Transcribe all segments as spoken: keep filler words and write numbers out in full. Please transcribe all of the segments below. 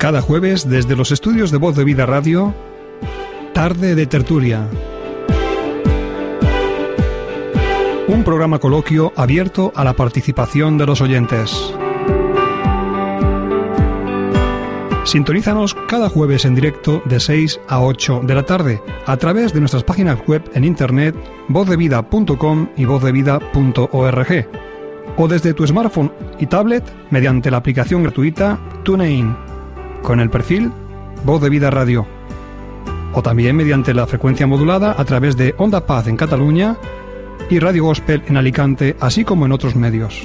Cada jueves, desde los estudios de Voz de Vida Radio, Tarde de Tertulia. Un programa coloquio abierto a la participación de los oyentes. Sintonízanos cada jueves en directo de seis a ocho de la tarde a través de nuestras páginas web en internet voz de vida punto com y voz de vida punto org, o desde tu smartphone y tablet mediante la aplicación gratuita TuneIn con el perfil Voz de Vida Radio, o también mediante la frecuencia modulada a través de Onda Paz en Cataluña y Radio Gospel en Alicante, así como en otros medios.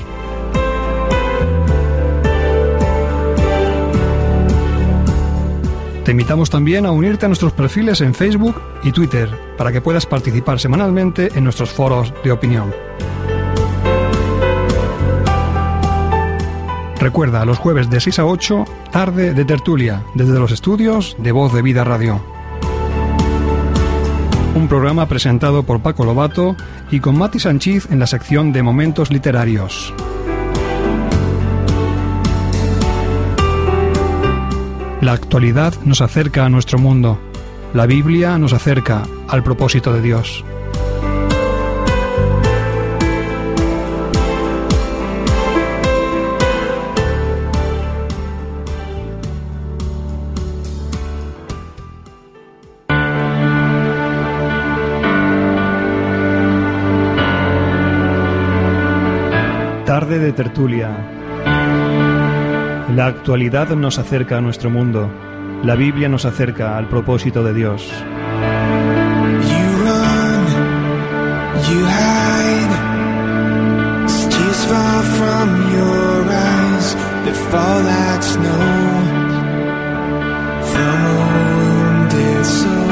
Te invitamos también a unirte a nuestros perfiles en Facebook y Twitter para que puedas participar semanalmente en nuestros foros de opinión. Recuerda, los jueves de seis a ocho, Tarde de Tertulia, desde los estudios de Voz de Vida Radio. Un programa presentado por Paco Lobato y con Mati Sanchiz en la sección de Momentos Literarios. La actualidad nos acerca a nuestro mundo. La Biblia nos acerca al propósito de Dios. Tarde de Tertulia. La actualidad nos acerca a nuestro mundo. La Biblia nos acerca al propósito de Dios. You run, you hide, tears fall from your eyes that fall like snow from a wounded soul.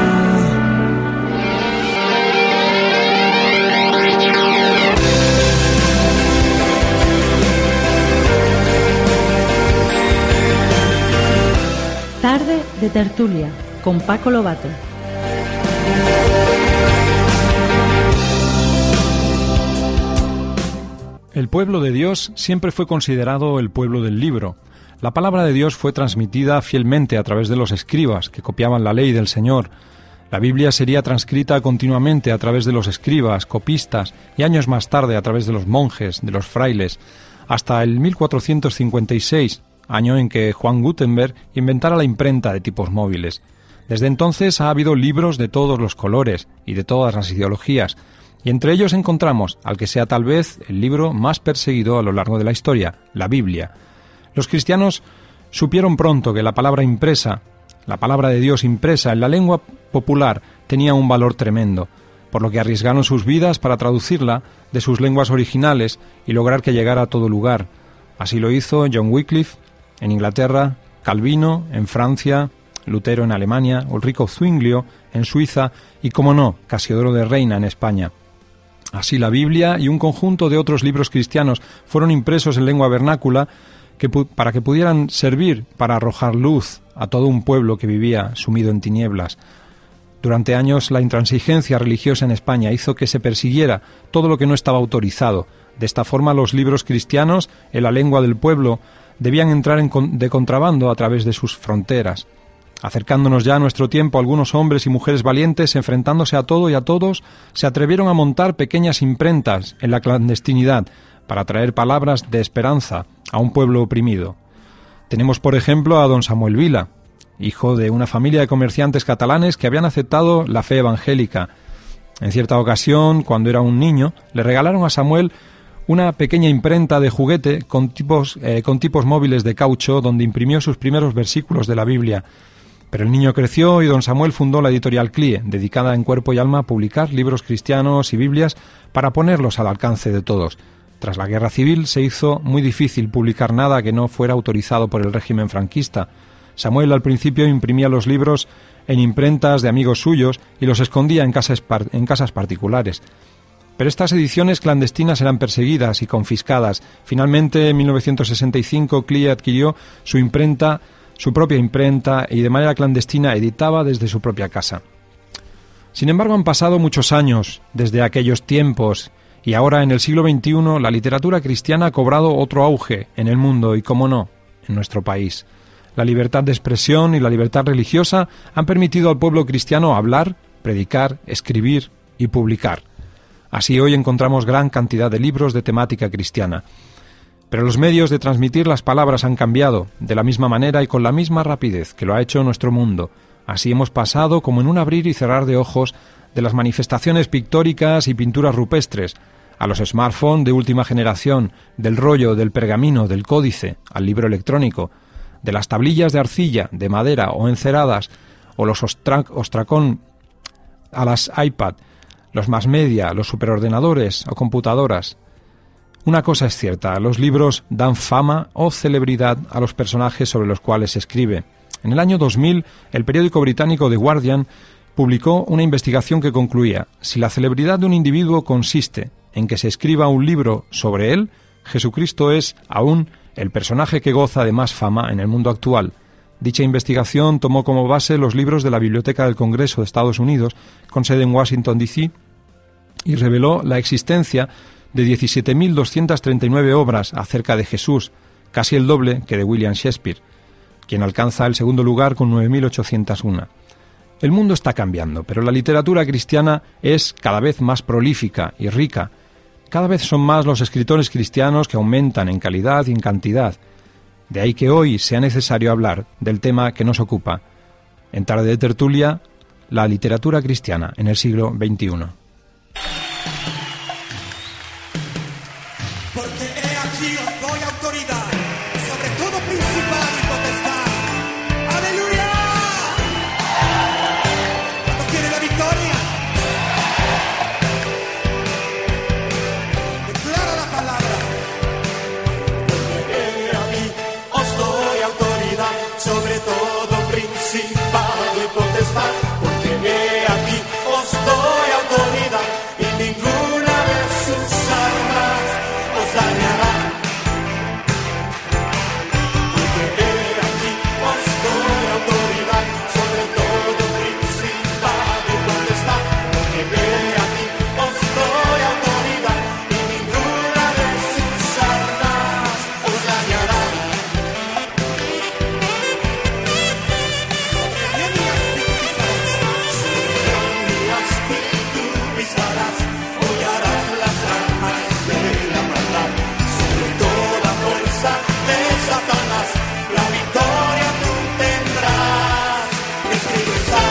Tarde de Tertulia, con Paco Lobato. El pueblo de Dios siempre fue considerado el pueblo del libro. La palabra de Dios fue transmitida fielmente a través de los escribas, que copiaban la ley del Señor. La Biblia sería transcrita continuamente a través de los escribas, copistas, y años más tarde a través de los monjes, de los frailes, hasta el mil cuatrocientos cincuenta y seis, año en que Juan Gutenberg inventara la imprenta de tipos móviles. Desde entonces ha habido libros de todos los colores y de todas las ideologías, y entre ellos encontramos al que sea tal vez el libro más perseguido a lo largo de la historia, la Biblia. Los cristianos supieron pronto que la palabra impresa, la palabra de Dios impresa en la lengua popular, tenía un valor tremendo, por lo que arriesgaron sus vidas para traducirla de sus lenguas originales y lograr que llegara a todo lugar. Así lo hizo John Wycliffe en Inglaterra, Calvino en Francia, Lutero en Alemania, Ulrico Zwinglio en Suiza y, como no, Casiodoro de Reina en España. Así la Biblia y un conjunto de otros libros cristianos fueron impresos en lengua vernácula que, para que pudieran servir para arrojar luz a todo un pueblo que vivía sumido en tinieblas. Durante años la intransigencia religiosa en España hizo que se persiguiera todo lo que no estaba autorizado. De esta forma los libros cristianos, en la lengua del pueblo, debían entrar en con, de contrabando a través de sus fronteras. Acercándonos ya a nuestro tiempo, algunos hombres y mujeres valientes, enfrentándose a todo y a todos, se atrevieron a montar pequeñas imprentas en la clandestinidad para traer palabras de esperanza a un pueblo oprimido. Tenemos, por ejemplo, a don Samuel Vila, hijo de una familia de comerciantes catalanes que habían aceptado la fe evangélica. En cierta ocasión, cuando era un niño, le regalaron a Samuel una pequeña imprenta de juguete con tipos, eh, con tipos móviles de caucho donde imprimió sus primeros versículos de la Biblia. Pero el niño creció y don Samuel fundó la editorial C L I E, dedicada en cuerpo y alma a publicar libros cristianos y Biblias para ponerlos al alcance de todos. Tras la guerra civil se hizo muy difícil publicar nada que no fuera autorizado por el régimen franquista. Samuel al principio imprimía los libros en imprentas de amigos suyos y los escondía en casas, par- en casas particulares. Pero estas ediciones clandestinas eran perseguidas y confiscadas. Finalmente, en mil novecientos sesenta y cinco, C L I E adquirió su imprenta, su propia imprenta, y de manera clandestina editaba desde su propia casa. Sin embargo, han pasado muchos años desde aquellos tiempos, y ahora, en el siglo veintiuno, la literatura cristiana ha cobrado otro auge en el mundo y, cómo no, en nuestro país. La libertad de expresión y la libertad religiosa han permitido al pueblo cristiano hablar, predicar, escribir y publicar. Así hoy encontramos gran cantidad de libros de temática cristiana. Pero los medios de transmitir las palabras han cambiado, de la misma manera y con la misma rapidez que lo ha hecho nuestro mundo. Así hemos pasado, como en un abrir y cerrar de ojos, de las manifestaciones pictóricas y pinturas rupestres, a los smartphones de última generación, del rollo, del pergamino, del códice, al libro electrónico, de las tablillas de arcilla, de madera o enceradas, o los ostra- ostracón a las iPad, los más media, los superordenadores o computadoras. Una cosa es cierta, los libros dan fama o celebridad a los personajes sobre los cuales se escribe. En el año dos mil, el periódico británico The Guardian publicó una investigación que concluía: si la celebridad de un individuo consiste en que se escriba un libro sobre él, Jesucristo es aún el personaje que goza de más fama en el mundo actual. Dicha investigación tomó como base los libros de la Biblioteca del Congreso de Estados Unidos, con sede en Washington, D C, y reveló la existencia de diecisiete mil doscientas treinta y nueve obras acerca de Jesús, casi el doble que de William Shakespeare, quien alcanza el segundo lugar con nueve mil ochocientas uno. El mundo está cambiando, pero la literatura cristiana es cada vez más prolífica y rica. Cada vez son más los escritores cristianos que aumentan en calidad y en cantidad. De ahí que hoy sea necesario hablar del tema que nos ocupa. En Tarde de Tertulia, la literatura cristiana en el siglo veintiuno. Porque he aquí os doy autoridad sobre todo principado y potestad. ¡Aleluya! ¿Cuántos tienen la victoria? Declara la palabra. Porque he aquí os doy autoridad sobre todo principado y potestad. Porque he aquí os doy autoridad y ninguna de sus armas os dañará. Porque he aquí os doy autoridad sobre todo principado y potestad. Porque he aquí os doy autoridad y ninguna de sus armas os dañará. Sobre mi espíritu pisarás, hollarás las armas de la maldad. Sobre toda fuerza de Satanás, la victoria tú tendrás. Escrito está.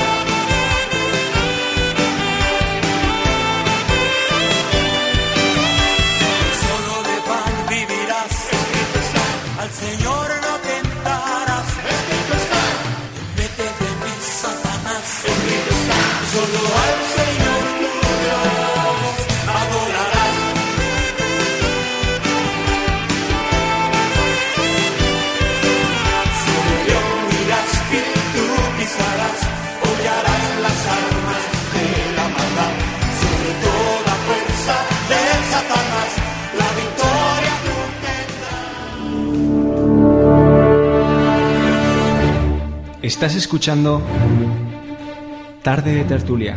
Solo de pan vivirás. Escrito está. Al Señor no tentarás. Escrito está. Vete de mí, Satanás. Escrito está. Solo al Señor tu Dios adorarás. Sobre león irás y tú pisarás, hollarás las armas de la maldad. Sobre toda fuerza de Satanás, la victoria tú tendrás. Estás escuchando Tarde de Tertulia.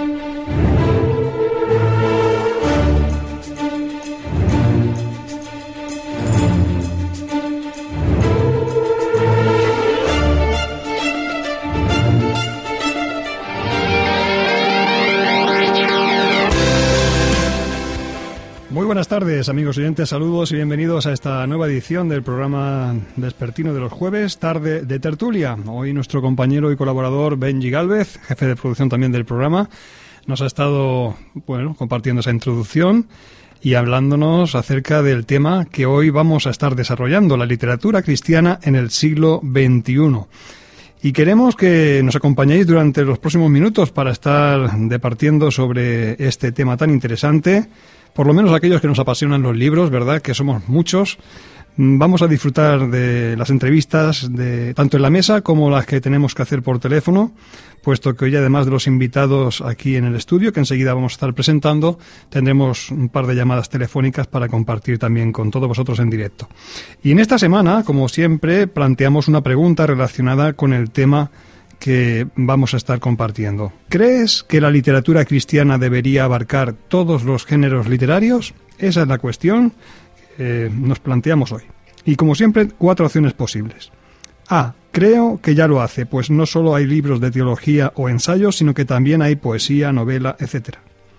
Muy buenas tardes, amigos oyentes, saludos y bienvenidos a esta nueva edición del programa vespertino de los jueves, Tarde de Tertulia. Hoy nuestro compañero y colaborador Benji Gálvez, jefe de producción también del programa, nos ha estado, bueno, compartiendo esa introducción y hablándonos acerca del tema que hoy vamos a estar desarrollando, la literatura cristiana en el siglo veintiuno. Y queremos que nos acompañéis durante los próximos minutos para estar departiendo sobre este tema tan interesante. Por lo menos aquellos que nos apasionan los libros, ¿verdad? Que somos muchos. Vamos a disfrutar de las entrevistas, de tanto en la mesa como las que tenemos que hacer por teléfono, puesto que hoy, además de los invitados aquí en el estudio, que enseguida vamos a estar presentando, tendremos un par de llamadas telefónicas para compartir también con todos vosotros en directo. Y en esta semana, como siempre, planteamos una pregunta relacionada con el tema que vamos a estar compartiendo. ¿Crees que la literatura cristiana debería abarcar todos los géneros literarios? Esa es la cuestión que nos planteamos hoy. Y como siempre, cuatro opciones posibles. A. Creo que ya lo hace, pues no solo hay libros de teología o ensayos, sino que también hay poesía, novela, etcétera.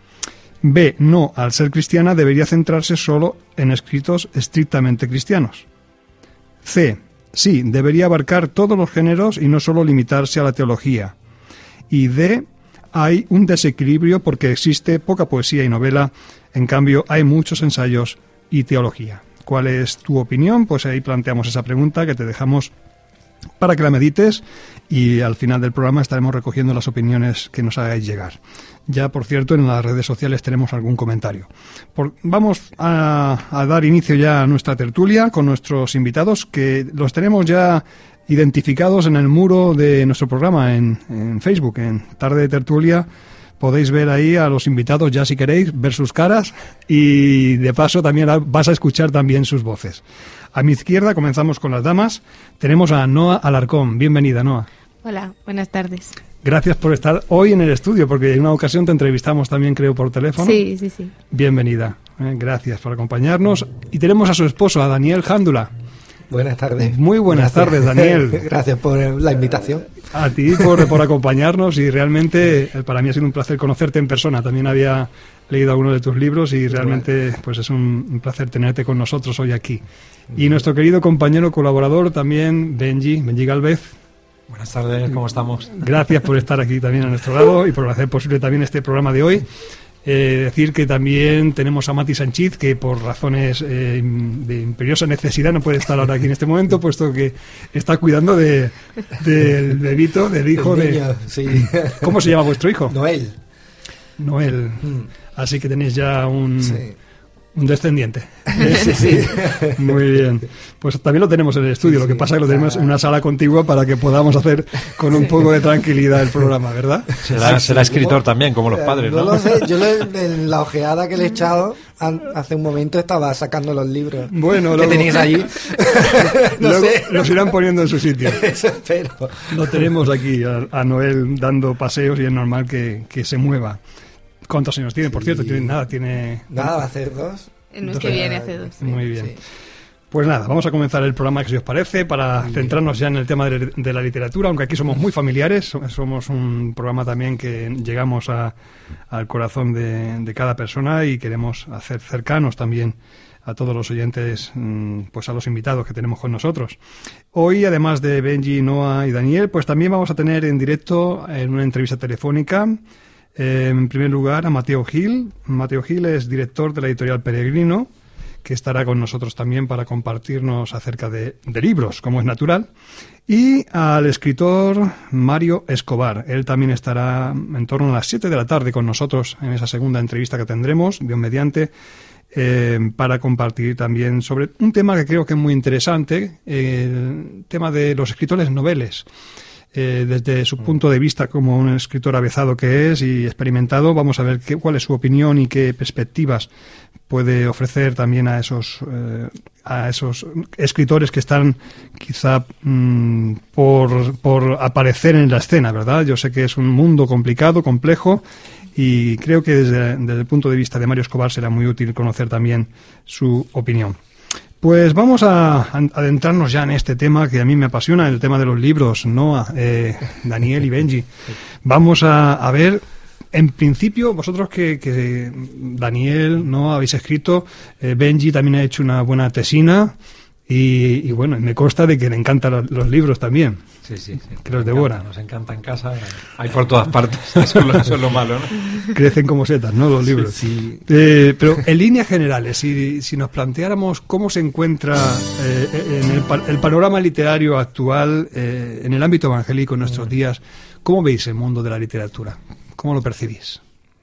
B. No, al ser cristiana debería centrarse solo en escritos estrictamente cristianos. C. Sí, debería abarcar todos los géneros y no solo limitarse a la teología. Y D. Hay un desequilibrio porque existe poca poesía y novela, en cambio hay muchos ensayos y teología. ¿Cuál es tu opinión? Pues ahí planteamos esa pregunta que te dejamos para que la medites y al final del programa estaremos recogiendo las opiniones que nos hagáis llegar. Ya, por cierto, en las redes sociales tenemos algún comentario. Por, vamos a, a dar inicio ya a nuestra tertulia con nuestros invitados, que los tenemos ya identificados en el muro de nuestro programa en, en Facebook, en Tarde de Tertulia. Podéis ver ahí a los invitados ya si queréis, ver sus caras y de paso también vas a escuchar también sus voces. A mi izquierda comenzamos con las damas. Tenemos a Noa Alarcón. Bienvenida, Noa. Hola, buenas tardes. Gracias por estar hoy en el estudio, porque en una ocasión te entrevistamos también, creo, por teléfono. Sí, sí, sí. Bienvenida. Eh, gracias por acompañarnos. Y tenemos a su esposo, a Daniel Jándula. Buenas tardes. Muy buenas Gracias. tardes, Daniel. Gracias por la invitación. A ti por, por acompañarnos y realmente eh, para mí ha sido un placer conocerte en persona. También había leído algunos de tus libros y realmente pues es un, un placer tenerte con nosotros hoy aquí. Y nuestro querido compañero colaborador también, Benji, Benji Galvez. Buenas tardes, ¿cómo estamos? Gracias por estar aquí también a nuestro lado y por hacer posible también este programa de hoy. Eh, decir que también tenemos a Mati Sánchez, que por razones eh, de imperiosa necesidad no puede estar ahora aquí en este momento, puesto que está cuidando de, del bebito, del hijo El niño, de... sí. ¿Cómo se llama vuestro hijo? Noel. Noel. Mm. Así que tenéis ya un... Sí. Un descendiente. Sí, sí. Muy bien. Pues también lo tenemos en el estudio, Sí, lo que sí, pasa es que lo tenemos está- en una sala contigua para que podamos hacer con un poco de tranquilidad el programa, ¿verdad? Será, será escritor también, como los padres, ¿no? No lo sé, yo le- en la ojeada que le he echado an- hace un momento estaba sacando los libros Bueno, que luego- tenéis allí. No Luego sé. los irán poniendo en su sitio. Eso espero. Lo tenemos aquí a, a Noel dando paseos y es normal que, que se mueva. ¿Cuántos años tiene? Por Sí. cierto, tiene nada, tiene... Nada, va a hacer dos. El mes Dos que años. viene hace dos. Muy bien. Sí. Pues nada, vamos a comenzar el programa, que si os parece, para centrarnos ya en el tema de, de la literatura, aunque aquí somos muy familiares, so- somos un programa también que llegamos a- al corazón de, de cada persona y queremos hacer cercanos también a todos los oyentes, mm, pues a los invitados que tenemos con nosotros. Hoy, además de Benji, Noa y Daniel, pues también vamos a tener en directo, en una entrevista telefónica, eh, en primer lugar a Mateo Gil. Mateo Gil es director de la editorial Peregrino, que estará con nosotros también para compartirnos acerca de, de libros, como es natural, y al escritor Mario Escobar. Él también estará en torno a las siete de la tarde con nosotros en esa segunda entrevista que tendremos, Dios mediante, eh, para compartir también sobre un tema que creo que es muy interesante, el tema de los escritores noveles. Eh, desde su punto de vista como un escritor avezado que es y experimentado, vamos a ver qué, cuál es su opinión y qué perspectivas puede ofrecer también a esos eh, a esos escritores que están quizá mmm, por, por aparecer en la escena, ¿verdad? Yo sé que es un mundo complicado, complejo, y creo que desde, desde el punto de vista de Mario Escobar será muy útil conocer también su opinión. Pues vamos a, a adentrarnos ya en este tema que a mí me apasiona, el tema de los libros, Noa, eh, Daniel y Benji. Vamos a, a ver, en principio, vosotros que, que Daniel, Noa, habéis escrito, eh, Benji también ha hecho una buena tesina y, y bueno, me consta de que le encantan los, los libros también. Sí, sí, sí. Que los Nos devoran. encanta, Nos encanta en casa. Hay por todas partes. Eso es lo, eso es lo malo, ¿no? Crecen como setas, ¿no? Los libros. Sí. Eh, pero en líneas generales, si, si nos planteáramos cómo se encuentra eh, en el, pa- el panorama literario actual, eh, en el ámbito evangélico en nuestros días, ¿cómo veis el mundo de la literatura? ¿Cómo lo percibís?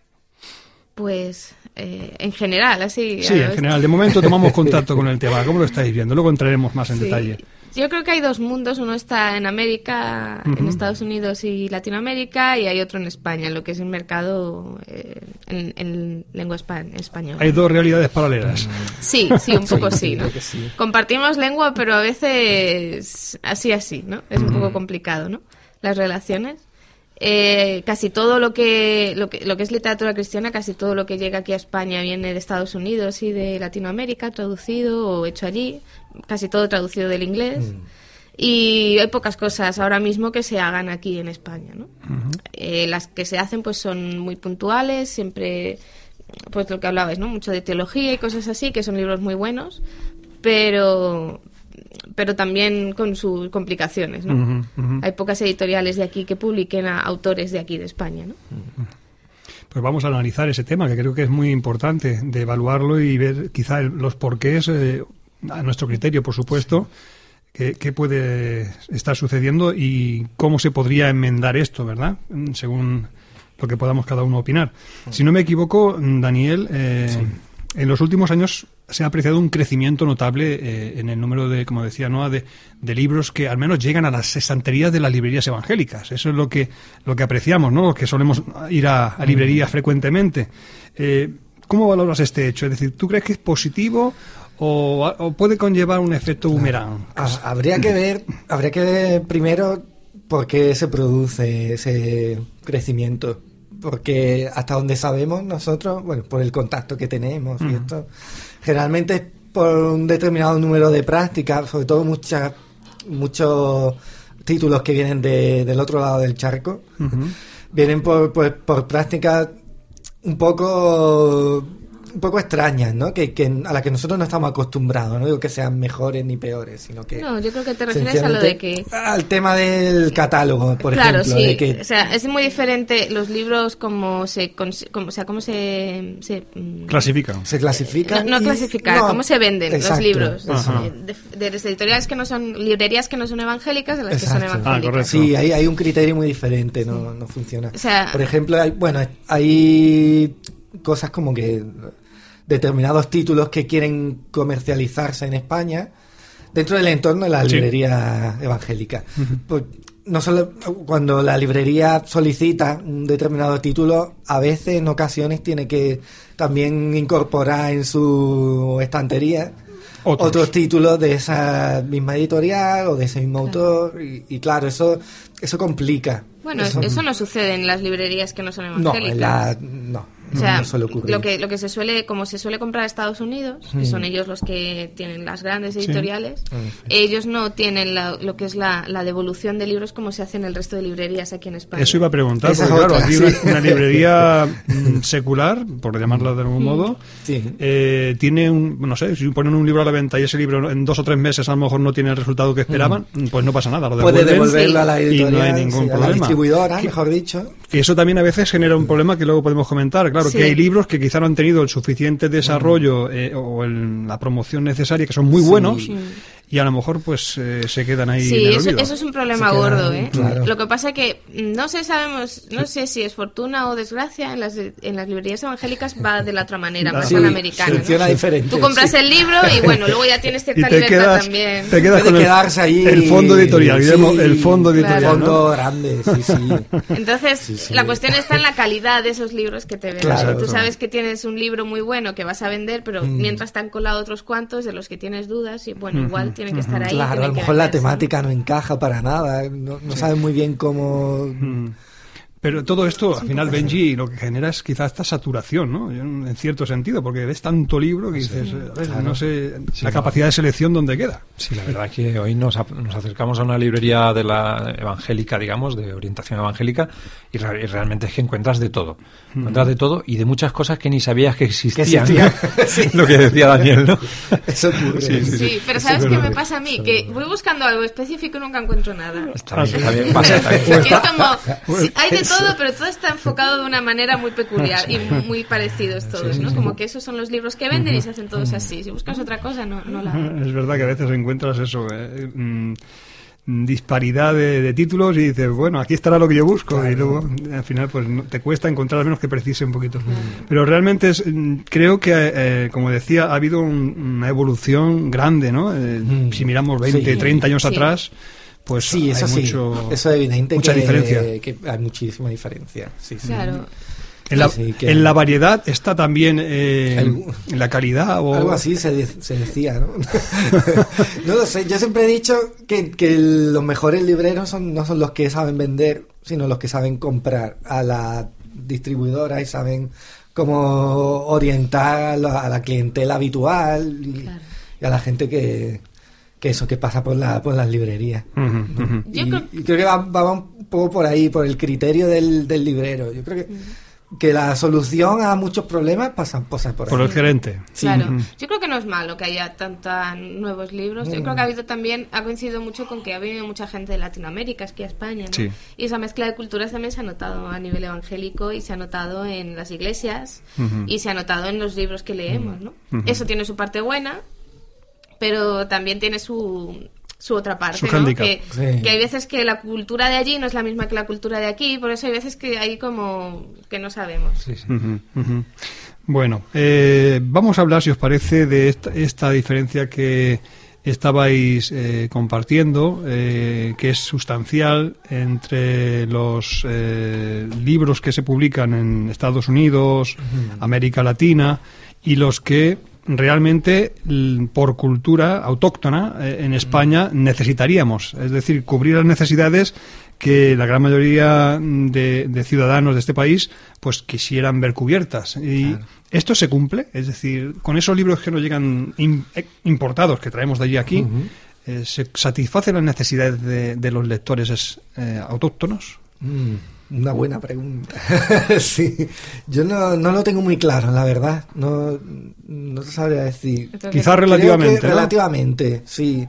Pues eh, en general, así. Sí, en general. De momento tomamos contacto con el tema. ¿Cómo lo estáis viendo? Luego entraremos más en Sí. detalle. Yo creo que hay dos mundos, uno está en América, Ujú. en Estados Unidos y Latinoamérica, y hay otro en España, en lo que es el mercado eh, en, en lengua espa- española. Hay dos realidades paralelas. Sí, sí, un poco Sí, sí, ¿no? creo que sí. Compartimos lengua, pero a veces así, así, ¿no? Es un poco complicado, ¿no? Las relaciones. Eh, casi todo lo que, lo que lo que es literatura cristiana, casi todo lo que llega aquí a España viene de Estados Unidos y de Latinoamérica, traducido o hecho allí, casi todo traducido del inglés. Y hay pocas cosas ahora mismo que se hagan aquí en España, ¿no? Uh-huh. Eh, las que se hacen pues son muy puntuales, siempre, pues lo que hablabais, ¿no? Mucho de teología y cosas así, que son libros muy buenos, pero pero también con sus complicaciones, ¿no? Uh-huh, uh-huh. Hay pocas editoriales de aquí que publiquen a autores de aquí de España, ¿no? Uh-huh. Pues vamos a analizar ese tema, que creo que es muy importante de evaluarlo y ver quizá el, los porqués, eh, a nuestro criterio, por supuesto, qué, qué puede estar sucediendo y cómo se podría enmendar esto, ¿verdad? Según lo que podamos cada uno opinar. Si no me equivoco, Daniel, eh, sí. en los últimos años se ha apreciado un crecimiento notable eh, en el número de, como decía Noa, de, de libros que al menos llegan a las estanterías de las librerías evangélicas. Eso es lo que lo que apreciamos, ¿no? Que solemos ir a, a librerías frecuentemente. Eh, ¿Cómo valoras este hecho? Es decir, ¿tú crees que es positivo o, o puede conllevar un efecto boomerang? Habría que ver, habría que ver primero por qué se produce ese crecimiento. Porque hasta donde sabemos nosotros, bueno, por el contacto que tenemos uh-huh. y esto, generalmente es por un determinado número de prácticas, sobre todo muchas muchos títulos que vienen de, del otro lado del charco, uh-huh. vienen por, por, por prácticas un poco un poco extrañas, ¿no? Que, que a las que nosotros no estamos acostumbrados. No digo que sean mejores ni peores, sino que... No, yo creo que te refieres a lo de que... Al tema del catálogo, por claro, ejemplo. Claro, sí. De que... O sea, es muy diferente los libros como se... Como, o sea, cómo se... se clasifican. Se clasifican. No, no y... clasificar, no, cómo se venden exacto, los libros. De, de, de las editoriales que no son... Librerías que no son evangélicas de las exacto. que son evangélicas. Ah, correcto. Sí, hay, hay un criterio muy diferente, no, no funciona. O sea, por ejemplo, hay, bueno, hay cosas como que... determinados títulos que quieren comercializarse en España dentro del entorno de la librería sí. evangélica. Uh-huh. Pues no solo cuando la librería solicita un determinado título, a veces en ocasiones tiene que también incorporar en su estantería otros, otros títulos de esa misma editorial o de ese mismo claro. autor y, y claro, eso eso complica. Bueno, eso, eso no sucede en las librerías que no son evangélicas. No, en la, no. O sea, no suele ocurrir. lo que lo que se suele, como se suele comprar a Estados Unidos, mm. que son ellos los que tienen las grandes editoriales, sí. Sí. ellos no tienen la, lo que es la, la devolución de libros como se hace en el resto de librerías aquí en España. Eso iba a preguntar, porque claro, aquí sí. una, una librería secular, por llamarla de algún modo, sí. eh, tiene un, no sé, si ponen un libro a la venta y ese libro en dos o tres meses a lo mejor no tiene el resultado que esperaban, mm. pues no pasa nada, lo devuelven. Puede devolverlo sí. a la editorial, y no hay ningún sí, problema. A la distribuidora, que, mejor dicho. Que eso también a veces genera un problema que luego podemos comentar, claro, sí. que hay libros que quizá no han tenido el suficiente desarrollo eh, o el, la promoción necesaria, que son muy buenos, sí. y a lo mejor pues eh, se quedan ahí. Sí, en el eso, olvido. eso es un problema quedan, gordo, ¿eh? Claro. Lo que pasa es que no sé, sabemos, no sé si es fortuna o desgracia, en las, en las librerías evangélicas va de la otra manera, más sí, a la americana. Funciona ¿no? diferente. Tú compras sí. el libro y bueno, luego ya tienes cierta te libertad quedas, también. Te quedas con el, quedarse ahí el fondo editorial, Guillermo, sí, el fondo editorial. El fondo ¿no? grande, sí, sí. Entonces, sí, sí. la cuestión está en la calidad de esos libros que te venden. Claro, Tú no. sabes que tienes un libro muy bueno que vas a vender, pero mm. mientras te han colado otros cuantos de los que tienes dudas y bueno, igual mm-hmm. tienen que estar ahí. Claro, a lo mejor la temática no encaja para nada, no, no sí. sabes muy bien cómo... Mm. Pero todo esto, al final, Benji, lo que genera es quizás esta saturación, ¿no? En cierto sentido, porque ves tanto libro que dices, sí, a ver, claro. no sé, sí, la claro. capacidad de selección dónde queda. Sí, la verdad es que hoy nos, nos acercamos a una librería de la evangélica, digamos, de orientación evangélica, y, re, y realmente es que encuentras de todo. Mm. Encuentras de todo y de muchas cosas que ni sabías que existían. Que existía. Sí. Lo que decía Daniel, ¿no? Eso ocurre. Sí, sí, sí. sí pero ¿sabes qué me pasa a mí? Que voy buscando algo específico y nunca encuentro nada. Está bien, está bien. Pasa, está bien. Es como, sí, hay de todo, pero todo está enfocado de una manera muy peculiar y muy parecidos todos, ¿no? Como que esos son los libros que venden y se hacen todos así. Si buscas otra cosa, no, no la... Es verdad que a veces encuentras eso, eh, mmm, disparidad de, de títulos y dices, bueno, aquí estará lo que yo busco, claro. Y luego al final pues no, te cuesta encontrar, al menos que precise un poquito. Claro. Pero realmente es, creo que, eh, como decía, ha habido un, una evolución grande, ¿no? Eh, mm. Si miramos veinte, sí. treinta años sí. atrás, pues sí, eso hay sí. mucho, eso es evidente mucha que, diferencia. Que hay muchísima diferencia. Sí, sí. Claro. En la, sí, que... en la variedad está también eh, ¿Algo? En la calidad o... algo así se, de, se decía, ¿no? No lo sé, yo siempre he dicho que, que los mejores libreros son, no son los que saben vender, sino los que saben comprar a la distribuidora y saben cómo orientar a la, a la clientela habitual y, claro. y a la gente que, que eso que pasa por la por las librerías. Ujú, ujú. Yo y, creo- y creo que va, va un poco por ahí, por el criterio del, del librero. Yo creo que, que la solución a muchos problemas pasa, pasa por ahí. Por el gerente. Claro, Ujú. yo creo que no es malo que haya tantos nuevos libros. Yo creo que ha habido también, ha coincidido mucho con que ha venido mucha gente de Latinoamérica aquí a España, ¿no? Sí. Y esa mezcla de culturas también se ha notado a nivel evangélico y se ha notado en las iglesias Ujú. y se ha notado en los libros que leemos, ¿no? Ujú. Eso tiene su parte buena, pero también tiene su su otra parte, Su ¿no? hándicap. Que, Sí. que hay veces que la cultura de allí no es la misma que la cultura de aquí, por eso hay veces que hay como que no sabemos. Sí, sí. Ujú, ujú. Bueno, eh, vamos a hablar, si os parece, de esta, esta diferencia que estabais eh, compartiendo, eh, que es sustancial entre los eh, libros que se publican en Estados Unidos, América Latina, y los que realmente l- por cultura autóctona eh, en España necesitaríamos, es decir, cubrir las necesidades que la gran mayoría de, de ciudadanos de este país pues quisieran ver cubiertas. Y esto se cumple, es decir, con esos libros que nos llegan im- eh, importados, que traemos de allí aquí, eh, ¿se satisfacen las necesidades de, de los lectores es, eh, autóctonos? Mm, una buena pregunta. Sí, yo no, no lo tengo muy claro, la verdad. No, no te sabría decir. Entonces, Quizás Creo relativamente, que ¿no? relativamente, sí.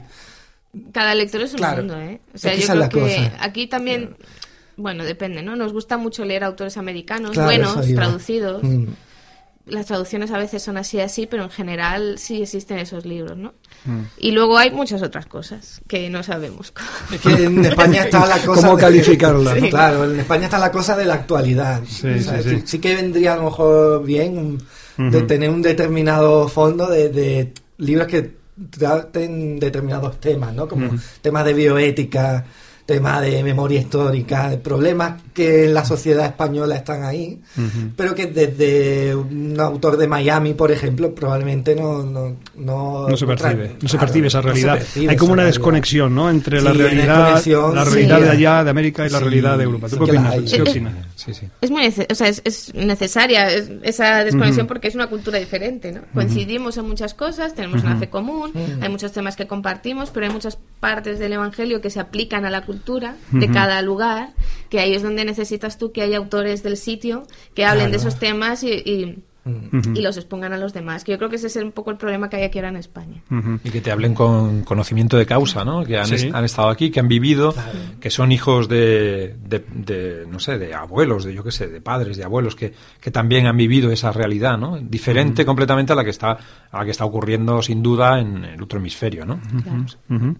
Cada lector es un Claro. mundo, ¿eh? O sea, Es que yo esa creo es la que cosa. aquí también, bueno, depende, ¿no? Nos gusta mucho leer autores americanos, Claro, buenos, eso iba. traducidos. Mm. Las traducciones a veces son así, así, pero en general sí existen esos libros, ¿no? Mm. Y luego hay muchas otras cosas que no sabemos. Es que en España está la cosa ¿Cómo de- calificarla, no? Claro, en España está la cosa de la actualidad. Sí, O sea, sí, sí. sí que vendría a lo mejor bien de Ujú. tener un determinado fondo de, de libros que traten determinados temas, ¿no? Como temas de bioética, temas de memoria histórica, problemas que en la sociedad española están ahí, Ujú. pero que desde un autor de Miami, por ejemplo, probablemente no no no, No se percibe, tra- no se claro, percibe esa no se realidad. percibe Hay como esa una realidad. desconexión, ¿no? Entre la Sí, hay realidad, desconexión, la sí. realidad de allá, de América, y la Sí, realidad de Europa. ¿Tú sí qué que la opinas? hay. ¿Qué Eh, opinas? Sí, sí. Es muy nece- o sea, es, es necesaria es- esa desconexión porque es una cultura diferente, ¿no? Coincidimos en muchas cosas, tenemos una fe común, hay muchos temas que compartimos, pero hay muchas partes del Evangelio que se aplican a la cultura de cada lugar, que ahí es donde necesitas tú que haya autores del sitio que hablen de Claro. esos temas y, y, Ujú. y los expongan a los demás. Que yo creo que ese es un poco el problema que hay aquí ahora en España. Ujú. Y que te hablen con conocimiento de causa, ¿no? Que han, Sí. est- han estado aquí, que han vivido, que son hijos de, de, de, no sé, de abuelos, de yo qué sé, de padres, de abuelos, que, que también han vivido esa realidad, ¿no? Diferente completamente a la que está a la que está ocurriendo sin duda en el otro hemisferio, ¿no? Claro. Ujú.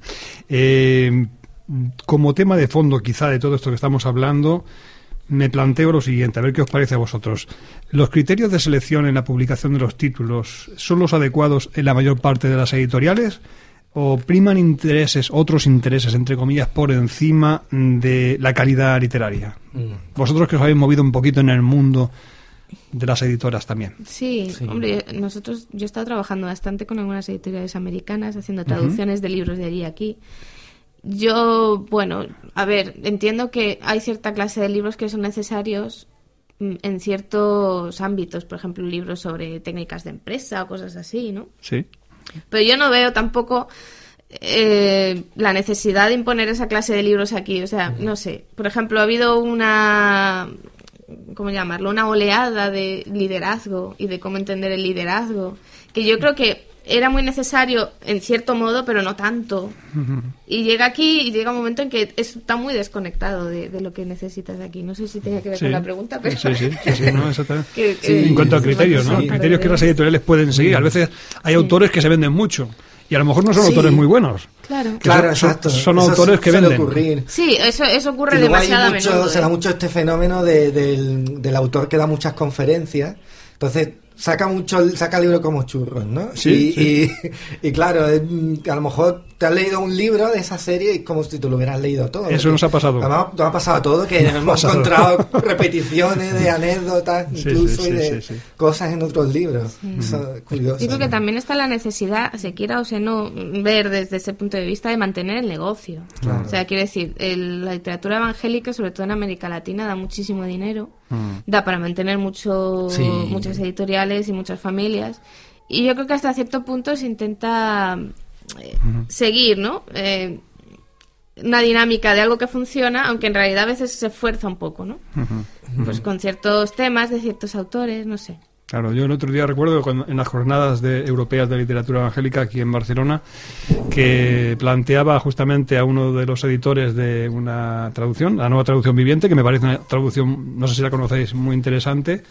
Eh, como tema de fondo, quizá, de todo esto que estamos hablando, me planteo lo siguiente, a ver qué os parece a vosotros. ¿Los criterios de selección en la publicación de los títulos son los adecuados en la mayor parte de las editoriales? ¿O priman intereses, otros intereses, entre comillas, por encima de la calidad literaria? Mm. Vosotros que os habéis movido un poquito en el mundo de las editoras también. Sí, Sí. hombre, nosotros, yo he estado trabajando bastante con algunas editoriales americanas, haciendo traducciones de libros de allí a aquí. Yo, bueno, a ver, entiendo que hay cierta clase de libros que son necesarios mm, en ciertos ámbitos, por ejemplo, libros sobre técnicas de empresa o cosas así, ¿no? Sí. Pero yo no veo tampoco eh, la necesidad de imponer esa clase de libros aquí. O sea, no sé. Por ejemplo, ha habido una, ¿cómo llamarlo? Una oleada de liderazgo y de cómo entender el liderazgo, que yo creo que era muy necesario en cierto modo, pero no tanto. Y llega aquí y llega un momento en que está muy desconectado de, de lo que necesitas aquí. No sé si tenía que ver Sí. con la pregunta, pero... Sí, sí, sí, sí, no, exactamente. que- Sí, que- En cuanto a sí, criterios, ¿no? sí, Criterios que sí. las editoriales pueden seguir. A veces hay autores que se venden mucho y a lo mejor no son Sí. autores muy buenos. Claro. Que Claro, son- exacto. son Eso autores que suele venden. ocurrir. Sí, eso, eso ocurre Y luego hay demasiado a mucho, menudo. se da ¿eh? mucho este fenómeno de- del, del autor que da muchas conferencias. Entonces saca mucho saca el libro como churros, ¿no? Sí, y, sí. Y, y claro, es, mm, a lo mejor te has leído un libro de esa serie y es como si tú lo hubieras leído todo. Eso porque nos ha pasado. Además, nos ha pasado todo, que hemos pasado. encontrado repeticiones de anécdotas, Sí, incluso, sí, y sí, de sí, sí. cosas en otros libros. Eso es curioso. Yo creo que ¿no? también está la necesidad, se quiera o se no, ver desde ese punto de vista de mantener el negocio. Claro. O sea, quiero decir, el- la literatura evangélica, sobre todo en América Latina, da muchísimo dinero, da para mantener mucho, Sí. muchas editoriales y muchas familias. Y yo creo que hasta cierto punto se intenta eh, uh-huh. seguir, ¿no? Eh, una dinámica de algo que funciona, aunque en realidad a veces se esfuerza un poco, ¿no? Uh-huh. Pues con ciertos temas de ciertos autores, no sé. Claro, yo el otro día recuerdo cuando, en las jornadas de, europeas de literatura evangélica aquí en Barcelona, que planteaba justamente a uno de los editores de una traducción, la nueva traducción viviente, que me parece una traducción, no sé si la conocéis, muy interesante,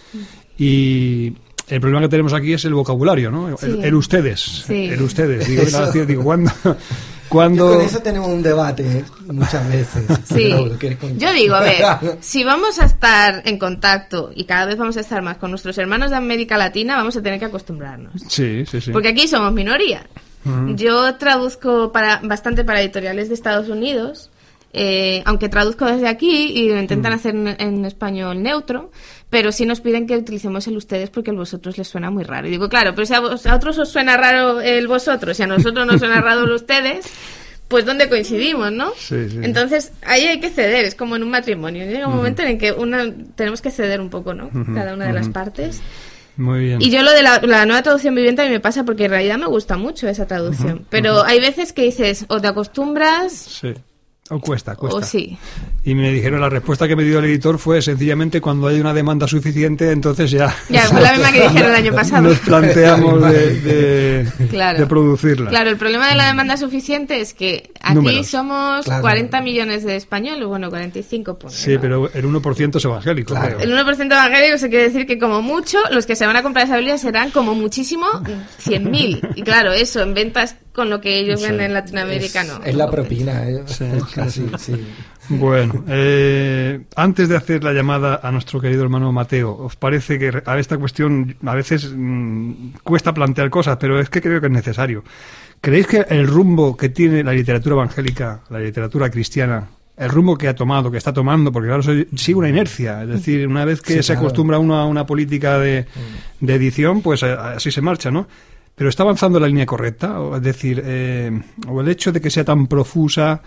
y el problema que tenemos aquí es el vocabulario, ¿no? Sí. El, el ustedes, sí. el ustedes, digo, la, digo ¿cuándo? Cuando... Con eso tenemos un debate, ¿eh? Muchas veces. Sí. Yo digo, a ver, si vamos a estar en contacto y cada vez vamos a estar más con nuestros hermanos de América Latina, vamos a tener que acostumbrarnos. Sí, sí, sí. Porque aquí somos minoría. Uh-huh. Yo traduzco para bastante para editoriales de Estados Unidos, eh, aunque traduzco desde aquí y lo intentan uh-huh. hacer en, en español neutro, pero sí nos piden que utilicemos el ustedes porque el vosotros les suena muy raro. Y digo, claro, pero si a, vos, a otros os suena raro el vosotros y a nosotros nos suena raro el ustedes, pues ¿dónde coincidimos, no? Sí, sí. Entonces, ahí hay que ceder, es como en un matrimonio. Llega un uh-huh. momento en el que una, tenemos que ceder un poco, ¿no? Uh-huh. Cada una de uh-huh. las partes. Muy bien. Y yo lo de la, la nueva traducción viviente a mí me pasa porque en realidad me gusta mucho esa traducción. Uh-huh. Pero uh-huh. hay veces que dices, o te acostumbras... Sí. O cuesta, cuesta. O sí. Y me dijeron, la respuesta que me dio el editor fue sencillamente cuando hay una demanda suficiente, entonces ya... Ya, fue la misma que dijeron el año pasado. Nos planteamos de, de, claro. de producirla. Claro, el problema de la demanda suficiente es que aquí Números. somos claro. cuarenta millones de españoles, bueno, cuarenta y cinco. Pues, sí, ¿no? pero el uno por ciento es evangélico. Claro. Creo. El uno por ciento evangélico se quiere decir que como mucho, los que se van a comprar esa Biblia serán como muchísimo cien mil. Y claro, eso, en ventas con lo que ellos sí. venden en Latinoamérica, es, no. Es la propina, ¿eh? Sí, casi, sí. Bueno, eh, antes de hacer la llamada a nuestro querido hermano Mateo, ¿os parece que a esta cuestión a veces mmm, cuesta plantear cosas, pero es que creo que es necesario? ¿Creéis que el rumbo que tiene la literatura evangélica, la literatura cristiana, el rumbo que ha tomado, que está tomando, porque claro, sigue una inercia, es decir, una vez que sí, se claro. acostumbra uno a una política de, de edición, pues así se marcha, ¿no? Pero está avanzando en la línea correcta, o, es decir, eh, o el hecho de que sea tan profusa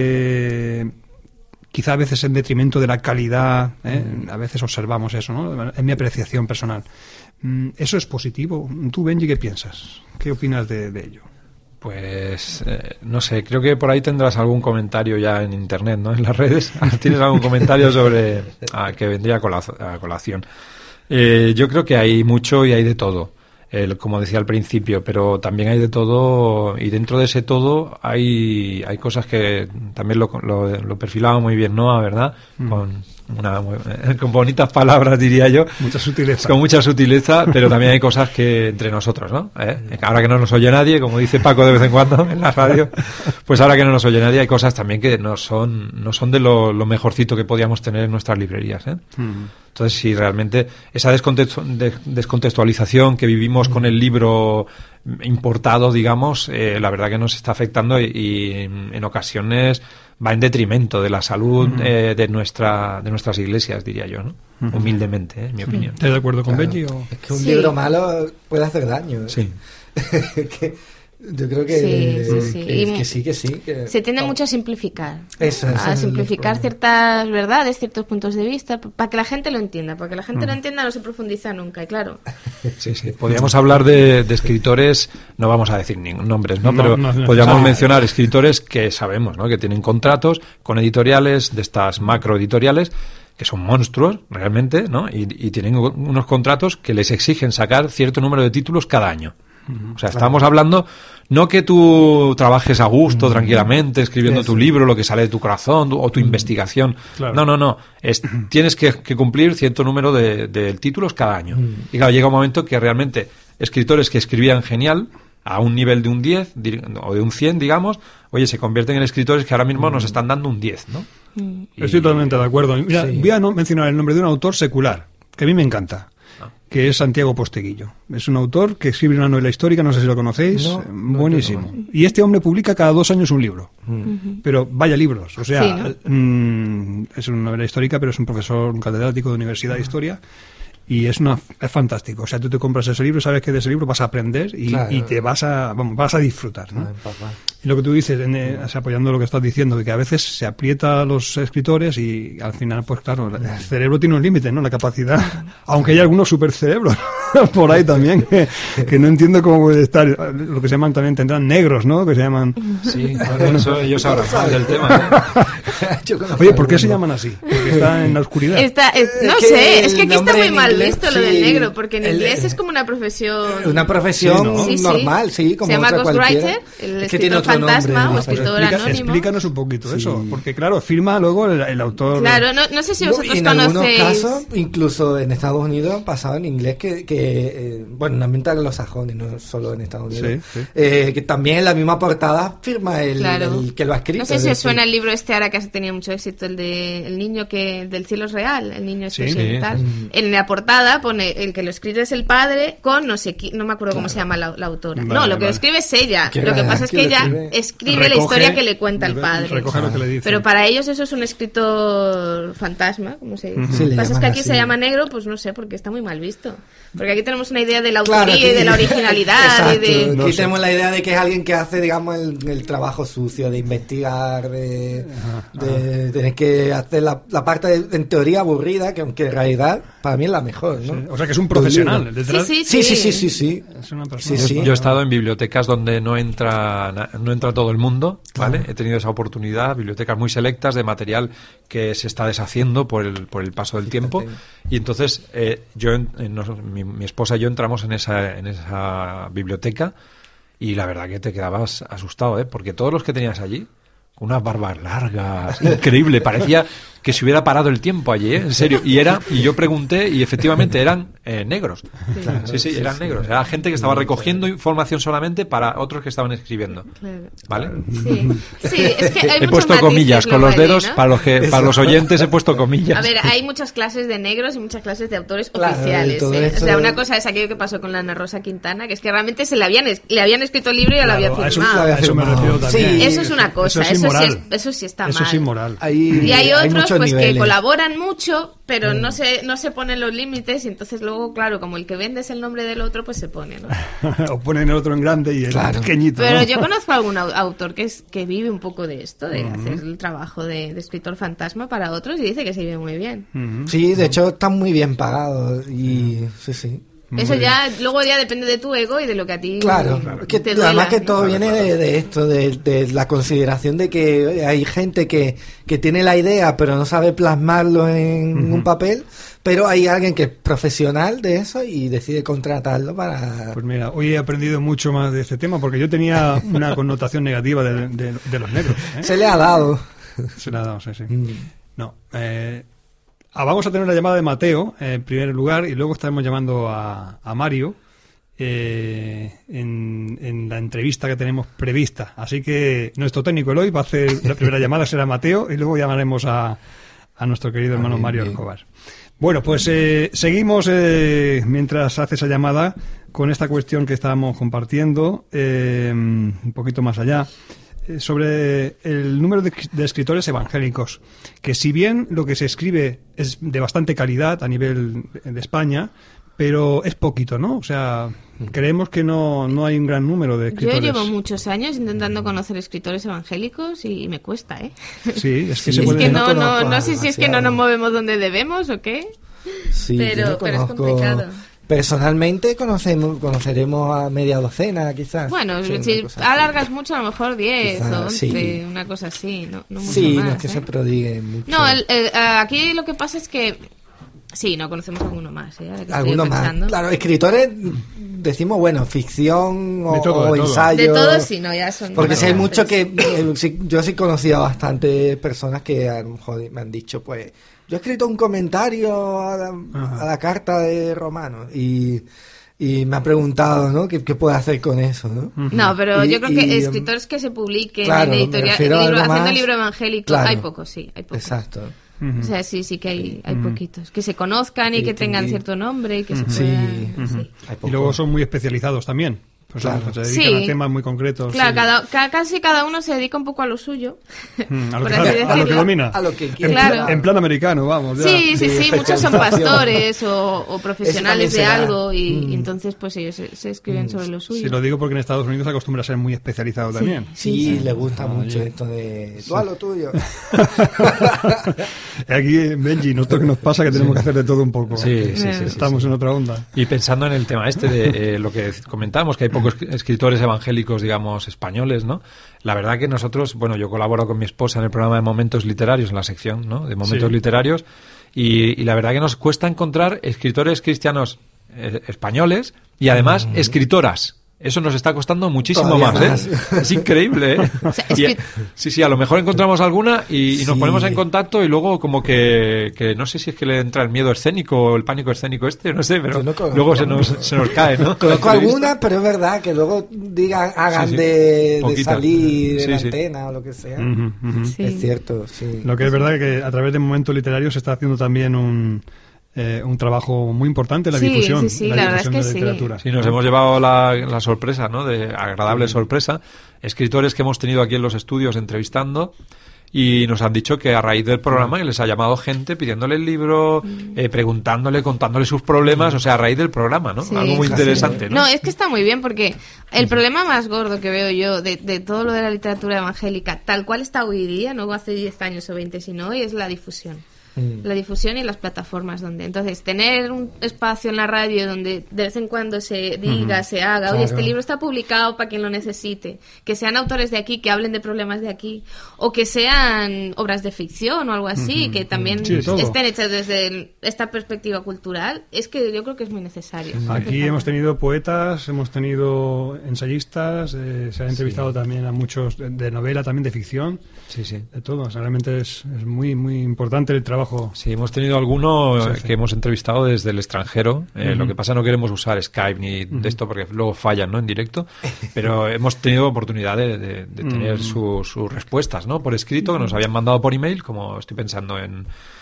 que quizá a veces en detrimento de la calidad, ¿eh? A veces observamos eso, ¿no? En mi apreciación personal. ¿Eso es positivo? ¿Tú, Benji, qué piensas? ¿Qué opinas de, de ello? Pues, eh, no sé, creo que por ahí tendrás algún comentario ya en internet, ¿no? En las redes. ¿Tienes algún comentario sobre ah, que vendría a, colazo, a colación? Eh, yo creo que hay mucho y hay de todo. El, como decía al principio, pero también hay de todo, y dentro de ese todo hay hay cosas que también lo, lo, lo perfilaba muy bien Noa, ¿verdad? Mm. Con una con bonitas palabras, diría yo. Mucha sutileza. Con mucha sutileza, pero también hay cosas que entre nosotros, ¿no? ¿Eh? Ahora que no nos oye nadie, como dice Paco de vez en cuando en la radio, pues ahora que no nos oye nadie hay cosas también que no son no son de lo, lo mejorcito que podíamos tener en nuestras librerías, ¿eh? Mm. Entonces, si realmente esa descontextu- de- descontextualización que vivimos con el libro importado, digamos, eh, la verdad que nos está afectando y, y en ocasiones va en detrimento de la salud uh-huh. eh, de nuestra de nuestras iglesias, diría yo, ¿no? Uh-huh. Humildemente, ¿eh? En mi opinión. ¿Estás de acuerdo con claro. Benji? O... Es que un sí. libro malo puede hacer daño, ¿eh? Sí. que, yo creo que sí, sí, sí. Que, que sí, que sí. Que... Se tiende oh. mucho a simplificar. Eso, eso a es simplificar ciertas verdades, ciertos puntos de vista, para que la gente lo entienda. Para que la gente mm. lo entienda no se profundiza nunca, y claro. Sí, sí. Podríamos hablar de, de escritores, no vamos a decir ningún nombres, ¿no? no Pero no, no, podríamos no. mencionar escritores que sabemos, ¿no? Que tienen contratos con editoriales, de estas macroeditoriales, que son monstruos, realmente, ¿no? Y, y tienen unos contratos que les exigen sacar cierto número de títulos cada año. O sea, estamos hablando no que tú trabajes a gusto, tranquilamente, escribiendo Eso. tu libro, lo que sale de tu corazón, o tu investigación. Claro. No, no, no. Es, tienes que, que cumplir cierto número de, de títulos cada año. Y claro, llega un momento que realmente escritores que escribían genial, a un nivel de un diez o de un cien, digamos, oye, se convierten en escritores que ahora mismo nos están dando un diez, ¿no? Y... Estoy totalmente de acuerdo. Mira, sí. Voy a no mencionar el nombre de un autor secular, que a mí me encanta. Que es Santiago Posteguillo. Es un autor que escribe una novela histórica, no sé si lo conocéis, no, no, buenísimo. No. Y este hombre publica cada dos años un libro. Uh-huh. Pero vaya libros, o sea, sí, ¿no? mmm, es una novela histórica, pero es un profesor, un catedrático de Universidad de Historia. Y es una es fantástico. O sea, tú te compras ese libro, sabes que de ese libro vas a aprender y, claro. y te vas a vamos, vas a disfrutar, ¿no? Ay, y lo que tú dices, en, eh, o sea, apoyando lo que estás diciendo, de que a veces se aprieta a los escritores y al final, pues claro, el cerebro tiene un límite, ¿no? La capacidad, aunque hay algunos supercerebros. por ahí también, que, que no entiendo cómo puede estar, lo que se llaman también, tendrán negros, ¿no? Que se llaman... Sí, bueno, eso ellos sabrán más del tema, ¿eh? Oye, ¿por qué se llaman así? Porque están en la oscuridad. Está, es, no Es que sé, es que el aquí está nombre muy en mal inglés, visto lo sí, del negro, porque en el- inglés es como una profesión... Una profesión Sí, ¿no? Sí, sí. normal, sí, como Se llama otra cualquiera. ghostwriter, el Es que tiene escritor otro nombre, fantasma ¿no? o Pero- escritor Explica- anónimo. explícanos un poquito Sí. eso, porque claro, firma luego el, el autor... Claro, no, no sé si No, vosotros y en algunos conocéis... casos, incluso en Estados Unidos, pasaba en inglés que, que eh, bueno, en ambiente anglosajones, no solo en Estados Unidos, Sí, sí. eh, que también en la misma portada firma el, Claro. el que lo ha escrito. No sé es si os decir, suena el libro este ahora que ha tenido mucho éxito, el de el niño que del cielo es real, el niño este Sí, occidental. sí. En la portada pone el que lo escribe es el padre con no sé qui- no me acuerdo cómo se llama la, la autora. Vale, no, lo que vale. lo escribe es ella. Que Lo que va- pasa es que que lo ella escribe- escribe la Recoge- historia que le cuenta el padre. Recoge lo que le dice. Pero para ellos eso es un escritor fantasma, como se dice. Sí, Lo le que pasa es llaman que aquí así. se llama negro, pues no sé, porque está muy mal visto. Porque aquí tenemos una idea de la Claro, autoría y aquí- de la originalidad Exacto, y de... No aquí sé. tenemos la idea de que es alguien que hace, digamos, el, el trabajo sucio de investigar, de, de tener que hacer la, la parte, de- en teoría, aburrida, que aunque en realidad para mí es la mejor, ¿no? Sí, o sea que es un profesional. Los detrás- Sí, Sí, sí, sí, sí, sí. Es una persona. Sí, sí. Yo he estado en bibliotecas donde no entra na- no entra todo el mundo, ¿vale? He tenido esa oportunidad, bibliotecas muy selectas de material que se está deshaciendo por el, por el paso del tiempo. Y entonces eh, yo, en- en nos- mi, mi esposa y yo entramos en esa, en esa biblioteca y la verdad que te quedabas asustado, ¿eh? Porque todos los que tenías allí, con unas barbas largas, increíble, parecía que se hubiera parado el tiempo allí, ¿eh? En serio. Y era y yo pregunté y efectivamente eran eh, negros. Sí, sí, eran negros. Era gente que estaba recogiendo información solamente para otros que estaban escribiendo. Claro. ¿Vale? Sí, sí, es que hay He muchos puesto matices comillas con luego los allí, dedos ¿no? para los que para los oyentes he puesto comillas. A ver, hay muchas clases de negros y muchas clases de autores Claro, oficiales. todo ¿eh? esto O sea, de- una cosa es aquello que pasó con la Ana Rosa Quintana, que es que realmente se le habían es- le habían escrito el libro y ya lo había Claro, a eso, firmado. a eso me refiero también. Sí, Eso es una cosa, Eso es eso, sí, inmoral. es- eso sí está Eso mal. es inmoral. Hay- Y hay otros muchos pues que niveles. colaboran mucho, pero no se no se ponen los límites y entonces luego, claro, como el que vende es el nombre del otro, pues se pone, ¿no? O ponen el otro en grande y el Claro. pequeñito. Pero ¿no? yo conozco a algún au- autor que es que vive un poco de esto, de hacer el trabajo de, de escritor fantasma para otros y dice que se vive muy bien. Ujú. Sí, de hecho están muy bien pagados y sí, sí. Eso ya, luego ya depende de tu ego y de lo que a ti Claro, que, te duela. además que ¿no? todo viene de, de esto, de, de la consideración de que oye, hay gente que, que tiene la idea pero no sabe plasmarlo en un papel, pero hay alguien que es profesional de eso y decide contratarlo para... Pues mira, hoy he aprendido mucho más de este tema porque yo tenía una connotación negativa de, de- de los negros. ¿eh? Se le ha dado. Se la ha dado, sí, sí. Mm. No. Eh, ah, vamos a tener una llamada de Mateo eh, en primer lugar y luego estaremos llamando a, a Mario eh, en, en la entrevista que tenemos prevista. Así que nuestro técnico Eloy va a hacer la primera llamada, será Mateo, y luego llamaremos a, a nuestro querido hermano bien, Mario bien. Escobar. Bueno, pues eh, seguimos eh, mientras hace esa llamada con esta cuestión que estábamos compartiendo eh, un poquito más allá eh, sobre el número de, de escritores evangélicos, que si bien lo que se escribe es de bastante calidad a nivel de España, pero es poquito, ¿no? O sea, creemos que no, no hay un gran número de Yo escritores. llevo muchos años intentando conocer escritores evangélicos y me cuesta, ¿eh? Sí, es que Sí, se Es puede... que no no, no, conozco no sé si es que no demasiado. nos movemos donde debemos o qué. Sí, Pero- yo no pero es conozco- complicado. Personalmente conocemos, conoceremos a media docena, quizás. Bueno, Sí, una si cosa así. alargas mucho, a lo mejor diez Quizá, o once, sí. una cosa así, no, no mucho Sí, más, no es que ¿eh? se prodigue mucho. No, el- el- aquí lo que pasa es que sí, no conocemos alguno más, ¿eh? Ahora que estoy Algunos más. pensando. Claro, escritores, decimos, bueno, ficción o, De todo, de o todo. ensayo. De todos sí, no, ya son Porque si hay bastantes. mucho que... eh, sí, yo sí conocía bastante personas que a lo mejor me han dicho, pues, yo he escrito un comentario a la, a la carta de Romanos y, y me ha preguntado, ¿no? ¿Qué, qué puede hacer con eso, no? No, pero Y- yo creo y, que um, escritores que se publiquen claro, en me editorial, refiero a libro- algo haciendo más- libro evangélico, claro. hay pocos, sí, hay pocos. Exacto. O sea, sí, sí que hay, hay poquitos. Que se conozcan y Y que que- tengan y- cierto nombre y que se Sí. puedan... Ujú. sí. Hay Y poco. luego son muy especializados también. Pues Claro. claro, se dedican Sí. a temas muy concretos. Claro, sí. cada, ca- casi cada uno se dedica un poco a lo suyo. Mm, a, lo por que así sabe, a lo que decirlo. domina. A lo que En, quiere. pla- Claro. en plan americano, vamos. Ya. Sí, sí, Sí, sí, muchos son especialización. pastores o, o profesionales Eso de también será. algo y, Mm. y entonces pues ellos se, se escriben sobre lo suyo. Sí, lo digo porque en Estados Unidos se acostumbra a ser muy especializado también. Sí, le gusta mucho esto de tú a lo tuyo. Aquí, Benji, nosotros que nos pasa que tenemos que hacer de todo un poco. Sí, sí, sí, sí, Estamos sí. en otra onda. Y pensando en el tema este de eh, lo que comentábamos, que hay pocos escritores evangélicos, digamos, españoles, ¿no? La verdad que nosotros, bueno, yo colaboro con mi esposa en el programa de Momentos Literarios, en la sección, ¿no?, de Momentos Sí. Literarios, y, y la verdad que nos cuesta encontrar escritores cristianos eh, españoles y además escritoras. Eso nos está costando muchísimo Todavía más, ¿eh? más. Es increíble, ¿eh? sea, Y, escrit- sí, sí, a lo mejor encontramos alguna y, y nos Sí. ponemos en contacto y luego como que, que no sé si es que le entra el miedo escénico o el pánico escénico este, no sé, pero Yo no conozco. luego se nos, se nos cae, ¿no? Conozco La entrevista. algunas, pero es verdad que luego digan, hagan Sí, sí. de, de Poquitas. salir de Sí, la sí. antena o lo que sea. Ujú, ujú. Sí. Es cierto, sí. Lo que es verdad es que a través de Momentos Literarios se está haciendo también un, eh, un trabajo muy importante en la Sí, difusión, sí, sí, la la verdad difusión es de que la sí. literatura. Sí, nos hemos llevado la, la sorpresa, ¿no? De agradable sorpresa. Escritores que hemos tenido aquí en los estudios entrevistando y nos han dicho que a raíz del programa les ha llamado gente pidiéndole el libro, eh, preguntándole, contándole sus problemas, o sea, a raíz del programa, ¿no? Sí. Algo muy Sí. interesante, ¿no? No, es que está muy bien porque el problema más gordo que veo yo de, de todo lo de la literatura evangélica, tal cual está hoy día, no hace diez años o veinte, sino hoy, es la difusión. La difusión y las plataformas donde. Entonces, tener un espacio en la radio donde de vez en cuando se diga, se haga, oye, Claro. este libro está publicado para quien lo necesite, que sean autores de aquí, que hablen de problemas de aquí, o que sean obras de ficción o algo así, que también Sí, todo. estén hechas desde el- esta perspectiva cultural, es que yo creo que es muy necesario. Aquí hemos tenido poetas, hemos tenido ensayistas, eh, se ha entrevistado también a muchos de, de novela, también de ficción, Sí, sí. de todo. O sea, realmente es, es muy muy importante el trabajo. Sí, hemos tenido alguno Sí, eh, sí. que hemos entrevistado desde el extranjero. Eh, Ujú. Lo que pasa no queremos usar Skype ni de esto porque luego fallan, ¿no?, en directo. Pero hemos tenido oportunidad de, de- de tener su- sus respuestas, ¿no?, por escrito, que nos habían mandado por email, como estoy pensando en,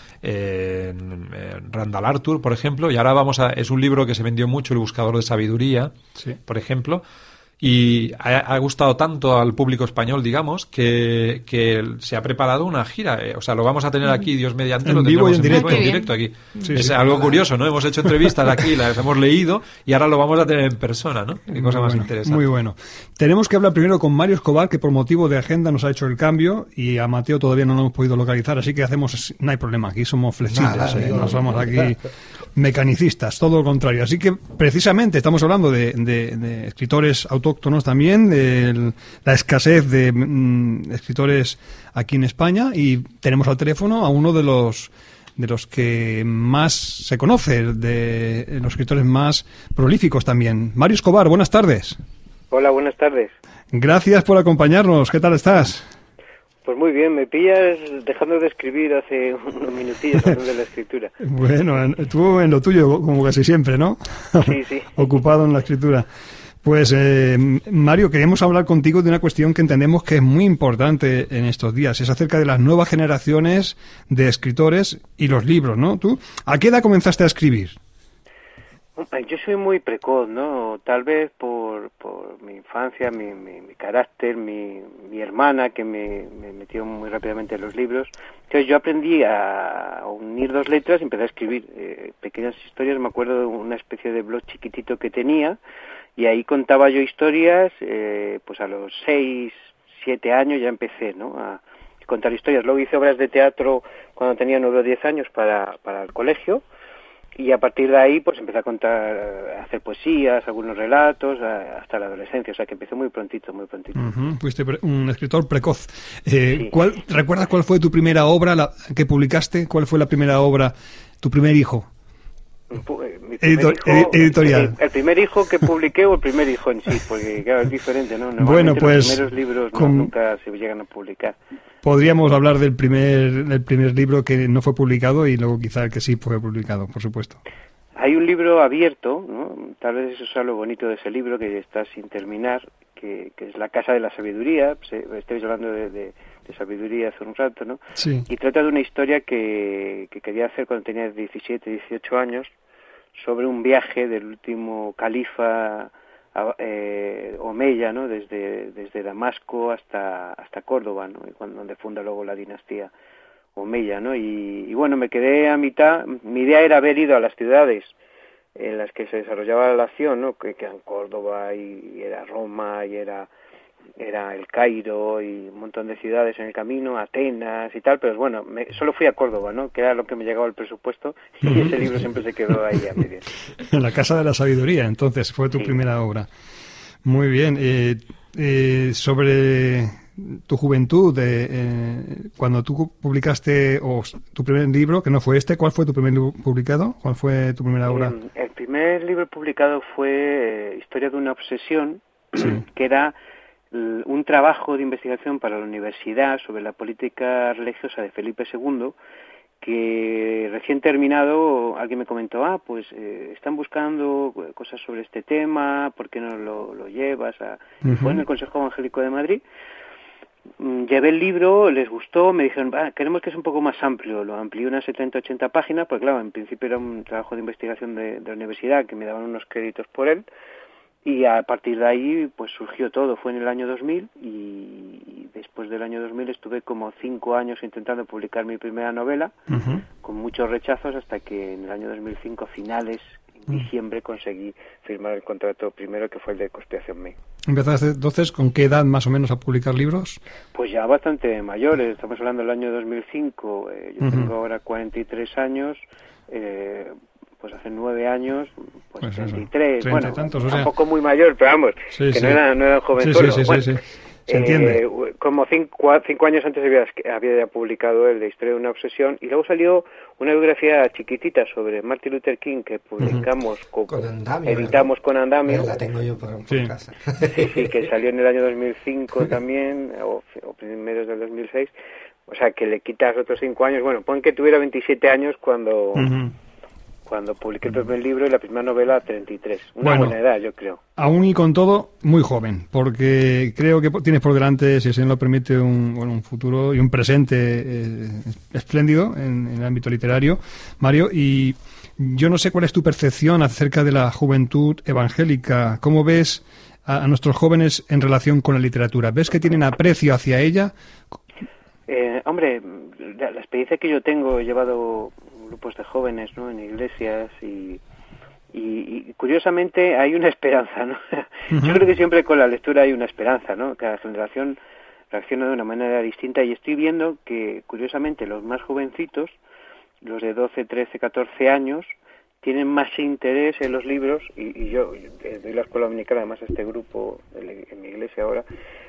en, en Randall Arthur, por ejemplo. Y ahora vamos a... Es un libro que se vendió mucho, El Buscador de Sabiduría, Sí. por ejemplo. Y ha, ha gustado tanto al público español, digamos, que, que se ha preparado una gira. eh, O sea, lo vamos a tener aquí, Dios mediante, En lo vivo y tendremos en vivo y directo. en directo aquí. Sí, es sí. algo curioso, ¿no? Hemos hecho entrevistas aquí, las hemos leído y ahora lo vamos a tener en persona, ¿no? Qué cosa Muy más bueno, interesante. Muy bueno. Tenemos que hablar primero con Mario Escobar, que por motivo de agenda nos ha hecho el cambio, y a Mateo todavía no lo hemos podido localizar, así que hacemos, no hay problema, aquí somos flexibles, Nada, eh, no. no somos aquí mecanicistas, todo lo contrario. Así que precisamente estamos hablando de, de- de escritores autóctonos también, de el- la escasez de mm, escritores aquí en España, y tenemos al teléfono a uno de los de los que más se conoce, de los escritores más prolíficos también. Mario Escobar, buenas tardes. Hola, buenas tardes. Gracias por acompañarnos. ¿Qué tal estás? Pues muy bien, me pillas dejando de escribir hace unos minutillos hablando de la escritura. Bueno, en- tú en lo tuyo, como casi siempre, ¿no? Sí, sí. Ocupado en la escritura. Pues, eh, Mario, queríamos hablar contigo de una cuestión que entendemos que es muy importante en estos días. Es acerca de las nuevas generaciones de escritores y los libros, ¿no? ¿Tú a qué edad comenzaste a escribir? Yo soy muy precoz, ¿no? Tal vez por, por mi infancia, mi, mi, mi carácter, mi, mi hermana que me, me metió muy rápidamente en los libros. Entonces yo aprendí a unir dos letras y empecé a escribir eh, pequeñas historias. Me acuerdo de una especie de blog chiquitito que tenía y ahí contaba yo historias, eh, pues a los seis, siete años ya empecé, ¿no?, a contar historias. Luego hice obras de teatro cuando tenía nueve o diez años para, para el colegio. Y a partir de ahí, pues empecé a contar, a hacer poesías, algunos relatos, a- hasta la adolescencia. O sea, que empecé muy prontito, muy prontito. Ujú, fuiste pre- un escritor precoz. Eh, Sí. ¿cuál, ¿Recuerdas cuál fue tu primera obra la, que publicaste? ¿Cuál fue la primera obra, tu primer hijo? Pu- eh, mi Editor- primer hijo- edi- editorial. El, el primer hijo que publiqué o el primer hijo en sí, porque claro, es diferente, ¿no? Normalmente Bueno, pues, los primeros libros no, con- nunca se llegan a publicar. Podríamos hablar del primer, del primer libro que no fue publicado y luego quizá el que sí fue publicado, por supuesto. Hay un libro abierto, ¿no? Tal vez eso sea lo bonito de ese libro, que está sin terminar, que, que es La Casa de la Sabiduría. Se- Estáis hablando de, de, de sabiduría hace un rato, ¿no? Sí. Y trata de una historia que, que quería hacer cuando tenía diecisiete, dieciocho años, sobre un viaje del último califa eh, Omeya, ¿no? Desde, desde Damasco hasta, hasta Córdoba, ¿no? Y cuando, donde funda luego la dinastía Omeya, ¿no? Y, y bueno, me quedé a mitad. Mi idea era haber ido a las ciudades en las que se desarrollaba la acción, ¿no? Que, que eran Córdoba y, y era Roma y era era el Cairo y un montón de ciudades en el camino, Atenas y tal, pero bueno, me, solo fui a Córdoba, ¿no? Que era lo que me llegaba el presupuesto y ese libro siempre se quedó ahí a medias. En la Casa de la Sabiduría, entonces, fue tu sí. primera obra. Muy bien. Eh, eh, sobre tu juventud, eh, eh, cuando tú publicaste o tu primer libro, que no fue este, ¿cuál fue tu primer libro publicado? ¿Cuál fue tu primera obra? Eh, el primer libro publicado fue eh, Historia de una obsesión, sí. que era un trabajo de investigación para la universidad sobre la política religiosa de Felipe segundo, que recién terminado alguien me comentó, ah, pues eh, están buscando cosas sobre este tema, ¿por qué no lo, lo llevas? A... Uh-huh. Fue en el Consejo Evangélico de Madrid. Llevé el libro, les gustó, me dijeron, ah, queremos que sea un poco más amplio, lo amplié unas setenta ochenta páginas, porque claro, en principio era un trabajo de investigación de, de la universidad, que me daban unos créditos por él, y a partir de ahí pues surgió todo. Fue en el año dos mil y después del año dos mil estuve como cinco años intentando publicar mi primera novela, uh-huh. con muchos rechazos, hasta que en el año dos mil cinco, finales, en diciembre, conseguí firmar el contrato primero, que fue el de Conspiración Me. ¿Empezaste entonces con qué edad más o menos a publicar libros? Pues ya bastante mayores, estamos hablando del año dos mil cinco, eh, yo uh-huh. tengo ahora cuarenta y tres años, eh, pues hace nueve años, pues, pues treinta y tres, treinta bueno, y tantos, o sea... tampoco muy mayor, pero vamos, sí, que sí. no era, no era joven sí, solo. Sí, sí, bueno, sí, sí. Se entiende. Eh, como cinco, cinco años antes había, había ya publicado el de Historia de una obsesión, y luego salió una biografía chiquitita sobre Martin Luther King que publicamos, uh-huh. con, con Andamio, editamos con Andamio. La tengo yo por, por sí. casa. Sí, sí, que salió en el año dos mil cinco también, o, o primeros del dos mil seis, o sea que le quitas otros cinco años, bueno, pon que tuviera veintisiete años cuando... Uh-huh. cuando publiqué el primer libro y la primera novela, treinta y tres. Una bueno, buena edad, yo creo. Aún y con todo, muy joven, porque creo que tienes por delante, si se lo permite, un, bueno, un futuro y un presente eh, espléndido en, en el ámbito literario, Mario, y yo no sé cuál es tu percepción acerca de la juventud evangélica. ¿Cómo ves a, a nuestros jóvenes en relación con la literatura? ¿Ves que tienen aprecio hacia ella? Eh, hombre, la, la experiencia que yo tengo, he llevado grupos de jóvenes, ¿no?, en iglesias y, y, y curiosamente hay una esperanza, ¿no? Uh-huh. Yo creo que siempre con la lectura hay una esperanza, ¿no? Cada generación reacciona de una manera distinta y estoy viendo que curiosamente los más jovencitos, los de doce, trece, catorce años, tienen más interés en los libros y, y yo doy la escuela dominical además a este grupo en mi iglesia ahora,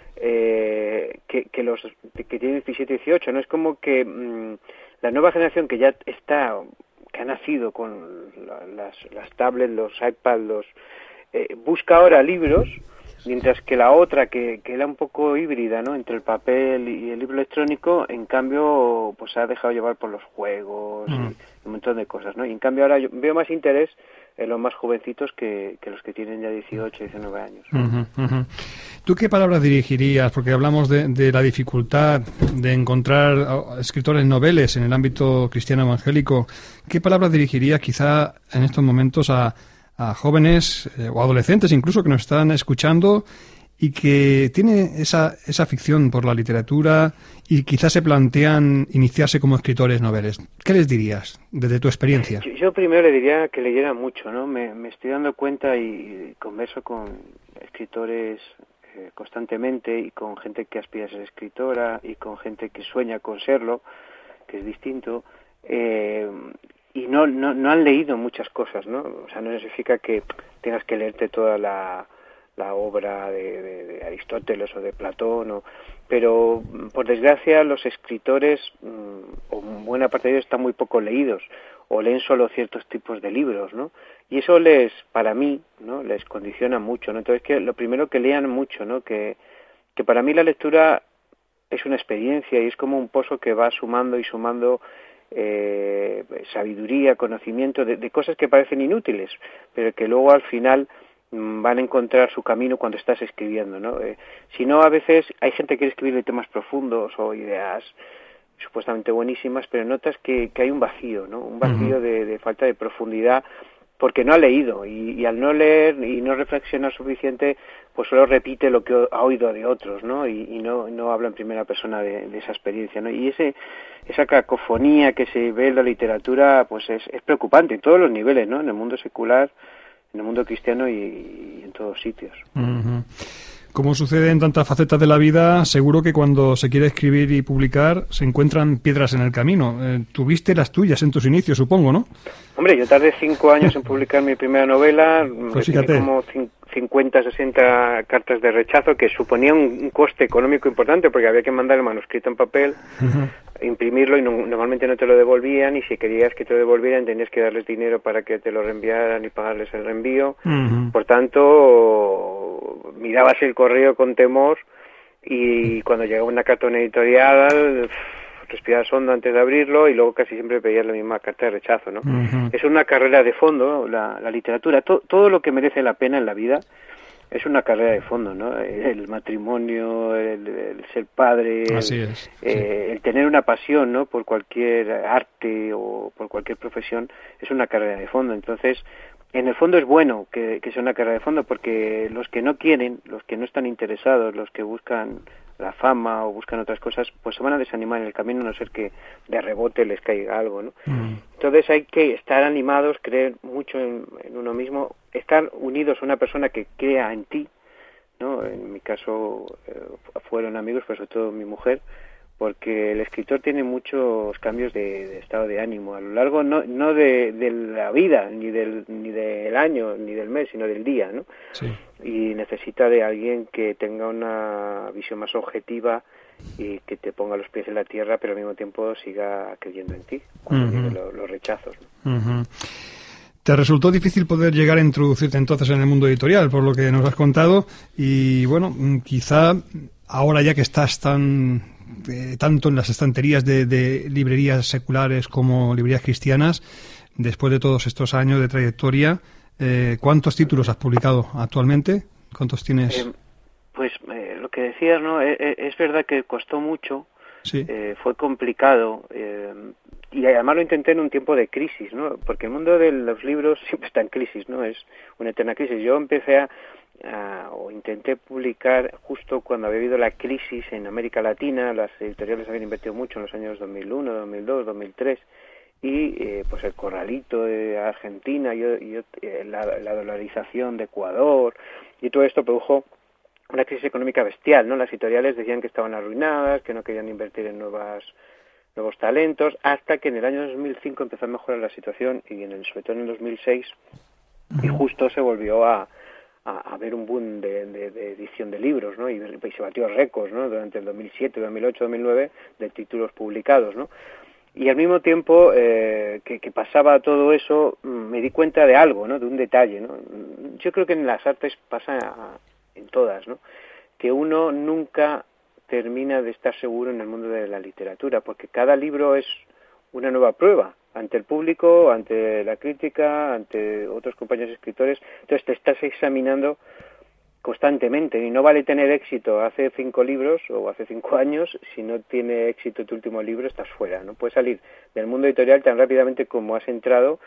eh, que, que los que tienen diecisiete, dieciocho, ¿no? Es como que mmm, la nueva generación que ya está, que ha nacido con la, las, las tablets, los iPads, los, eh, busca ahora libros, mientras que la otra, que, que era un poco híbrida, ¿no?, entre el papel y el libro electrónico, en cambio, pues se ha dejado llevar por los juegos mm. y un montón de cosas, ¿no? Y en cambio ahora yo veo más interés en los más jovencitos que, que los que tienen ya dieciocho, diecinueve años. Uh-huh, uh-huh. ¿Tú qué palabras dirigirías? Porque hablamos de, de la dificultad de encontrar escritores noveles en el ámbito cristiano evangélico. ¿Qué palabras dirigirías quizá en estos momentos a, a jóvenes eh, o adolescentes incluso que nos están escuchando y que tienen esa, esa afición por la literatura y quizás se plantean iniciarse como escritores noveles? ¿Qué les dirías desde tu experiencia? Yo, yo primero le diría que leyeran mucho, ¿no? Me, me estoy dando cuenta y, y converso con escritores eh, constantemente y con gente que aspira a ser escritora y con gente que sueña con serlo, que es distinto, eh, y no, no, no han leído muchas cosas, ¿no? O sea, no significa que tengas que leerte toda la... la obra de, de, de Aristóteles o de Platón, o, pero por desgracia los escritores, mmm, o buena parte de ellos, están muy poco leídos, o leen solo ciertos tipos de libros, ¿no? Y eso les, para mí, ¿no?, les condiciona mucho, ¿no? Entonces, que lo primero que lean mucho, ¿no? Que, que para mí la lectura es una experiencia y es como un pozo que va sumando y sumando eh, sabiduría, conocimiento de, de cosas que parecen inútiles, pero que luego al final van a encontrar su camino cuando estás escribiendo, ¿no? Eh, si no, a veces hay gente que quiere escribir de temas profundos o ideas supuestamente buenísimas, pero notas que, que hay un vacío, ¿no? Un vacío uh-huh. de, de falta de profundidad porque no ha leído, y, y al no leer y no reflexionar suficiente, pues solo repite lo que ha oído de otros, ¿no? Y, y no, no habla en primera persona de, de esa experiencia, ¿no? Y ese, esa cacofonía que se ve en la literatura, pues es, es preocupante en todos los niveles, ¿no? En el mundo secular, en el mundo cristiano y, y en todos sitios. Uh-huh. Como sucede en tantas facetas de la vida, seguro que cuando se quiere escribir y publicar se encuentran piedras en el camino. Eh, tuviste las tuyas en tus inicios, supongo, ¿no? Hombre, yo tardé cinco años en publicar mi primera novela, pues fíjate. como cincuenta, sesenta cartas de rechazo, que suponía un, un coste económico importante, porque había que mandar el manuscrito en papel, uh-huh. imprimirlo, y no, normalmente no te lo devolvían, y si querías que te lo devolvieran tenías que darles dinero para que te lo reenviaran y pagarles el reenvío. Uh-huh. Por tanto, mirabas el correo con temor, y cuando llegaba una carta a una editorial, respirabas hondo antes de abrirlo, y luego casi siempre pedías la misma carta de rechazo, ¿no? Uh-huh. Es una carrera de fondo, la, la literatura, to, todo lo que merece la pena en la vida es una carrera de fondo, ¿no? El matrimonio, el, el ser padre, Así es, eh, sí. el tener una pasión, ¿no? Por cualquier arte o por cualquier profesión, es una carrera de fondo. Entonces, en el fondo es bueno que, que sea una carrera de fondo, porque los que no quieren, los que no están interesados, los que buscan la fama o buscan otras cosas, pues se van a desanimar en el camino, a no ser que de rebote les caiga algo, ¿no? Mm. Entonces hay que estar animados, creer mucho en, en uno mismo, estar unidos a una persona que crea en ti, ¿no? En mi caso eh, fueron amigos, pero sobre todo mi mujer, porque el escritor tiene muchos cambios de, de estado de ánimo a lo largo, no no de, de la vida, ni del ni del año, ni del mes, sino del día, ¿no? Sí. Y necesita de alguien que tenga una visión más objetiva y que te ponga los pies en la tierra, pero al mismo tiempo siga creyendo en ti cuando uh-huh. los, los rechazos, ¿no? Uh-huh. ¿Te resultó difícil poder llegar a introducirte entonces en el mundo editorial, por lo que nos has contado? Y bueno, quizá ahora ya que estás tan eh, tanto en las estanterías de, de librerías seculares como librerías cristianas, después de todos estos años de trayectoria, eh, ¿cuántos títulos has publicado actualmente? ¿Cuántos tienes? Eh, pues eh, lo que decías, ¿no? Eh, eh, es verdad que costó mucho, sí. eh, fue complicado, eh, y además lo intenté en un tiempo de crisis, ¿no? Porque el mundo de los libros siempre está en crisis, ¿no? Es una eterna crisis. Yo empecé a, a o intenté publicar justo cuando había habido la crisis en América Latina. Las editoriales habían invertido mucho en los años dos mil uno, dos mil dos, dos mil tres, y eh, pues el Corralito de Argentina y, y eh, la, la dolarización de Ecuador, y todo esto produjo una crisis económica bestial, ¿no? Las editoriales decían que estaban arruinadas, que no querían invertir en nuevas nuevos talentos, hasta que en el año dos mil cinco empezó a mejorar la situación, y en el, sobre todo en el dos mil seis, y justo se volvió a, a, a ver un boom de, de, de edición de libros, ¿no? Y, y se batió récords, ¿no? Durante el dos mil siete, dos mil ocho, dos mil nueve, de títulos publicados, ¿no? Y al mismo tiempo eh, que, que pasaba todo eso, me di cuenta de algo, ¿no? De un detalle, ¿no? Yo creo que en las artes pasa en todas, ¿no? Que uno nunca termina de estar seguro en el mundo de la literatura, porque cada libro es una nueva prueba ante el público, ante la crítica, ante otros compañeros escritores. Entonces te estás examinando constantemente, y no vale tener éxito hace cinco libros o hace cinco años. Si no tiene éxito tu último libro, estás fuera, no puedes salir del mundo editorial tan rápidamente como has entrado,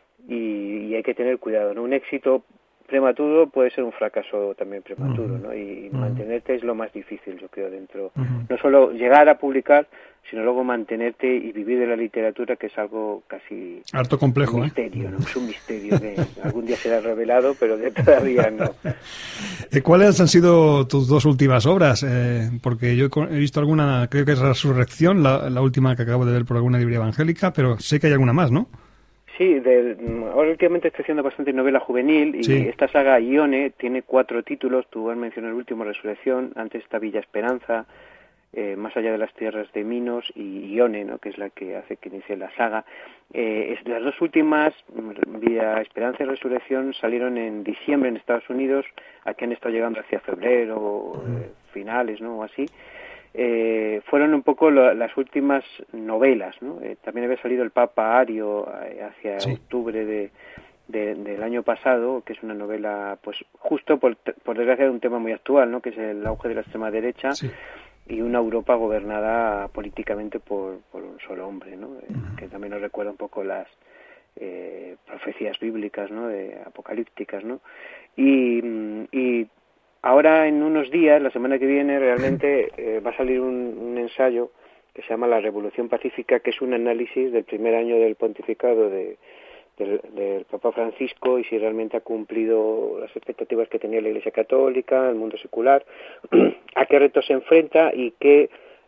y, y hay que tener cuidado, ¿no? Un éxito prematuro puede ser un fracaso también prematuro, ¿no? Y uh-huh. mantenerte es lo más difícil, yo creo, dentro. Uh-huh. No solo llegar a publicar, sino luego mantenerte y vivir de la literatura, que es algo casi... harto complejo, un misterio, ¿eh? ¿no? Es un misterio que algún día será revelado, pero de todavía no. ¿Cuáles han sido tus dos últimas obras? Eh, porque yo he visto alguna, creo que es Resurrección, la, la última que acabo de ver por alguna librería evangélica, pero sé que hay alguna más, ¿no? Sí, de, ahora últimamente estoy haciendo bastante novela juvenil, y sí. esta saga Ione tiene cuatro títulos. Tú has mencionado el último, Resurrección, antes está Villa Esperanza, eh, Más allá de las tierras de Minos, y Ione, ¿no? Que es la que hace que inicie la saga. Eh, es, las dos últimas, Villa Esperanza y Resurrección, salieron en diciembre en Estados Unidos. Aquí han estado llegando hacia febrero, eh, finales, ¿no? O así. Eh, fueron un poco lo, las últimas novelas, ¿no? Eh, también había salido El Papa Ario eh, hacia sí. octubre de, de, del año pasado, que es una novela, pues justo por, por desgracia, de un tema muy actual, ¿no? Que es el auge de la extrema derecha, sí. y una Europa gobernada políticamente por, por un solo hombre, ¿no? Uh-huh. Que también nos recuerda un poco las eh, profecías bíblicas, ¿no? De apocalípticas, ¿no? Y, y ahora en unos días, la semana que viene, realmente eh, va a salir un, un ensayo que se llama La Revolución Pacífica, que es un análisis del primer año del pontificado de, del, del Papa Francisco y si realmente ha cumplido las expectativas que tenía la Iglesia Católica, el mundo secular, a qué retos se enfrenta y qué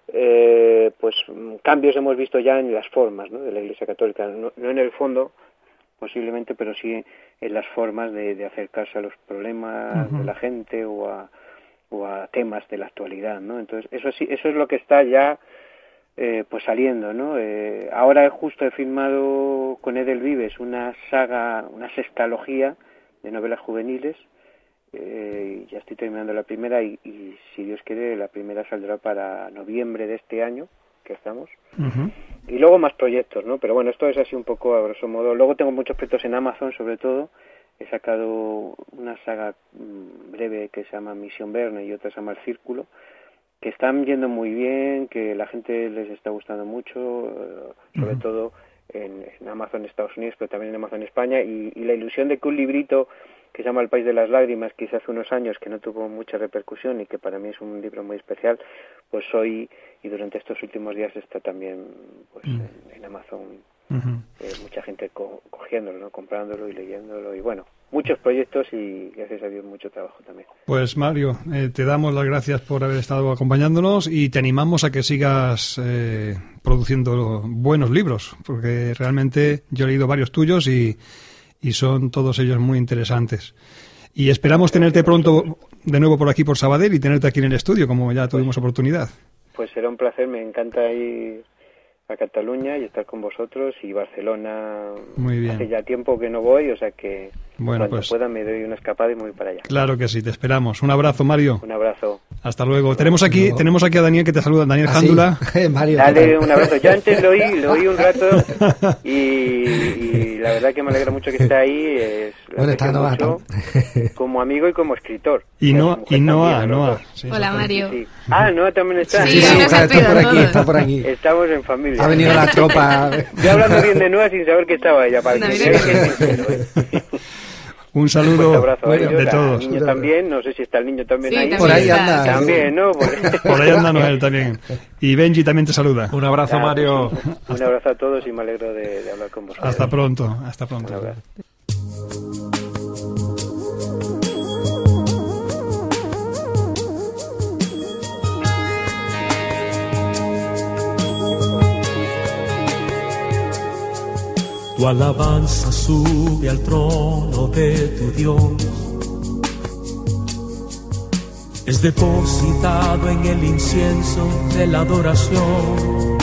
eh, pues cambios hemos visto ya en las formas, ¿no? De la Iglesia Católica, no, no en el fondo posiblemente, pero sí en las formas de, de acercarse a los problemas uh-huh. de la gente o a, o a temas de la actualidad, ¿no? Entonces eso sí, eso es lo que está ya Eh, pues saliendo, ¿no? Eh, ahora justo he firmado con Edel Vives una saga, una sextalogía de novelas juveniles, eh, ya estoy terminando la primera y, y si Dios quiere la primera saldrá para noviembre de este año, que estamos, uh-huh. y luego más proyectos, ¿no? Pero bueno, esto es así un poco a grosso modo. Luego tengo muchos proyectos en Amazon, sobre todo. He sacado una saga mmm, breve que se llama Misión Verne y otra se llama El Círculo, que están yendo muy bien, que la gente les está gustando mucho, sobre uh-huh. todo en, en Amazon Estados Unidos, pero también en Amazon España, y, y la ilusión de que un librito que se llama El País de las Lágrimas, que hice hace unos años, que no tuvo mucha repercusión y que para mí es un libro muy especial, pues hoy y durante estos últimos días está también pues uh-huh. en, en Amazon, uh-huh. eh, mucha gente co- cogiéndolo, ¿no? Comprándolo y leyéndolo, y bueno, muchos proyectos y gracias a Dios mucho trabajo también. Pues Mario, eh, te damos las gracias por haber estado acompañándonos y te animamos a que sigas eh, produciendo buenos libros, porque realmente yo he leído varios tuyos y, y son todos ellos muy interesantes. Y esperamos tenerte pronto de nuevo por aquí por Sabadell y tenerte aquí en el estudio, como ya tuvimos pues, oportunidad. Pues será un placer, me encanta ir a Cataluña y estar con vosotros, y Barcelona muy bien. Hace ya tiempo que no voy, o sea que bueno, cuando pues, pueda me doy una escapada y me voy para allá. Claro que sí, te esperamos. Un abrazo, Mario. Un abrazo. Hasta luego. Hasta tenemos aquí luego. tenemos aquí a Daniel que te saluda, Daniel ¿Ah, Jándula. Sí? Mario, dale un abrazo. Yo antes lo oí, lo oí un rato y, y la verdad que me alegra mucho que esté ahí. Es, bueno, está no mucho, como amigo y como escritor. Y no y Noa, Noa. Sí, Hola, Mario. Sí, sí. Ah, Noa también está. Sí, sí, sí, está, está por aquí, está por aquí. Estamos en familia. Ha venido la tropa. Yo hablando bien de Noa sin saber que estaba ella, para no, que veáis que es sincero, ¿eh? Un saludo un abrazo bueno, a ellos, de todos. El niño también, no sé si está el niño también sí, ahí. También por ahí está. anda. También, ¿no? Por, por ahí anda Noel también. Y Benji también te saluda. Un abrazo, Claro, Mario. Sí. Un hasta, abrazo a todos y me alegro de, de hablar con vosotros. Hasta pronto, hasta pronto. Un abrazo. Tu alabanza sube al trono de tu Dios, es depositado en el incienso de la adoración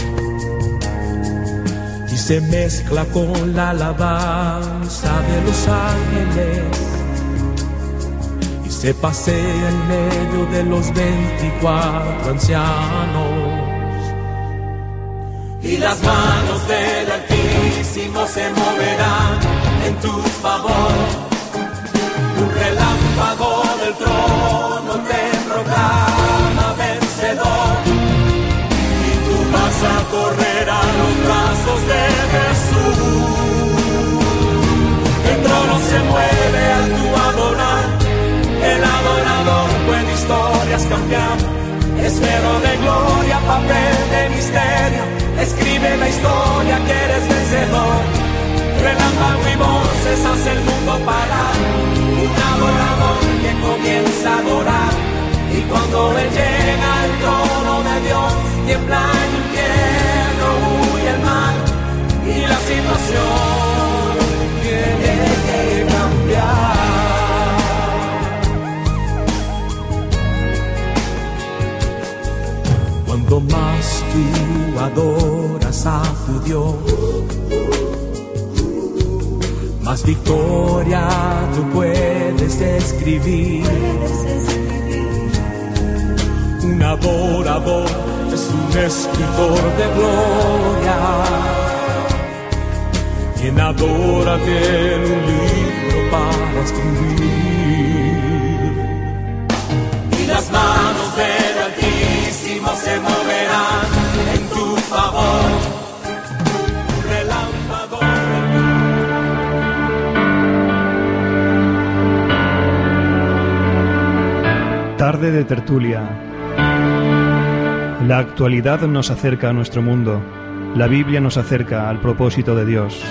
y se mezcla con la alabanza de los ángeles y se pasea en medio de los veinticuatro ancianos. Y las manos del Altísimo se moverán en tu favor. Un relámpago del trono te proclama vencedor. Y tú vas a correr a los brazos de Jesús. El trono se mueve al tu adorar. El adorador puede historias cambiar. Esfero de gloria, papel de misterio. Escribe la historia que eres vencedor. Relámpago y voces hace el mundo parar. Un adorador que comienza a adorar. Y cuando él llega al trono de Dios, tiembla el infierno, huye el mal. Y la situación tiene que cambiar. Cuando más tú adoras a tu Dios, más victoria tú puedes escribir. Un adorador es un escritor de gloria. Quien adora tiene un libro para escribir. Y las manos del Altísimo se moverán en tu favor. Un relámpago del Tarde de tertulia. La actualidad nos acerca a nuestro mundo. La Biblia nos acerca al propósito de Dios.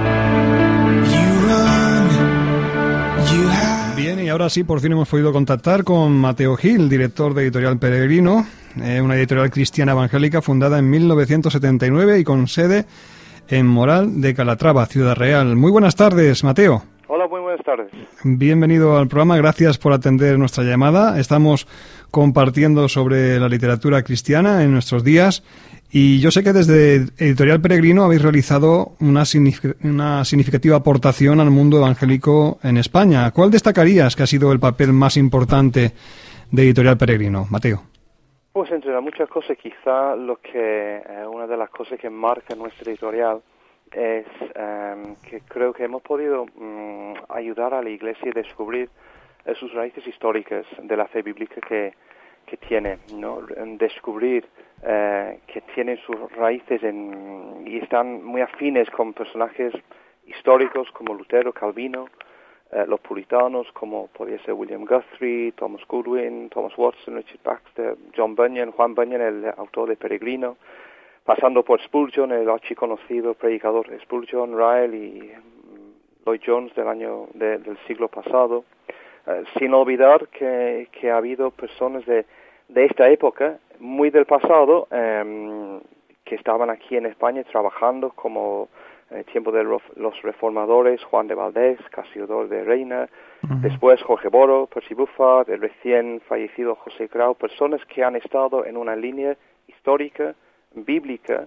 Bien, y ahora sí, por fin hemos podido contactar con Mateo Gil, director de Editorial Peregrino, eh, una editorial cristiana evangélica fundada en mil novecientos setenta y nueve y con sede en Moral de Calatrava, Ciudad Real. Muy buenas tardes, Mateo. Hola, muy buenas tardes. Bienvenido al programa, gracias por atender nuestra llamada. Estamos compartiendo sobre la literatura cristiana en nuestros días y yo sé que desde Editorial Peregrino habéis realizado una, signific- una significativa aportación al mundo evangélico en España. ¿Cuál destacarías que ha sido el papel más importante de Editorial Peregrino, Mateo? Pues entre las muchas cosas, quizá lo que eh, una de las cosas que marca nuestra editorial es um, que creo que hemos podido um, ayudar a la Iglesia a descubrir eh, sus raíces históricas de la fe bíblica que, que tiene, ¿no? Descubrir eh, que tienen sus raíces en, y están muy afines con personajes históricos como Lutero, Calvino, eh, los puritanos como podría ser William Guthrie, Thomas Goodwin, Thomas Watson, Richard Baxter, John Bunyan, Juan Bunyan, el autor de Peregrino, pasando por Spurgeon, el archiconocido predicador Spurgeon, Ryle y Lloyd Jones del año de, del siglo pasado, uh, sin olvidar que, que ha habido personas de, de esta época, muy del pasado, um, que estaban aquí en España trabajando como eh, tiempo de los reformadores, Juan de Valdés, Casiodoro de Reina, uh-huh. Después Jorge Boro, Percy Buffard, el recién fallecido José Grau, personas que han estado en una línea histórica bíblica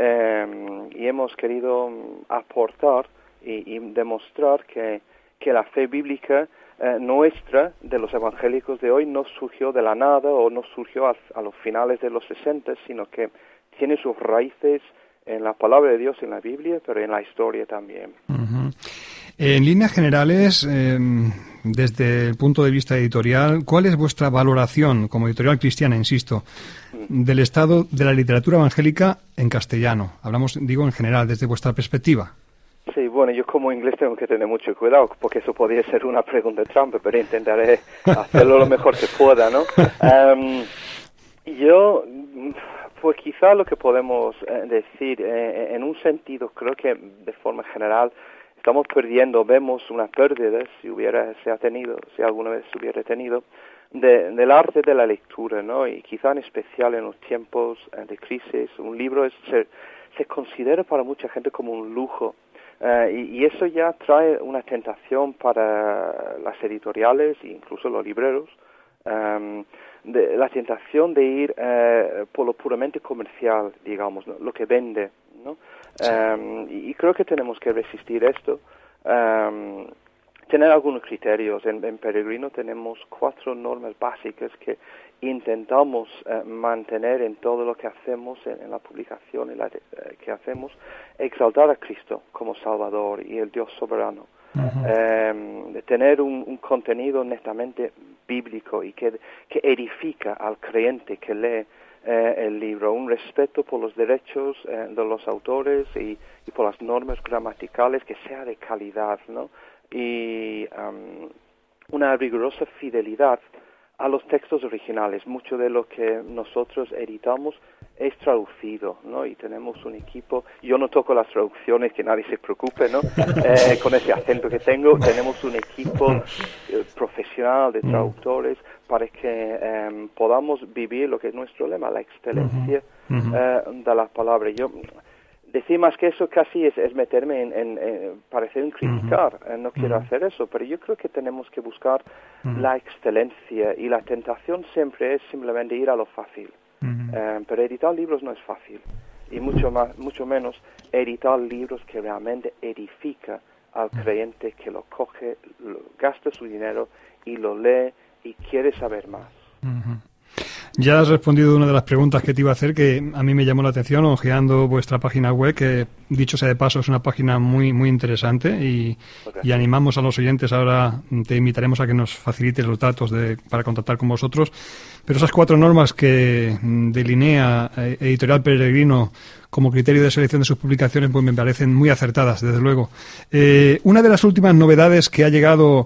eh, y hemos querido aportar y, y demostrar que, que la fe bíblica eh, nuestra de los evangélicos de hoy no surgió de la nada o no surgió a, a los finales de los sesenta, sino que tiene sus raíces en la palabra de Dios, en la Biblia, pero en la historia también. Uh-huh. En líneas generales, eh, desde el punto de vista editorial, ¿cuál es vuestra valoración, como editorial cristiana, insisto, del estado de la literatura evangélica en castellano? Hablamos, digo, en general, desde vuestra perspectiva. Sí, bueno, yo como inglés tengo que tener mucho cuidado, porque eso podría ser una pregunta trampa, pero intentaré hacerlo lo mejor que pueda, ¿no? Um, yo, pues quizá lo que podemos eh, decir, eh, en un sentido, creo que de forma general, estamos perdiendo, vemos una pérdida, si hubiera, se ha tenido, si alguna vez se hubiera tenido, de, del arte de la lectura, ¿no? Y quizá en especial en los tiempos eh, de crisis, un libro es, se, se considera para mucha gente como un lujo. Uh, y, y eso ya trae una tentación para las editoriales e incluso los libreros, um, de, la tentación de ir uh, por lo puramente comercial, digamos, ¿no? Lo que vende, ¿no? Sí. Um, y, y creo que tenemos que resistir esto. Um, tener algunos criterios. En, en Peregrino tenemos cuatro normas básicas que intentamos uh, mantener en todo lo que hacemos, en, en la publicación en la, uh, que hacemos, exaltar a Cristo como Salvador y el Dios soberano. Uh-huh. Um, de tener un, un contenido netamente bíblico y que, que edifica al creyente que lee Eh, el libro, un respeto por los derechos eh, de los autores y, y por las normas gramaticales, que sea de calidad, ¿no? Y um, una rigurosa fidelidad a los textos originales. Mucho de lo que nosotros editamos es traducido, ¿no? Y tenemos un equipo, yo no toco las traducciones, que nadie se preocupe, ¿no? Eh, con ese acento que tengo, tenemos un equipo eh, profesional de traductores para que eh, podamos vivir lo que es nuestro lema, la excelencia uh-huh. eh, de la palabra. Yo decir más que eso casi es, es meterme en, en, en parecer en criticar, uh-huh. eh, no quiero uh-huh. hacer eso, pero yo creo que tenemos que buscar uh-huh. la excelencia, y la tentación siempre es simplemente ir a lo fácil. Uh-huh. Eh, pero editar libros no es fácil, y mucho más, mucho menos editar libros que realmente edifica al uh-huh. creyente, que lo coge, lo, gasta su dinero y lo lee y quiere saber más. Uh-huh. Ya has respondido a una de las preguntas que te iba a hacer, que a mí me llamó la atención ojeando vuestra página web, que dicho sea de paso es una página muy muy interesante, y, okay. y animamos a los oyentes, ahora te invitaremos a que nos facilites los datos de, para contactar con vosotros, pero esas cuatro normas que delinea Editorial Peregrino como criterio de selección de sus publicaciones, pues me parecen muy acertadas, desde luego. Eh, una de las últimas novedades que ha llegado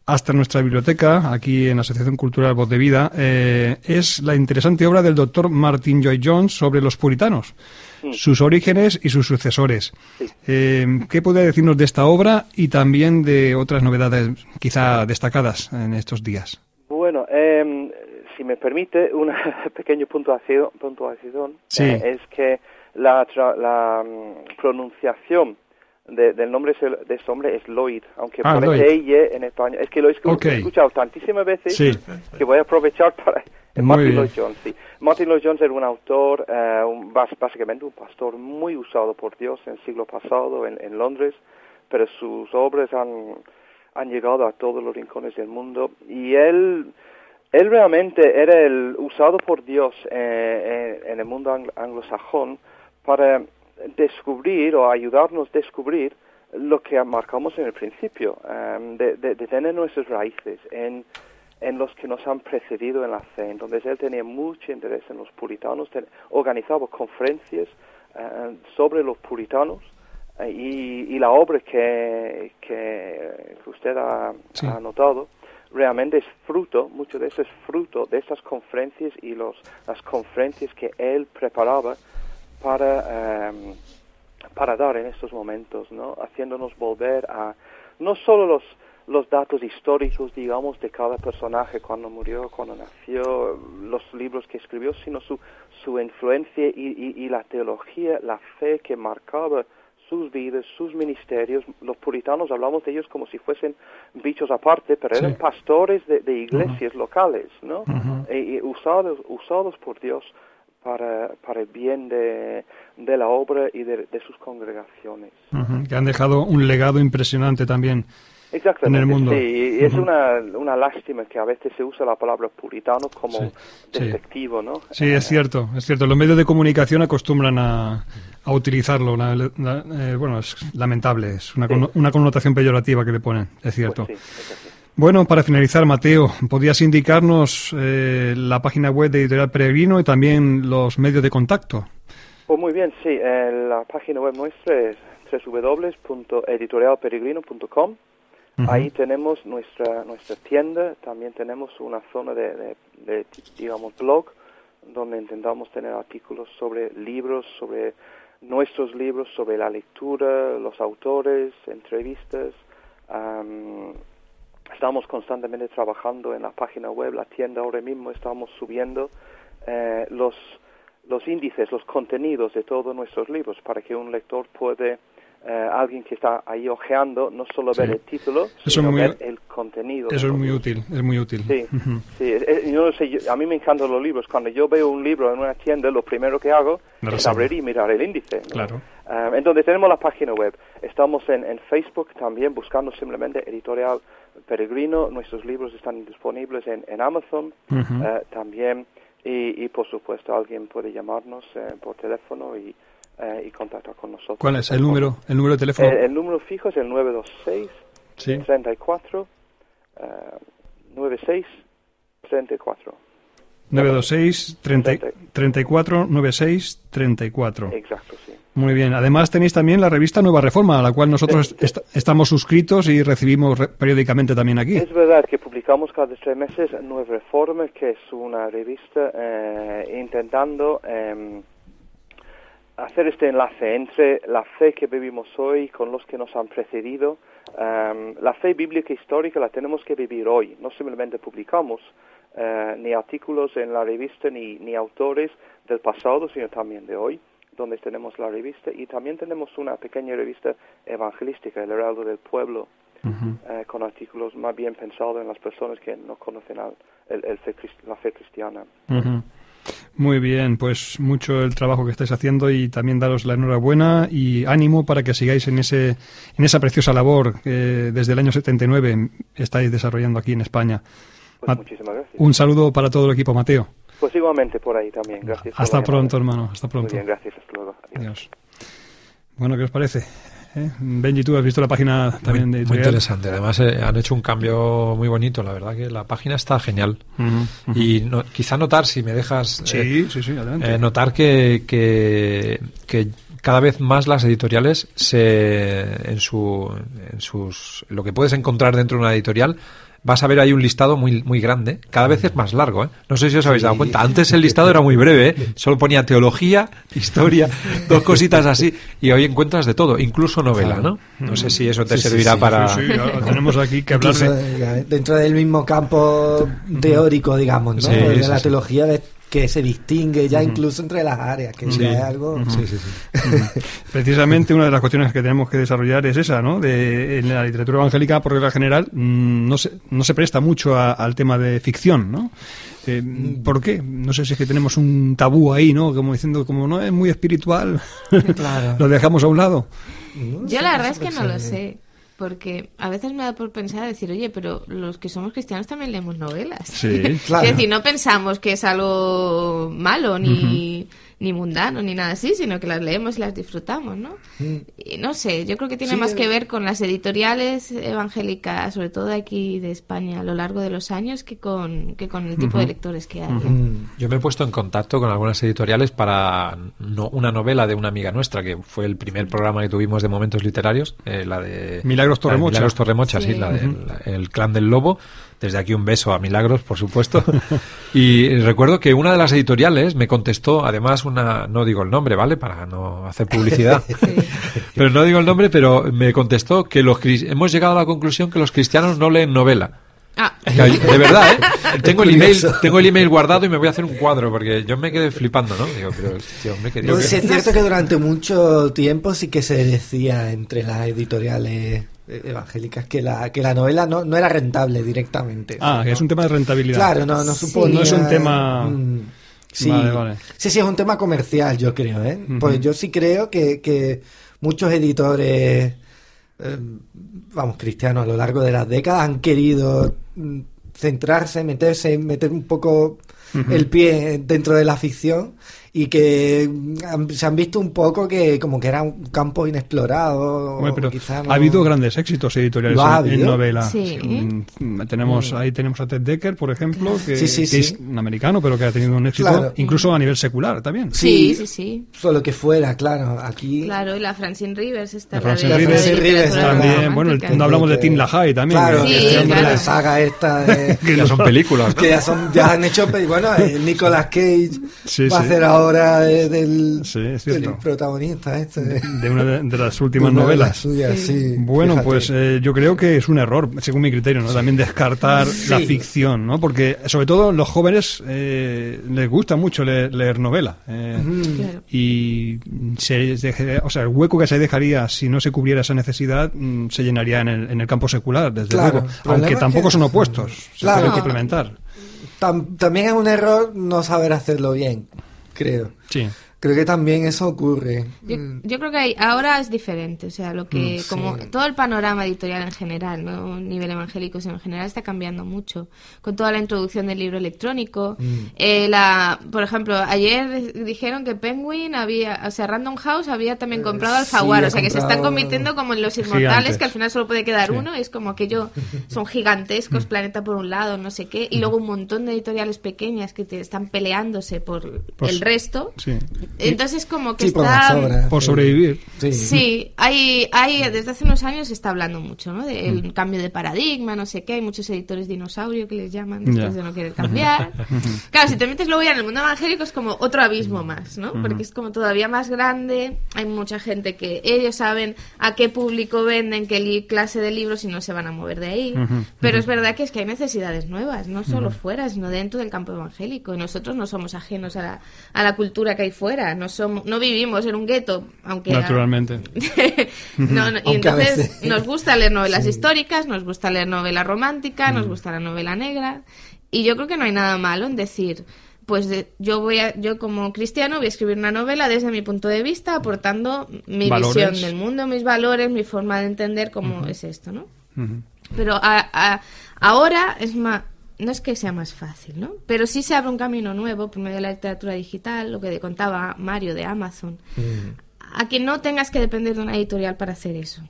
hasta nuestra biblioteca, aquí en la Asociación Cultural Voz de Vida, eh, es la interesante obra del doctor Martin Lloyd-Jones sobre los puritanos, sí. sus orígenes y sus sucesores. Sí. Eh, ¿Qué puede decirnos de esta obra y también de otras novedades quizá destacadas en estos días? Bueno, eh, si me permite, una pequeña puntuación, puntuación sí. eh, es que la, tra- la um, pronunciación De, del nombre de ese hombre es Lloyd, aunque ah, pone ella en español. Es que lo he escuchado, okay. escuchado tantísimas veces sí. que voy a aprovechar para... Muy Martin bien. Lloyd-Jones, sí. Martin Lloyd-Jones era un autor, uh, un, básicamente un pastor muy usado por Dios en el siglo pasado en, en Londres, pero sus obras han, han llegado a todos los rincones del mundo y él... Él realmente era el usado por Dios eh, en, en el mundo anglo- anglosajón para descubrir o ayudarnos a descubrir lo que marcamos en el principio, um, de, de, de tener nuestras raíces en, en los que nos han precedido en la fe. Entonces él tenía mucho interés en los puritanos, ten, organizaba conferencias uh, sobre los puritanos uh, y, y la obra que, que, que usted ha, sí. ha anotado realmente es fruto, mucho de eso es fruto de estas conferencias y los, las conferencias que él preparaba para um, para dar en estos momentos, ¿no? Haciéndonos volver a no solo los los datos históricos, digamos, de cada personaje, cuando murió, cuando nació, los libros que escribió, sino su su influencia y, y, y la teología, la fe que marcaba sus vidas, sus ministerios. Los puritanos hablamos de ellos como si fuesen bichos aparte, pero sí. eran pastores de, de iglesias uh-huh. locales, ¿no? Uh-huh. Y, y usados usados por Dios para para el bien de, de la obra y de, de sus congregaciones. Uh-huh. Que han dejado un legado impresionante también en el mundo. Sí, y uh-huh. es una, una lástima que a veces se usa la palabra puritano como sí, despectivo, sí. ¿no? Sí, es cierto, es cierto. Los medios de comunicación acostumbran a, a utilizarlo. La, la, eh, bueno, es lamentable, es una, sí. con, una connotación peyorativa que le ponen, es cierto. Pues sí, es así. Bueno, para finalizar, Mateo, ¿podrías indicarnos eh, la página web de Editorial Peregrino y también los medios de contacto? Pues muy bien, sí. Eh, la página web nuestra es doble u doble u doble u punto editorial peregrino punto com. Uh-huh. Ahí tenemos nuestra nuestra tienda, también tenemos una zona de, de, de, digamos, blog, donde intentamos tener artículos sobre libros, sobre nuestros libros, sobre la lectura, los autores, entrevistas. Um, Estamos constantemente trabajando en la página web, la tienda. Ahora mismo estamos subiendo eh, los los índices, los contenidos de todos nuestros libros para que un lector puede, eh, alguien que está ahí hojeando, no solo ver sí. el título, eso sino muy, ver el contenido. Eso es muy útil, es muy útil. Sí, uh-huh. sí. Yo no sé, yo, a mí me encantan los libros. Cuando yo veo un libro en una tienda, lo primero que hago no es abrir y mirar el índice, ¿no? Claro. Um, entonces tenemos la página web. Estamos en, en Facebook también buscando simplemente Editorial Peregrino. Nuestros libros están disponibles en, en Amazon uh-huh. uh, también. Y, y por supuesto alguien puede llamarnos eh, por teléfono y, eh, y contactar con nosotros. ¿Cuál es el número, el número de teléfono? El, el número fijo es el nueve dos seis, sí. treinta y cuatro, noventa y seis, treinta y cuatro. nueve dos seis, treinta y cuatro, noventa y seis, treinta y cuatro. Exacto, sí. Muy bien. Además tenéis también la revista Nueva Reforma, a la cual nosotros est- estamos suscritos y recibimos re- periódicamente también aquí. Es verdad que publicamos cada tres meses Nueva Reforma, que es una revista eh, intentando eh, hacer este enlace entre la fe que vivimos hoy con los que nos han precedido. Um, la fe bíblica histórica la tenemos que vivir hoy. No simplemente publicamos uh, ni artículos en la revista ni, ni autores del pasado, sino también de hoy, donde tenemos la revista, y también tenemos una pequeña revista evangelística, El Heraldo del Pueblo, uh-huh. eh, con artículos más bien pensados en las personas que no conocen al, el, el fe, la fe cristiana. Uh-huh. Muy bien, pues mucho el trabajo que estáis haciendo y también daros la enhorabuena y ánimo para que sigáis en ese en esa preciosa labor que desde el año setenta y nueve estáis desarrollando aquí en España. Pues Ma- muchísimas gracias. Un saludo para todo el equipo, Mateo. Pues igualmente por ahí también, gracias. Hasta pronto, hermano, hasta pronto. Muy bien, gracias, hasta luego. Adiós. Adiós. Bueno, ¿qué os parece? ¿Eh? Benji, tú has visto la página también muy, de muy interesante. Además, eh, han hecho un cambio muy bonito. La verdad que la página está genial. Uh-huh, uh-huh. Y no, quizá notar, si me dejas... Sí, eh, sí, sí, adelante. Eh, notar que, que, que cada vez más las editoriales, se en su en sus lo que puedes encontrar dentro de una editorial, vas a ver ahí un listado muy muy grande, cada vez es más largo, ¿eh? No sé si os habéis dado cuenta, antes el listado era muy breve, ¿eh? Solo ponía teología, historia, dos cositas así, y hoy encuentras de todo, incluso novela, ¿no? No sé si eso te Sí, sí, servirá sí, para... Sí, sí, ahora tenemos aquí que hablar Incluso, de... eh, dentro del mismo campo teórico, digamos, ¿no? Sí, de sí, la sí. teología ves que se distingue ya incluso entre las áreas, que Sí. ya es algo... Sí, sí, sí. Precisamente una de las cuestiones que tenemos que desarrollar es esa, ¿no? De, en la literatura evangélica, por regla general, mmm, no se, no se presta mucho a- al tema de ficción, ¿no? Eh, ¿Por qué? No sé si es que tenemos un tabú ahí, ¿no? Como diciendo, como no es muy espiritual, Claro. lo dejamos a un lado. No Yo sé, la no verdad es sé que no lo pensar. sé, porque a veces me da por pensar decir, oye, pero los que somos cristianos también leemos novelas. Sí, claro. Es decir, no pensamos que es algo malo ni, ni mundano ni nada así, sino que las leemos y las disfrutamos, ¿no? Y no sé, yo creo que tiene Sí, más eh. que ver con las editoriales evangélicas, sobre todo de aquí de España, a lo largo de los años, que con, que con el tipo de lectores que hay. Mm. Yo me he puesto en contacto con algunas editoriales para no, una novela de una amiga nuestra, que fue el primer programa que tuvimos de Momentos Literarios, eh, la de... Milagros la de Torremocha. Milagros Torremocha, sí, Sí. la del el Clan del Lobo. Desde aquí un beso a Milagros, por supuesto. Y recuerdo que una de las editoriales me contestó, además una, no digo el nombre, ¿vale? Para no hacer publicidad. Pero no digo el nombre, pero me contestó que los cris- hemos llegado a la conclusión que los cristianos no leen novela. Ah, Que hay- de verdad, ¿eh? Tengo el email, curioso. tengo el email guardado y me voy a hacer un cuadro porque yo me quedé flipando, ¿no? Digo, pero este hombre que No, sí es cierto que durante mucho tiempo sí que se decía entre las editoriales eh, evangélicas que la que la novela no, no era rentable directamente. Ah, que es un tema de rentabilidad. Claro, no, no Sí. suponía... No es un tema- Mm, sí. Vale, vale. sí, sí, es un tema comercial, yo creo, ¿eh? Ujú. Pues yo sí creo que, que muchos editores, eh, vamos, cristianos a lo largo de las décadas han querido mm, centrarse, meterse, meter un poco Ujú. el pie dentro de la ficción y que han- se han visto un poco que como que era un campo inexplorado. Bueno, o pero quizá no- ha habido grandes éxitos editoriales ¿Lo ha en, en habido? novela. Sí. Mm, tenemos ahí tenemos a Ted Dekker, por ejemplo, que, Sí, sí, que sí. es un americano, pero que ha tenido un éxito Claro. incluso a nivel secular también. sí, sí, sí. Solo que fuera, claro, aquí... Claro, y la Francine Rivers está La Francine de- de Rivers, literatura Rivers También, romántica. bueno, el- no hablamos de Tim LaHaye también. Claro, Sí, que este hombre, claro. la saga esta de... que ya son películas, ¿no? que ya son ya han hecho pe- bueno eh, Nicolas Cage Sí, va a sí. hacer ahora eh, del, Sí, es del cierto. protagonista este de, De una de, de las últimas una de novelas. las suyas, sí, Bueno, fíjate. pues eh, yo creo que es un error, según mi criterio, ¿no? También descartar Sí. la ficción, ¿no? Porque sobre todo los jóvenes eh, les gusta mucho leer, leer novela. eh, Claro. Y se deje- o sea, el hueco que se dejaría si no se cubriera esa necesidad mm, se llenaría en el, en el campo secular, desde Claro, luego. el problema Aunque es tampoco que- son opuestos, se Claro. pueden complementar. Tam- también es un error no saber hacerlo bien, creo. Sí. Creo que también eso ocurre. Yo, Mm. yo creo que hay- ahora es diferente, o sea, lo que Mm, como sí. todo el panorama editorial en general, no a nivel evangélico, sino en general está cambiando mucho, con toda la introducción del libro electrónico. Mm. Eh, la, por ejemplo, ayer di- dijeron que Penguin había, o sea, Random House había también comprado sí, Alfaguara, ha o sea, que se están comprado- convirtiendo como en los inmortales, Gigantes. que al final solo puede quedar Sí. uno, es como que yo son gigantescos, Planeta por un lado, no sé qué, y luego un montón de editoriales pequeñas que te están peleándose por Pues, el resto. Sí. Entonces como que Sí, por las está obras. Por sí. sobrevivir. Sí. sí, hay, hay desde hace unos años se está hablando mucho, ¿no? Del cambio de paradigma, no sé qué, hay muchos editores dinosaurio que les llaman después Ya. de no querer cambiar. Claro, si te metes luego ya en el mundo evangélico es como otro abismo más, ¿no? Porque es como todavía más grande, hay mucha gente que ellos saben a qué público venden, qué li- clase de libros y no se van a mover de ahí. Ujú, Pero es verdad que es que hay necesidades nuevas, no solo fuera, sino dentro del campo evangélico. Y nosotros no somos ajenos a la, a la cultura que hay fuera, no somos, no vivimos en un gueto, aunque Naturalmente. no, no, y Aunque a entonces veces. nos gusta leer novelas Sí. históricas, nos gusta leer novela romántica, nos gusta la novela negra, y yo creo que no hay nada malo en decir, pues de- yo voy a, yo como cristiano voy a escribir una novela desde mi punto de vista, aportando mi Valores. visión del mundo, mis valores, mi forma de entender cómo es esto, ¿no? Ujú. Pero a- a- ahora es más, no es que sea más fácil, ¿no? Pero sí se abre un camino nuevo por medio de la literatura digital, lo que contaba Mario de Amazon, a que no tengas que depender de una editorial para hacer eso.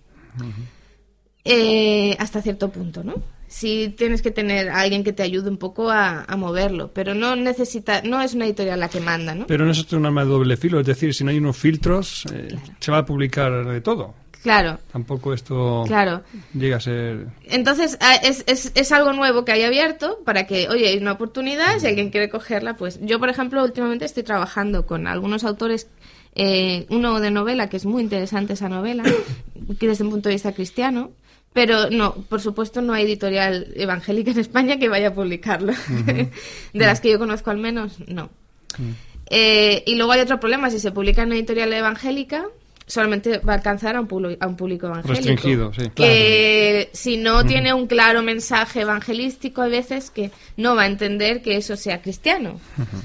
Eh, hasta cierto punto, ¿no? Sí tienes que tener a alguien que te ayude un poco a, a moverlo, pero no necesita, no es una editorial la que manda, ¿no? Pero no es esto un arma de doble filo, es decir, si no hay unos filtros, eh, se va a publicar de todo. Claro. Tampoco esto claro. llega a ser... Entonces, es, es, es algo nuevo que hay abierto para que, oye, hay una oportunidad, si alguien quiere cogerla, pues... Yo, por ejemplo, últimamente estoy trabajando con algunos autores, eh, uno de novela, que es muy interesante esa novela, que desde un punto de vista cristiano, pero no, por supuesto no hay editorial evangélica en España que vaya a publicarlo. Uh-huh. De las que yo conozco al menos, no. Uh-huh. Eh, y luego hay otro problema, si se publica en una editorial evangélica... solamente va a alcanzar a un, público, a un público evangélico. Restringido, sí. Que claro. si no tiene un claro mensaje evangelístico, hay veces que no va a entender que eso sea cristiano. Uh-huh.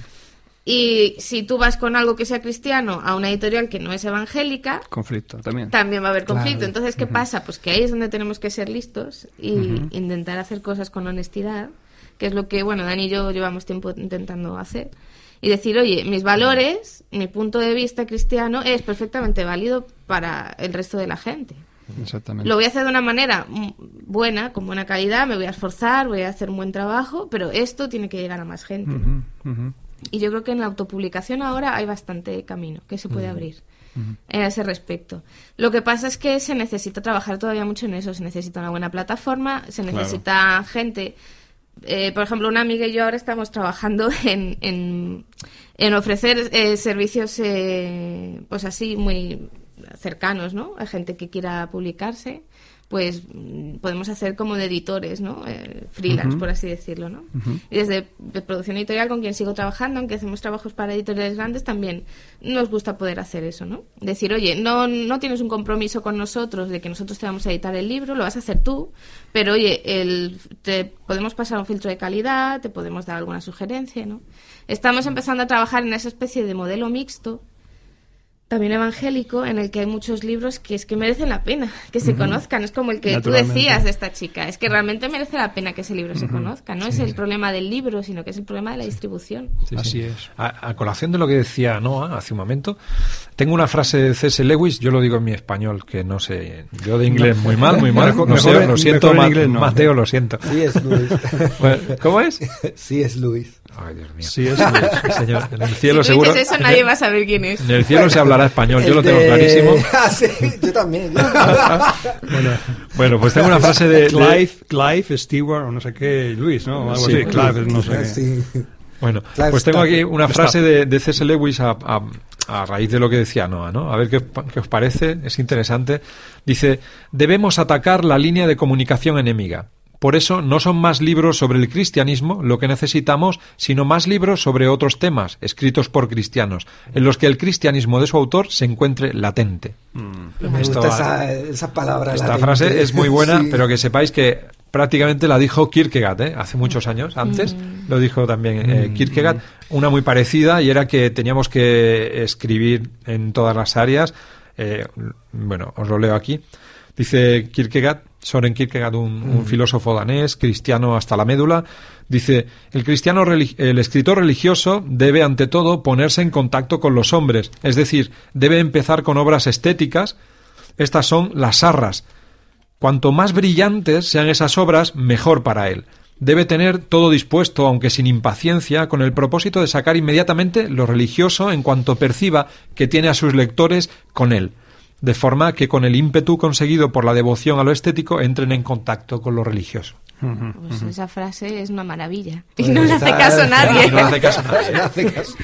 Y si tú vas con algo que sea cristiano a una editorial que no es evangélica... Conflicto, también. También va a haber conflicto. Claro. Entonces, ¿qué uh-huh. pasa? Pues que ahí es donde tenemos que ser listos y uh-huh. intentar hacer cosas con honestidad, que es lo que, bueno, Dani y yo llevamos tiempo intentando hacer. Y decir, oye, mis valores, mi punto de vista cristiano es perfectamente válido para el resto de la gente. Exactamente. Lo voy a hacer de una manera buena, con buena calidad, me voy a esforzar, voy a hacer un buen trabajo, pero esto tiene que llegar a más gente. Uh-huh, uh-huh. Y yo creo que en la autopublicación ahora hay bastante camino que se puede uh-huh. abrir uh-huh. en ese respecto. Lo que pasa es que se necesita trabajar todavía mucho en eso, se necesita una buena plataforma, se necesita claro. gente... Eh, por ejemplo, una amiga y yo ahora estamos trabajando en, en, en ofrecer eh, servicios eh, pues así muy cercanos, ¿no? A gente que quiera publicarse, pues podemos hacer como de editores, ¿no? Eh, freelance, uh-huh. por así decirlo, ¿no? Uh-huh. Y desde de producción editorial, con quien sigo trabajando, aunque hacemos trabajos para editoriales grandes, también nos gusta poder hacer eso, ¿no? Decir, oye, no, no tienes un compromiso con nosotros de que nosotros te vamos a editar el libro, lo vas a hacer tú, pero oye, el, te podemos pasar un filtro de calidad, te podemos dar alguna sugerencia, ¿no? Estamos empezando a trabajar en esa especie de modelo mixto, también evangélico, en el que hay muchos libros que es que merecen la pena que se uh-huh. conozcan. Es como el que tú decías de esta chica, es que realmente merece la pena que ese libro uh-huh. se conozca. No sí, es el sí. problema del libro, sino que es el problema de la distribución. Sí, Así sí. es. A, a colación de lo que decía Noa hace un momento, tengo una frase de C S Lewis, yo lo digo en mi español, que no sé, yo de inglés muy mal, muy mal, no sé, mejor, lo siento, Ma- inglés, no. Mateo, lo siento. Sí es Luis. Bueno, ¿cómo es? Sí es Luis. Ay, Dios mío. Sí es Luis. Señor, en el cielo si tú seguro... dices eso, nadie va a saber quién es. En el cielo se hablará español, el yo lo de... tengo clarísimo. Ah, sí, yo también. bueno, bueno, pues tengo una frase de... Clive, de... Clive Stewart, o no sé qué, Luis, ¿no? Algo sí, así, Clive, no sé sí. qué. Bueno, Clive pues tengo aquí una Stop. frase de, de C S Lewis a, a, a raíz de lo que decía Noa, ¿no? A ver qué, qué os parece, es interesante. Dice, debemos atacar la línea de comunicación enemiga. Por eso no son más libros sobre el cristianismo lo que necesitamos, sino más libros sobre otros temas, escritos por cristianos, en los que el cristianismo de su autor se encuentre latente. Mm. Me Esto, gusta esa, esa palabra. Esta latente. frase es muy buena, sí. Pero que sepáis que prácticamente la dijo Kierkegaard, ¿eh? Hace muchos años, antes, mm. lo dijo también eh, Kierkegaard, una muy parecida, y era que teníamos que escribir en todas las áreas. Eh, bueno, os lo leo aquí. Dice Kierkegaard, Søren Kierkegaard, un, mm. un filósofo danés, cristiano hasta la médula, dice, el cristiano, el escritor religioso debe ante todo ponerse en contacto con los hombres, es decir, debe empezar con obras estéticas. Estas son las sarras. Cuanto más brillantes sean esas obras, mejor para él. Debe tener todo dispuesto, aunque sin impaciencia, con el propósito de sacar inmediatamente lo religioso en cuanto perciba que tiene a sus lectores con él, de forma que con el ímpetu conseguido por la devoción a lo estético entren en contacto con lo religioso. Pues esa frase es una maravilla. Y no le hace caso a nadie. No le hace caso a nadie. No hace caso.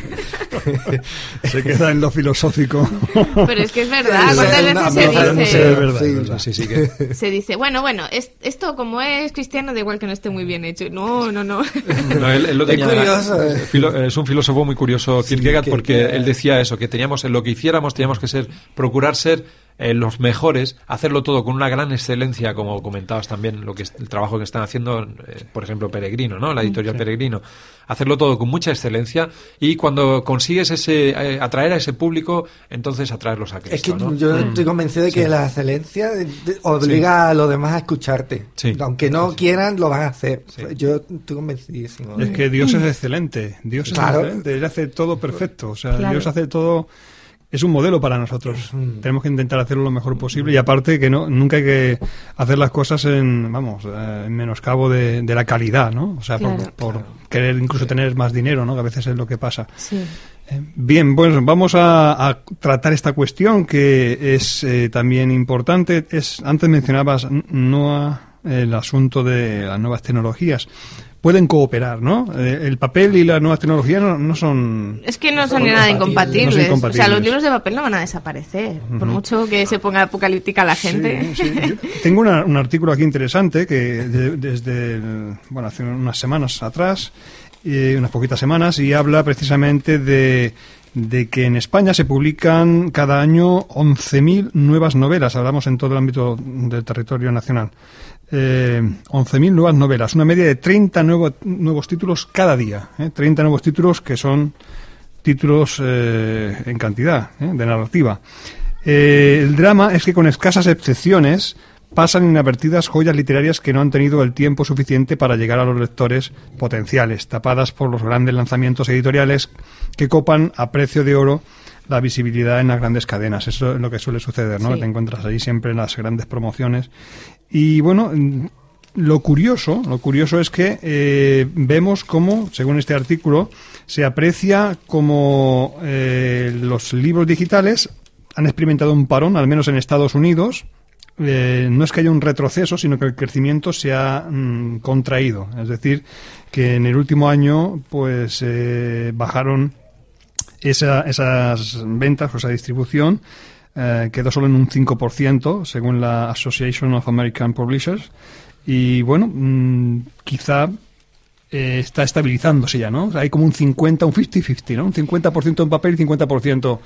Se queda en lo filosófico. Pero es que es verdad. ¿Cuántas veces se dice? No sé, es verdad, es verdad. Sí, sí, que... Se dice, bueno, bueno, es, esto como es cristiano, da igual que no esté muy bien hecho. No, no, no. no él, él lo tenía, es curioso. Eh. Filo, es un filósofo muy curioso, Kierkegaard, sí, porque que... él decía eso, que teníamos, en lo que hiciéramos, teníamos que ser, procurar ser Eh, los mejores, hacerlo todo con una gran excelencia, como comentabas también, lo que es el trabajo que están haciendo, eh, por ejemplo, Peregrino, ¿no? La editorial sí. Peregrino. Hacerlo todo con mucha excelencia, y cuando consigues ese eh, atraer a ese público, entonces atraerlos a Cristo, es que ¿no? yo mm. estoy convencido de que sí. la excelencia obliga sí. a los demás a escucharte. Sí. Aunque no sí. quieran, lo van a hacer. Sí. Yo estoy convencidísimo. Es que Dios es excelente. Dios claro. es excelente. Él hace todo perfecto. O sea, claro. Dios hace todo... Es un modelo para nosotros. Mm. Tenemos que intentar hacerlo lo mejor posible, y aparte que no nunca hay que hacer las cosas en, vamos, eh, en menoscabo de, de la calidad, ¿no? O sea, claro, por, por claro. querer incluso sí. tener más dinero, ¿no? Que a veces es lo que pasa. Sí. Bien, bueno, vamos a, a tratar esta cuestión que es eh, también importante. Es, antes mencionabas, Noa, el asunto de las nuevas tecnologías. Pueden cooperar, ¿no? Eh, el papel y las nuevas tecnologías no, no son... Es que no son ni nada incompatibles. No son incompatibles. O sea, los libros de papel no van a desaparecer, uh-huh. por mucho que se ponga apocalíptica la gente. Sí, sí. Yo tengo una, un artículo aquí interesante que de, desde, el, bueno, hace unas semanas atrás, eh, unas poquitas semanas, y habla precisamente de, de que en España se publican cada año once mil nuevas novelas. Hablamos en todo el ámbito del territorio nacional. Eh, once mil nuevas novelas, una media de treinta nuevo, nuevos títulos cada día, ¿eh? treinta nuevos títulos que son títulos eh, en cantidad, ¿eh? de narrativa. Eh, el drama es que con escasas excepciones pasan inadvertidas joyas literarias que no han tenido el tiempo suficiente para llegar a los lectores potenciales, tapadas por los grandes lanzamientos editoriales que copan a precio de oro la visibilidad en las grandes cadenas. Eso es lo que suele suceder, ¿no? Sí. Te encuentras ahí siempre en las grandes promociones. Y bueno, lo curioso, lo curioso es que eh, vemos cómo, según este artículo, se aprecia como eh, los libros digitales han experimentado un parón, al menos en Estados Unidos. Eh, no es que haya un retroceso, sino que el crecimiento se ha mm, contraído. Es decir, que en el último año pues eh, bajaron esa, esas ventas o esa distribución. Eh, quedó solo en un cinco por ciento, según la Association of American Publishers. Y bueno, mmm, quizá eh, está estabilizándose ya, ¿no? O sea, hay como un cincuenta, un cincuenta cincuenta, ¿no? Un cincuenta por ciento en papel y cincuenta por ciento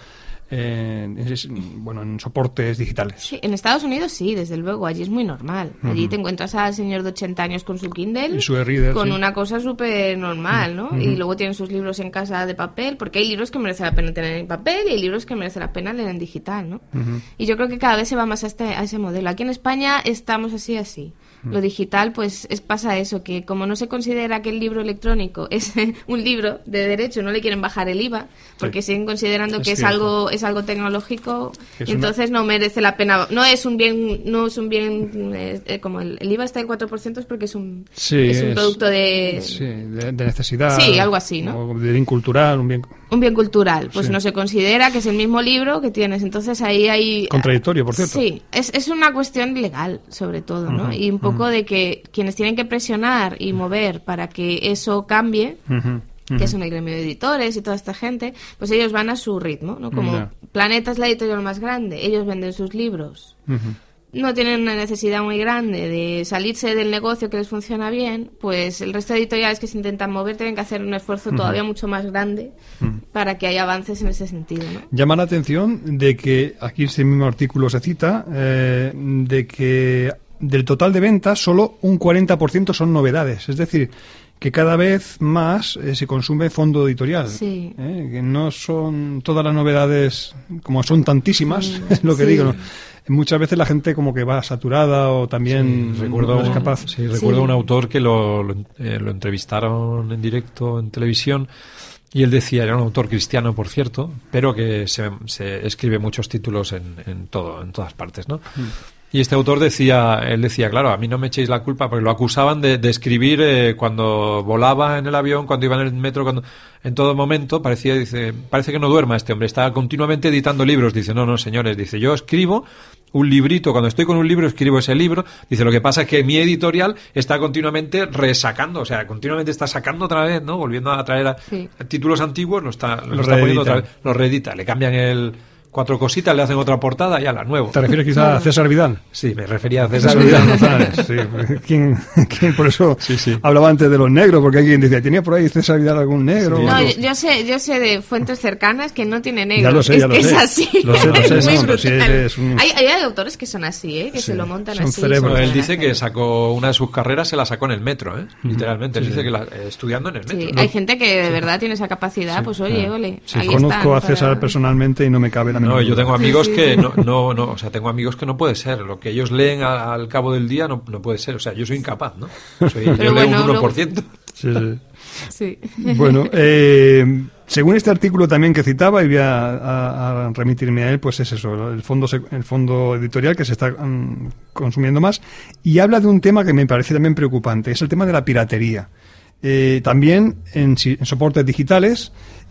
eh, es, bueno, en soportes digitales. Sí, en Estados Unidos sí, desde luego, allí es muy normal. Allí uh-huh. te encuentras al señor de ochenta años con su Kindle, y su e-reader, con sí. una cosa súper normal, ¿no? Uh-huh. Y luego tienen sus libros en casa de papel, porque hay libros que merece la pena tener en papel y hay libros que merece la pena leer en digital, ¿no? Uh-huh. Y yo creo que cada vez se va más a, este, a ese modelo. Aquí en España estamos así, así. Lo digital, pues es pasa eso, que como no se considera que el libro electrónico es un libro de derecho, no le quieren bajar el I V A, porque sí. siguen considerando es que es algo es algo tecnológico, y entonces una... no merece la pena. No es un bien, no es un bien eh, como el, el I V A está del cuatro por ciento es porque es un, sí, es un es, producto de... Sí, de, de necesidad. Sí, algo así, ¿no? O de bien cultural, un bien... Un bien cultural, pues sí. no se considera que es el mismo libro que tienes, entonces ahí hay... Contradictorio, por cierto. Sí, es, es una cuestión legal, sobre todo, ¿no? Uh-huh, y un poco uh-huh. de que quienes tienen que presionar y mover para que eso cambie, uh-huh, uh-huh. que son el gremio de editores y toda esta gente, pues ellos van a su ritmo, ¿no? Como yeah. Planeta es la editorial más grande, ellos venden sus libros. Uh-huh. No tienen una necesidad muy grande de salirse del negocio que les funciona bien, pues el resto de editoriales que se intentan mover tienen que hacer un esfuerzo uh-huh. todavía mucho más grande uh-huh. para que haya avances en ese sentido, ¿no? Llama la atención de que, aquí ese mismo artículo se cita, eh, de que del total de ventas solo un cuarenta por ciento son novedades, es decir, que cada vez más eh, se consume fondo editorial, sí. eh, que no son todas las novedades, como son tantísimas, sí. es lo que sí. digo, ¿no? Muchas veces la gente como que va saturada o también sí, recuerdo, no es capaz. Sí, recuerdo sí. un autor que lo, lo, eh, lo entrevistaron en directo en televisión y él decía, era un autor cristiano, por cierto, pero que se, se escribe muchos títulos en, en todo, en todas partes, ¿no? Mm. Y este autor decía, él decía, claro, a mí no me echéis la culpa, porque lo acusaban de, de escribir eh, cuando volaba en el avión, cuando iba en el metro, cuando en todo momento parecía, dice, parece que no duerma este hombre, está continuamente editando libros. Dice, no, no, señores, dice, yo escribo un librito, cuando estoy con un libro escribo ese libro. Dice, lo que pasa es que mi editorial está continuamente resacando, o sea, continuamente está sacando otra vez, ¿no? Volviendo a traer a, sí. a títulos antiguos, los está, los está poniendo otra vez, los reedita, le cambian el... cuatro cositas, le hacen otra portada y a la nuevo. ¿Te refieres quizá a César Vidal? Sí, me refería a César Vidal González. Sí, ¿quién, quién por eso sí, sí. hablaba antes de los negros? Porque alguien decía, ¿tenía por ahí César Vidal algún negro? No, yo, yo sé yo sé de fuentes cercanas que no tiene negros. Ya lo sé, es ya lo que sé. es así. Lo sé, lo sé. Es muy no, brutal. Sí, es un... hay, hay autores que son así, ¿eh? Que sí, se lo montan son así. cerebros. Él dice que sacó una de sus carreras, se la sacó en el metro, ¿eh? Uh-huh. Literalmente. Él sí, dice sí. que la, eh, estudiando en el metro. Sí, ¿no? hay gente que de verdad tiene esa capacidad, sí. pues oye, ah. ole. Sí, ahí conozco están, a César para... personalmente y no me cabe la menor No, yo tengo amigos Sí, sí, que sí. no, no, no, o sea, tengo amigos que no puede ser. Lo que ellos leen a, al cabo del día no, no puede ser. O sea, yo soy incapaz, ¿no? Soy, yo Pero leo bueno, un uno por ciento. Sí, sí. Sí. Bueno, eh, según este artículo también que citaba, y voy a, a, a remitirme a él, pues es eso, el fondo, el fondo editorial que se está um, consumiendo más, y habla de un tema que me parece también preocupante, es el tema de la piratería. Eh, también en, en soportes digitales,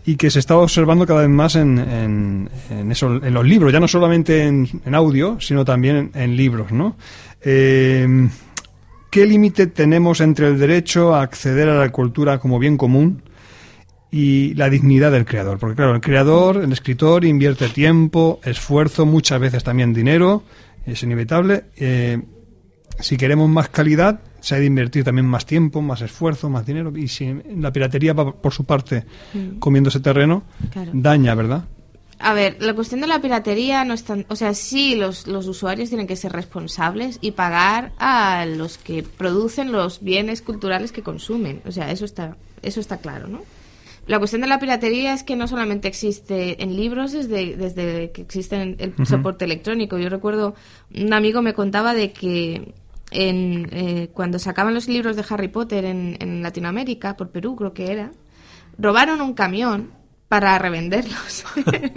y que se está observando cada vez más en, en, en, eso, en los libros, ya no solamente en, en audio, sino también en, en libros, ¿no? Eh, ¿Qué límite tenemos entre el derecho a acceder a la cultura como bien común y la dignidad del creador? Porque claro, el creador, el escritor, invierte tiempo, esfuerzo, muchas veces también dinero, es inevitable. Eh, si queremos más calidad, se ha de invertir también más tiempo, más esfuerzo, más dinero. Y si la piratería va por su parte mm. comiendo ese terreno, claro. daña, ¿verdad? A ver, la cuestión de la piratería no es tan... O sea, sí, los, los usuarios tienen que ser responsables y pagar a los que producen los bienes culturales que consumen. O sea, eso está, eso está claro, ¿no? La cuestión de la piratería es que no solamente existe en libros, desde, desde que existe en el uh-huh. soporte electrónico. Yo recuerdo, un amigo me contaba de que en, eh, cuando sacaban los libros de Harry Potter en, en Latinoamérica, por Perú creo que era, robaron un camión para revenderlos.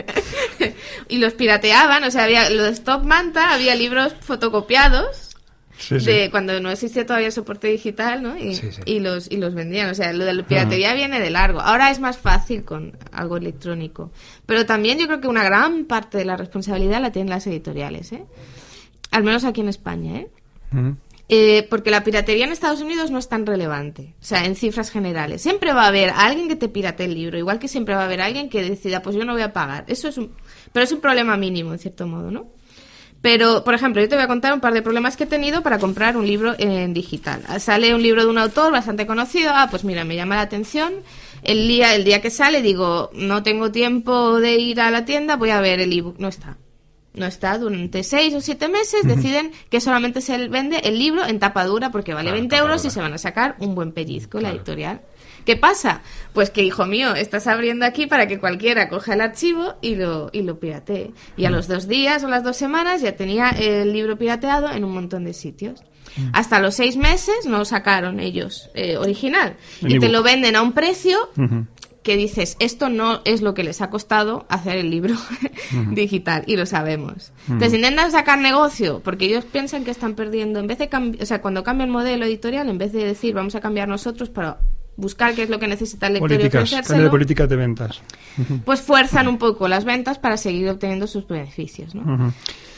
Y los pirateaban, o sea, había los Top Manta, había libros fotocopiados. Sí, sí. De cuando no existía todavía el soporte digital, ¿no? Y, sí, sí. y los y los vendían, o sea, lo de la piratería uh-huh. viene de largo. Ahora es más fácil con algo electrónico, pero también yo creo que una gran parte de la responsabilidad la tienen las editoriales, ¿eh? Al menos aquí en España, ¿eh? Uh-huh. Eh, porque la piratería en Estados Unidos no es tan relevante, o sea, en cifras generales. Siempre va a haber alguien que te piratee el libro, igual que siempre va a haber alguien que decida, pues yo no voy a pagar. Eso es un, pero es un problema mínimo, en cierto modo, ¿no? Pero, por ejemplo, yo te voy a contar un par de problemas que he tenido para comprar un libro en digital. Sale un libro de un autor bastante conocido, ah, pues mira, me llama la atención. El día, el día que sale digo, no tengo tiempo de ir a la tienda, voy a ver el ebook. No está. No está. Durante seis o siete meses uh-huh. deciden que solamente se vende el libro en tapa dura porque vale claro, veinte euros y se van a sacar un buen pellizco, claro. La editorial. ¿Qué pasa? Pues que, hijo mío, estás abriendo aquí para que cualquiera coja el archivo y lo, y lo piratee. Y a los dos días o las dos semanas ya tenía el libro pirateado en un montón de sitios. Mm. Hasta los seis meses no lo sacaron ellos eh, original. El y ebook. Te lo venden a un precio uh-huh. que dices, esto no es lo que les ha costado hacer el libro uh-huh. digital. Y lo sabemos. Uh-huh. Entonces intentan sacar negocio porque ellos piensan que están perdiendo. En vez de cambi- o sea, cuando cambian el modelo editorial, en vez de decir, vamos a cambiar nosotros para... buscar qué es lo que necesita el lector políticas, y ofrecérselo, cambio de políticas de ventas. Uh-huh. Pues fuerzan un poco las ventas para seguir obteniendo sus beneficios, ¿no? Uh-huh.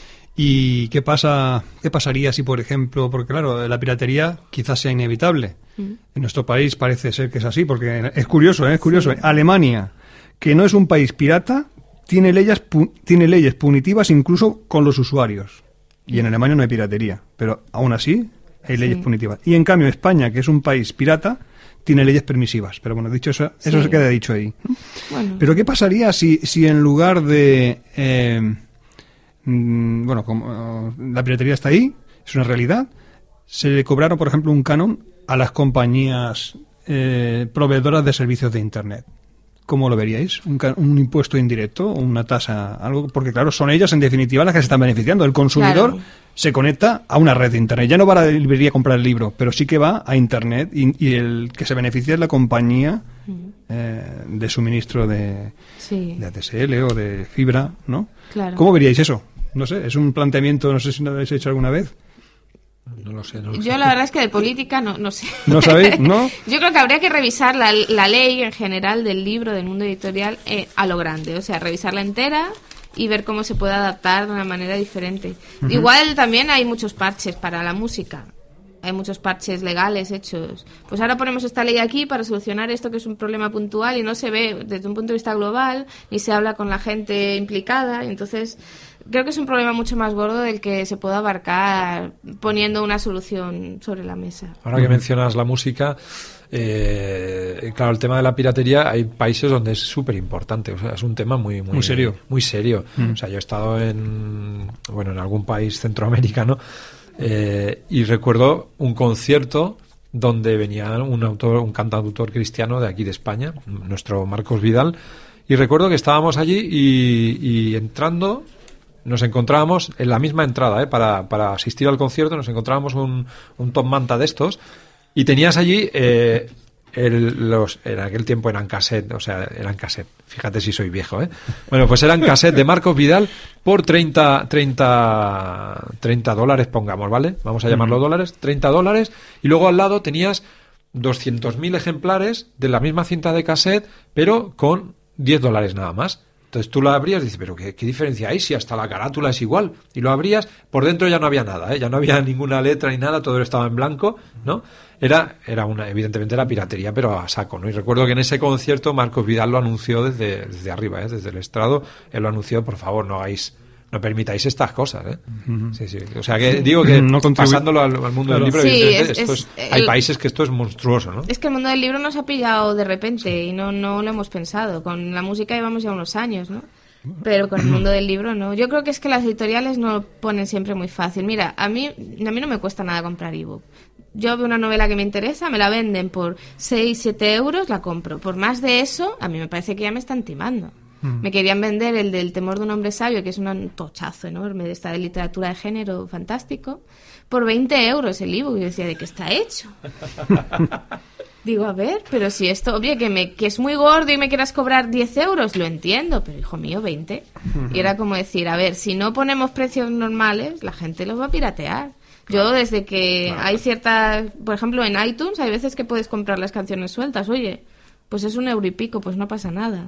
¿Y qué pasa, qué pasaría si, por ejemplo, porque claro, la piratería quizás sea inevitable? Uh-huh. En nuestro país parece ser que es así, porque es curioso, ¿eh? Es curioso. Sí. Alemania, que no es un país pirata, tiene leyes, pu- tiene leyes punitivas incluso con los usuarios. Y en Alemania no hay piratería, pero aún así hay leyes sí. punitivas. Y en cambio España, que es un país pirata, tiene leyes permisivas, pero bueno, dicho eso, eso sí. se queda dicho ahí. Bueno. Pero ¿qué pasaría si, si en lugar de... Eh, mmm, bueno, como uh, la piratería está ahí, es una realidad, se le cobraron, por ejemplo, un canon a las compañías eh, proveedoras de servicios de Internet? ¿Cómo lo veríais? ¿Un, un impuesto indirecto o una tasa? Algo, porque claro, son ellas en definitiva las que se están beneficiando. El consumidor claro. se conecta a una red de Internet. Ya no va a la librería a comprar el libro, pero sí que va a Internet y, y el que se beneficia es la compañía eh, de suministro de, sí. de A D S L o de fibra, ¿no? Claro. ¿Cómo veríais eso? No sé, es un planteamiento, no sé si lo habéis hecho alguna vez. No lo sé, no lo Yo sé. la verdad es que de política no, no sé. ¿No sabéis? ¿No? Yo creo que habría que revisar la, la ley en general del libro, del mundo editorial, eh, a lo grande. O sea, revisarla entera y ver cómo se puede adaptar de una manera diferente. Uh-huh. Igual también hay muchos parches para la música. Hay muchos parches legales hechos. Pues ahora ponemos esta ley aquí para solucionar esto que es un problema puntual y no se ve desde un punto de vista global, ni se habla con la gente implicada. Entonces, creo que es un problema mucho más gordo del que se puede abarcar poniendo una solución sobre la mesa. Ahora que mencionas la música, eh, claro, el tema de la piratería, hay países donde es súper importante. O sea, es un tema muy, muy, muy serio. Muy serio. Mm. O sea, yo he estado en, bueno, en algún país centroamericano. Eh, y recuerdo un concierto donde venía un autor, un cantautor cristiano de aquí de España, nuestro Marcos Vidal, y recuerdo que estábamos allí y, y entrando nos encontrábamos en la misma entrada, ¿eh? para, para asistir al concierto nos encontrábamos un, un top manta de estos y tenías allí eh, el, los, en aquel tiempo eran cassette, o sea, eran cassette, fíjate si soy viejo, ¿eh? Bueno, pues eran cassette de Marcos Vidal por treinta dólares, pongamos, ¿vale? Vamos a llamarlo uh-huh. dólares, treinta dólares, y luego al lado tenías doscientos mil ejemplares de la misma cinta de cassette, pero con diez dólares nada más. Entonces tú lo abrías y dices, pero ¿qué, qué diferencia hay si hasta la carátula es igual? Y lo abrías, por dentro ya no había nada, ¿eh? Ya no había ninguna letra ni nada, todo estaba en blanco, ¿no? Era, era una, evidentemente era piratería, pero a saco, ¿no? Y recuerdo que en ese concierto Marcos Vidal lo anunció desde, desde arriba, ¿eh? Desde el estrado, él lo anunció, por favor, no hagáis, no permitáis estas cosas, ¿eh? Uh-huh. Sí, sí. O sea que digo que no pasándolo al, al mundo claro. del libro, sí, evidentemente, es, esto es, es, hay el, países que esto es monstruoso, ¿no? Es que el mundo del libro nos ha pillado de repente sí. y no, no lo hemos pensado. Con la música llevamos ya unos años, ¿no? Pero con el mundo del libro no. Yo creo que es que las editoriales no lo ponen siempre muy fácil. Mira, a mí, a mí no me cuesta nada comprar ebook. Yo veo una novela que me interesa, me la venden por seis, siete euros, la compro. Por más de eso, a mí me parece que ya me están timando. Mm. Me querían vender el del temor de un hombre sabio, que es un tochazo enorme de esta de literatura de género fantástico, por veinte euros el ebook. Y yo decía, ¿de qué está hecho? Digo, a ver, pero si esto, obvio, que, me, que es muy gordo y me quieras cobrar diez euros, lo entiendo, pero hijo mío, veinte. Uh-huh. Y era como decir, a ver, si no ponemos precios normales, la gente los va a piratear. Yo desde que claro. hay ciertas, por ejemplo, en iTunes hay veces que puedes comprar las canciones sueltas, oye, pues es un euro y pico, pues no pasa nada.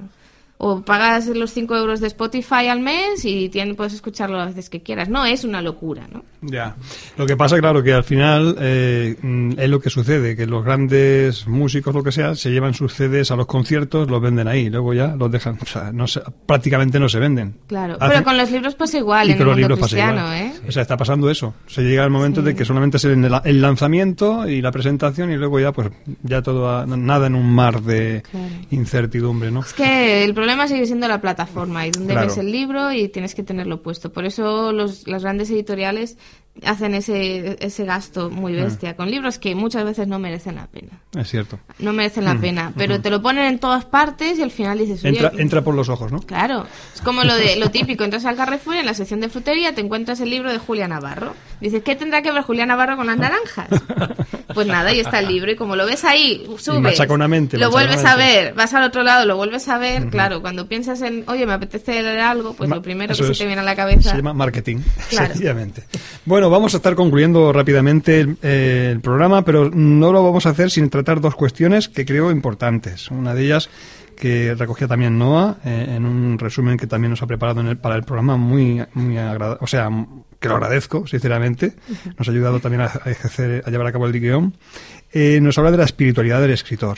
O pagas los cinco euros de Spotify al mes y tienes, puedes escucharlo las veces que quieras. No es una locura, ¿no? Ya. Lo que pasa, claro, que al final eh, es lo que sucede, que los grandes músicos, lo que sea, se llevan sus C Ds a los conciertos, los venden ahí, luego ya los dejan, o sea, no se, prácticamente no se venden. Claro, Hacen, pero con los libros pasa igual en el mundo cristiano, ¿eh? O sea, está pasando eso. Se llega el momento sí. de que solamente es el, el lanzamiento y la presentación y luego ya, pues, ya todo, a, nada en un mar de claro. incertidumbre, ¿no? Es que el problema El problema sigue siendo la plataforma y donde claro. ves el libro y tienes que tenerlo puesto. Por eso los, las grandes editoriales hacen ese ese gasto muy bestia ah. con libros que muchas veces no merecen la pena. Es cierto. No merecen la mm. pena, pero mm. te lo ponen en todas partes y al final dices... Entra, entra por los ojos, ¿no? Claro. Es como lo de lo típico. Entras al Carrefour y en la sección de frutería te encuentras el libro de Julia Navarro. Dices, ¿qué tendrá que ver Julia Navarro con las naranjas? Pues nada, ahí está el libro y como lo ves ahí, subes, lo vuelves a ver, vas al otro lado, lo vuelves a ver, uh-huh. claro, cuando piensas en, oye, me apetece leer algo, pues Ma- lo primero que se te viene a la cabeza... Se llama marketing, claro. sencillamente. Bueno, vamos a estar concluyendo rápidamente el, eh, el programa, pero no lo vamos a hacer sin tratar dos cuestiones que creo importantes. Una de ellas que recogía también Noa eh, en un resumen que también nos ha preparado en el, para el programa, muy, muy agradable, o sea, que lo agradezco, sinceramente. Nos ha ayudado también a, a ejercer, a llevar a cabo el guión. Eh, nos habla de la espiritualidad del escritor.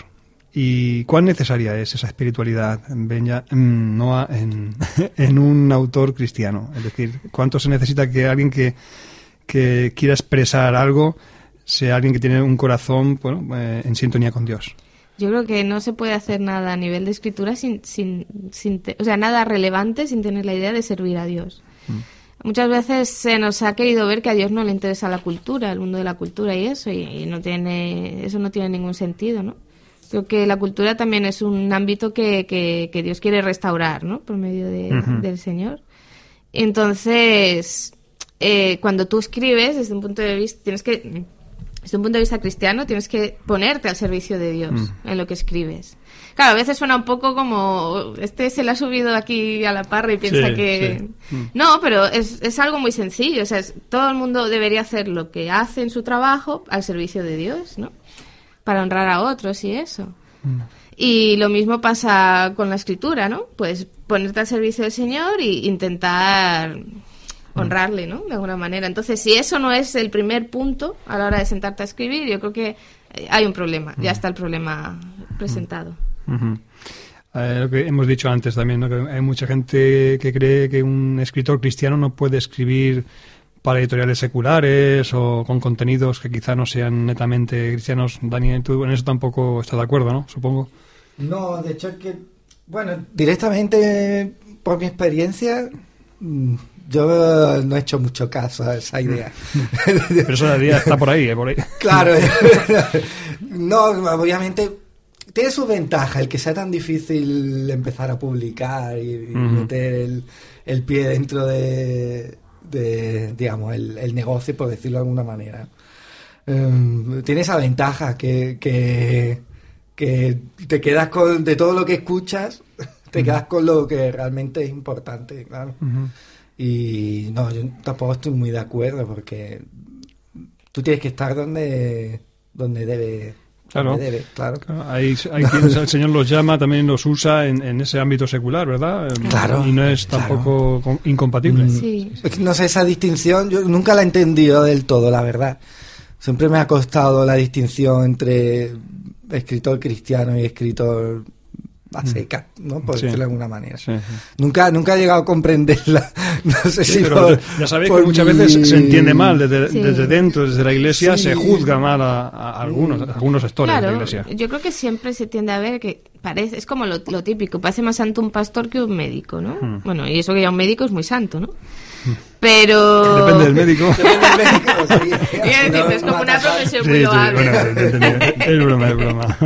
¿Y cuán necesaria es esa espiritualidad, Benja, Noa, en, en un autor cristiano? Es decir, ¿cuánto se necesita que alguien que, que quiera expresar algo sea alguien que tiene un corazón, bueno, eh, en sintonía con Dios? Yo creo que no se puede hacer nada a nivel de escritura sin, sin, sin te, o sea, nada relevante sin tener la idea de servir a Dios. Mm. Muchas veces se nos ha querido ver que a Dios no le interesa la cultura, el mundo de la cultura y eso, y, y no tiene, eso no tiene ningún sentido, ¿no? Creo que la cultura también es un ámbito que, que, que Dios quiere restaurar, ¿no? Por medio de, uh-huh. del Señor. Entonces, eh, cuando tú escribes, desde un punto de vista, tienes que, desde un punto de vista cristiano, tienes que ponerte al servicio de Dios uh-huh. en lo que escribes. Claro, a veces suena un poco como, este se le ha subido aquí a la parra y piensa sí, que... Sí. No, pero es, es algo muy sencillo. O sea, es, todo el mundo debería hacer lo que hace en su trabajo al servicio de Dios, ¿no? Para honrar a otros y eso. Mm. Y lo mismo pasa con la escritura, ¿no? Pues ponerte al servicio del Señor e intentar honrarle, ¿no? De alguna manera. Entonces, si eso no es el primer punto a la hora de sentarte a escribir, yo creo que hay un problema. Mm. Ya está el problema presentado. Uh-huh. Eh, lo que hemos dicho antes también, ¿no? Que hay mucha gente que cree que un escritor cristiano no puede escribir para editoriales seculares o con contenidos que quizá no sean netamente cristianos. Daniel, tú en eso tampoco estás de acuerdo, ¿no? Supongo. No, de hecho es que, bueno, directamente por mi experiencia, yo no he hecho mucho caso a esa idea. Pero esa idea está por ahí, ¿eh? Por ahí. Claro. No, obviamente tiene sus ventajas el que sea tan difícil empezar a publicar y, y uh-huh. meter el, el pie dentro de... de digamos el, el negocio, por decirlo de alguna manera. Um, tiene esa ventaja que, que que te quedas con de todo lo que escuchas, te uh-huh. quedas con lo que realmente es importante, claro. Uh-huh. Y no, yo tampoco estoy muy de acuerdo porque tú tienes que estar donde donde debe Claro, me debe, claro. claro. Hay, hay quienes el Señor los llama, también los usa en, en ese ámbito secular, ¿verdad? Claro. Y no es tampoco claro. incompatible. Sí. No sé, esa distinción yo nunca la he entendido del todo, la verdad. Siempre me ha costado la distinción entre escritor cristiano y escritor a secas, ¿no? Por Sí. decirlo de alguna manera. Sí, sí. Nunca, nunca he llegado a comprenderla. No sé Sí, si pero por- ya sabéis por que muchas mi- veces se entiende mal desde, Sí. desde dentro, desde la iglesia, Sí. se juzga mal a, a algunos, a algunos sectores de la Claro, iglesia. yo creo que siempre se tiende a ver que parece, es como lo, lo típico, parece más santo un pastor que un médico, ¿no? Hmm. Bueno, y eso que ya un médico es muy santo, ¿no? Pero... Depende del médico. Depende del médico, sí. Iba a decir, es como una profesión Sí, muy sí, loable. bueno, te entendí. Es broma, es broma.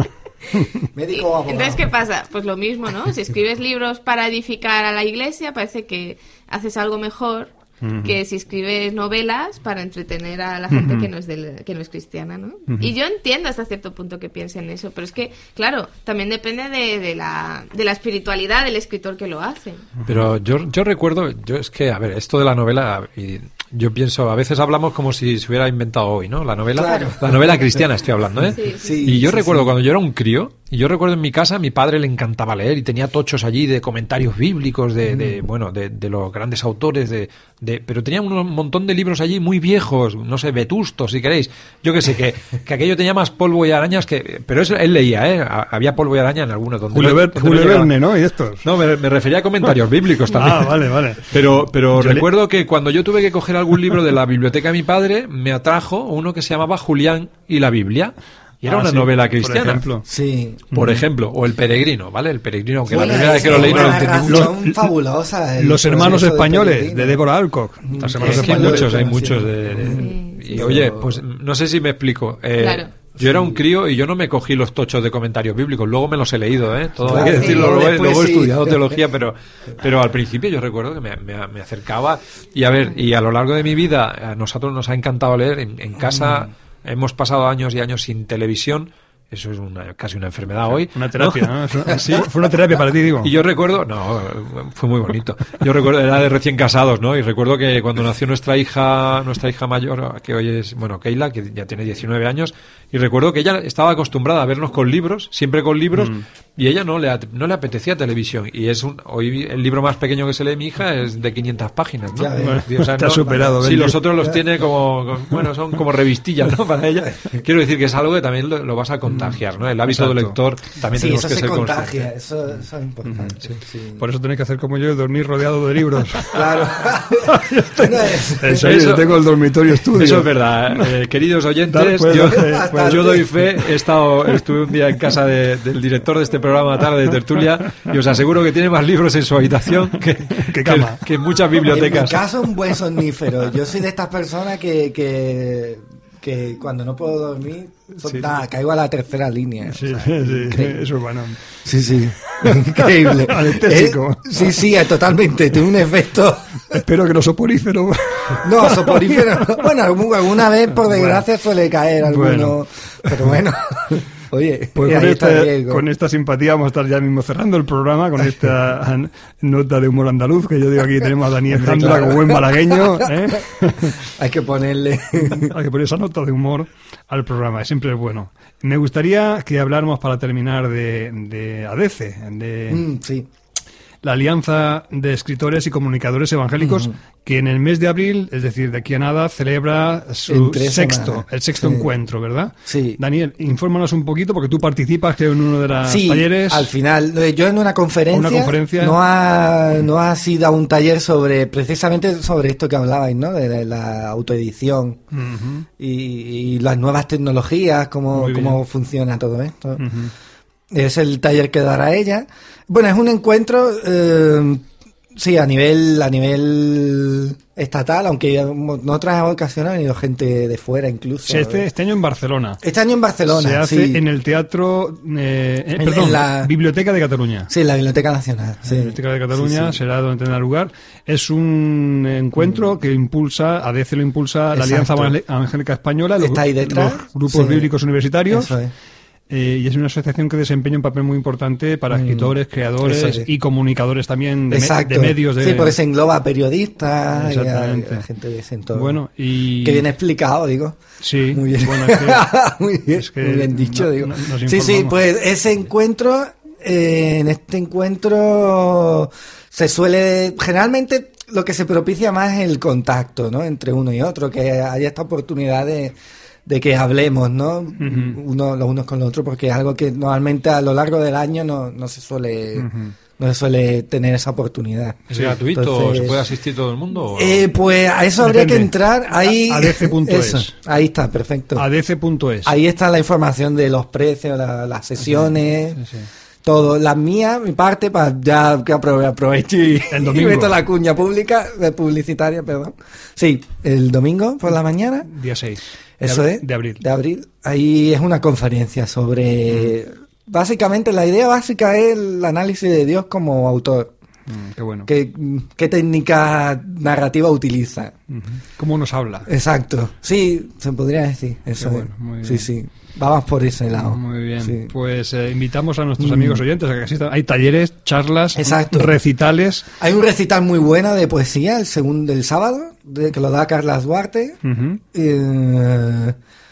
Médico o abogado. Entonces, ¿qué pasa? Pues lo mismo, ¿no? Si escribes libros para edificar a la iglesia, parece que haces algo mejor Ujú. que si escribes novelas para entretener a la gente Ujú. que no es del- que no es cristiana, ¿no? Ujú. Y yo entiendo hasta cierto punto que piensen eso, pero es que, claro, también depende de, de la, de la espiritualidad del escritor que lo hace. Pero yo, yo recuerdo, yo es que, a ver, esto de la novela, y yo pienso, a veces hablamos como si se hubiera inventado hoy, ¿no? La novela, Claro. la novela cristiana estoy hablando, ¿eh? Sí, Sí, Y yo sí, recuerdo sí. cuando yo era un crío, y yo recuerdo en mi casa, a mi padre le encantaba leer y tenía tochos allí de comentarios bíblicos, de, de bueno, de, de los grandes autores, de, de, pero tenía un montón de libros allí muy viejos, no sé, vetustos, si queréis. Yo que sé, que, que aquello tenía más polvo y arañas que... Pero eso él leía, ¿eh? A- Había polvo y araña en algunos. Donde Julio, no- Ver- donde no Julio llegaba. Verne, ¿no? Y estos. No, me, me refería a comentarios bíblicos también. Ah, vale, vale. Pero, pero Yo le- recuerdo que cuando yo tuve que coger algún libro de la biblioteca de mi padre, me atrajo uno que se llamaba Julián y la Biblia. Y era Ah, una sí, novela por cristiana. ejemplo. Sí. Por ejemplo, o El Peregrino, ¿vale? El Peregrino, aunque la Bueno, primera vez que lo es leí no lo una entendí mucho. narración Los- fabulosa. el Los hermanos proceso de españoles, Pellegrino. de Débora Alcock. Los hermanos Es que hay lo españoles. muchos, hay sí. muchos de... de- Sí. Y oye, pues no sé si me explico. Eh, Claro. Yo era un crío y yo no me cogí los tochos de comentarios bíblicos, luego me los he leído, ¿eh? Todo Claro, hay que decirlo, sí, luego, he- después luego he sí. estudiado teología, pero, pero al principio yo recuerdo que me, me- me acercaba y a ver, y a lo largo de mi vida a nosotros nos ha encantado leer, en, en casa hemos pasado años y años sin televisión. Eso es una, casi una enfermedad hoy. Una terapia, ¿no? ¿no? Es una- sí, fue una terapia para ti, digo. Y yo recuerdo, no, fue muy bonito. Yo recuerdo, era de recién casados, ¿no? Y recuerdo que cuando nació nuestra hija, nuestra hija mayor, que hoy es, bueno, Keila, que ya tiene diecinueve años, y recuerdo que ella estaba acostumbrada a vernos con libros, siempre con libros, Mm. y ella no le, at- no le apetecía televisión. Y es un, hoy el libro más pequeño que se lee mi hija es de quinientas páginas, ¿no? Ya ves. Y, o sea, Te has no- superado, Sí, Benji. los otros los tiene como, como- bueno, son como revistillas, ¿no? Para ella. Quiero decir que es algo que también lo, lo vas a contagiar, ¿no? El hábito Exacto. del lector también Sí, tenemos eso que se ser contagia, conscientes. eso, eso es importante. sí. Por eso tenéis que hacer como yo, dormir rodeado de libros. Claro. No es- En serio, Eso- yo tengo el dormitorio estudio. Eso es verdad. Eh, queridos oyentes, Dale, pues, yo, dale, pues. yo doy fe. He estado, estuve un día en casa de- del director de este programa Tarde de Tertulia y os aseguro que tiene más libros en su habitación que, Que cama. que- que en muchas En mi bibliotecas. caso, un buen somnífero. Yo soy de estas personas que, que, que cuando no puedo dormir, son- Sí. nada, caigo a la tercera línea. Sí, O sea, sí, sí, increíble. eso es bueno. Sí, sí. Increíble. Anestésico. Eh, sí, sí, eh, totalmente. Tiene un efecto. Espero que los soporíferos... No, soporífero. no. Bueno, algún- alguna vez, por desgracia, suele caer alguno. Bueno. Pero bueno. Oye, Pues ahí con, está el este- riesgo. con esta simpatía vamos a estar ya mismo cerrando el programa con esta an- nota de humor andaluz que yo digo aquí tenemos a Daniel Jandra claro. como buen malagueño, ¿eh? Hay que ponerle. Hay que poner esa nota de humor al programa, siempre es bueno. Me gustaría que habláramos para terminar de, de A D E C E, de Mm, sí. la Alianza de Escritores y Comunicadores Evangélicos, Ujú. que en el mes de abril, es decir, de aquí a nada, celebra su En tres sexto, semanas. el sexto Sí. encuentro, ¿verdad? Sí. Daniel, infórmanos un poquito, porque tú participas creo, en uno de los Sí, talleres. al final, eh, yo en una conferencia, Una conferencia. no ha, no ha sido un taller sobre, precisamente sobre esto que hablabais, ¿no? De, de la autoedición Ujú, y, y las nuevas tecnologías, cómo, Muy bien. cómo funciona todo esto. ujú. Es el taller que dará ella. Bueno, es un encuentro, eh, sí, a nivel, a nivel estatal, aunque en otras ocasiones ha venido gente de fuera incluso. Sí, este, este año en Barcelona. Este año en Barcelona, Se hace sí. en el teatro, eh, eh, En- perdón, en la- Biblioteca de Cataluña. Sí, en la Biblioteca Nacional. Sí. La Biblioteca de Cataluña Sí, sí. será donde tendrá lugar. Es un encuentro que impulsa, A D E C E lo impulsa la Exacto. Alianza Evangélica Española, los, Está ahí detrás. los grupos Sí. bíblicos universitarios. Eso es. Eh, y es una asociación que desempeña un papel muy importante para escritores, creadores es. y comunicadores también de, me, Exacto. de medios. De... Sí, porque se engloba a periodistas y a, Exactamente. a gente de ese entorno. Bueno, y... Qué bien explicado, digo. Sí. Muy bien, Bueno, es que, muy bien, es que muy bien dicho, no, digo. no, nos sí, sí, informamos. pues ese encuentro, eh, en este encuentro se suele, generalmente lo que se propicia más es el contacto, ¿no? Entre uno y otro, que haya esta oportunidad de... de que hablemos, ¿no? Uh-huh. Uno, los unos con los otros, porque es algo que normalmente a lo largo del año no, no se suele uh-huh. no se suele tener esa oportunidad. ¿Es gratuito? Entonces, ¿se puede asistir todo el mundo? ¿O? Eh, pues a eso habría Depende. que entrar. Ahí, A D C punto es. Ahí está, perfecto. A D C punto es. Ahí está la información de los precios, la, las sesiones, sí, sí, sí. todo. La mía, mi parte, para ya que aprove- aprovecho y, el y meto la cuña pública, publicitaria, perdón. Sí, el domingo por la mañana. Día seis. Eso de, es. De abril. De abril. Ahí es una conferencia sobre... Mm. Básicamente, la idea básica es el análisis de Dios como autor. Mm, qué bueno. ¿Qué, qué técnica narrativa utiliza? Uh-huh. ¿Cómo nos habla? Exacto. Sí, se podría decir. Eso bueno, muy sí, bien. sí. Vamos por ese lado. Muy bien. Sí. Pues eh, invitamos a nuestros amigos oyentes a que asistan. Hay talleres, charlas, Exacto. recitales. Hay un recital muy bueno de poesía el segundo del sábado, de, que lo da Carlas Duarte. Uh-huh. Eh,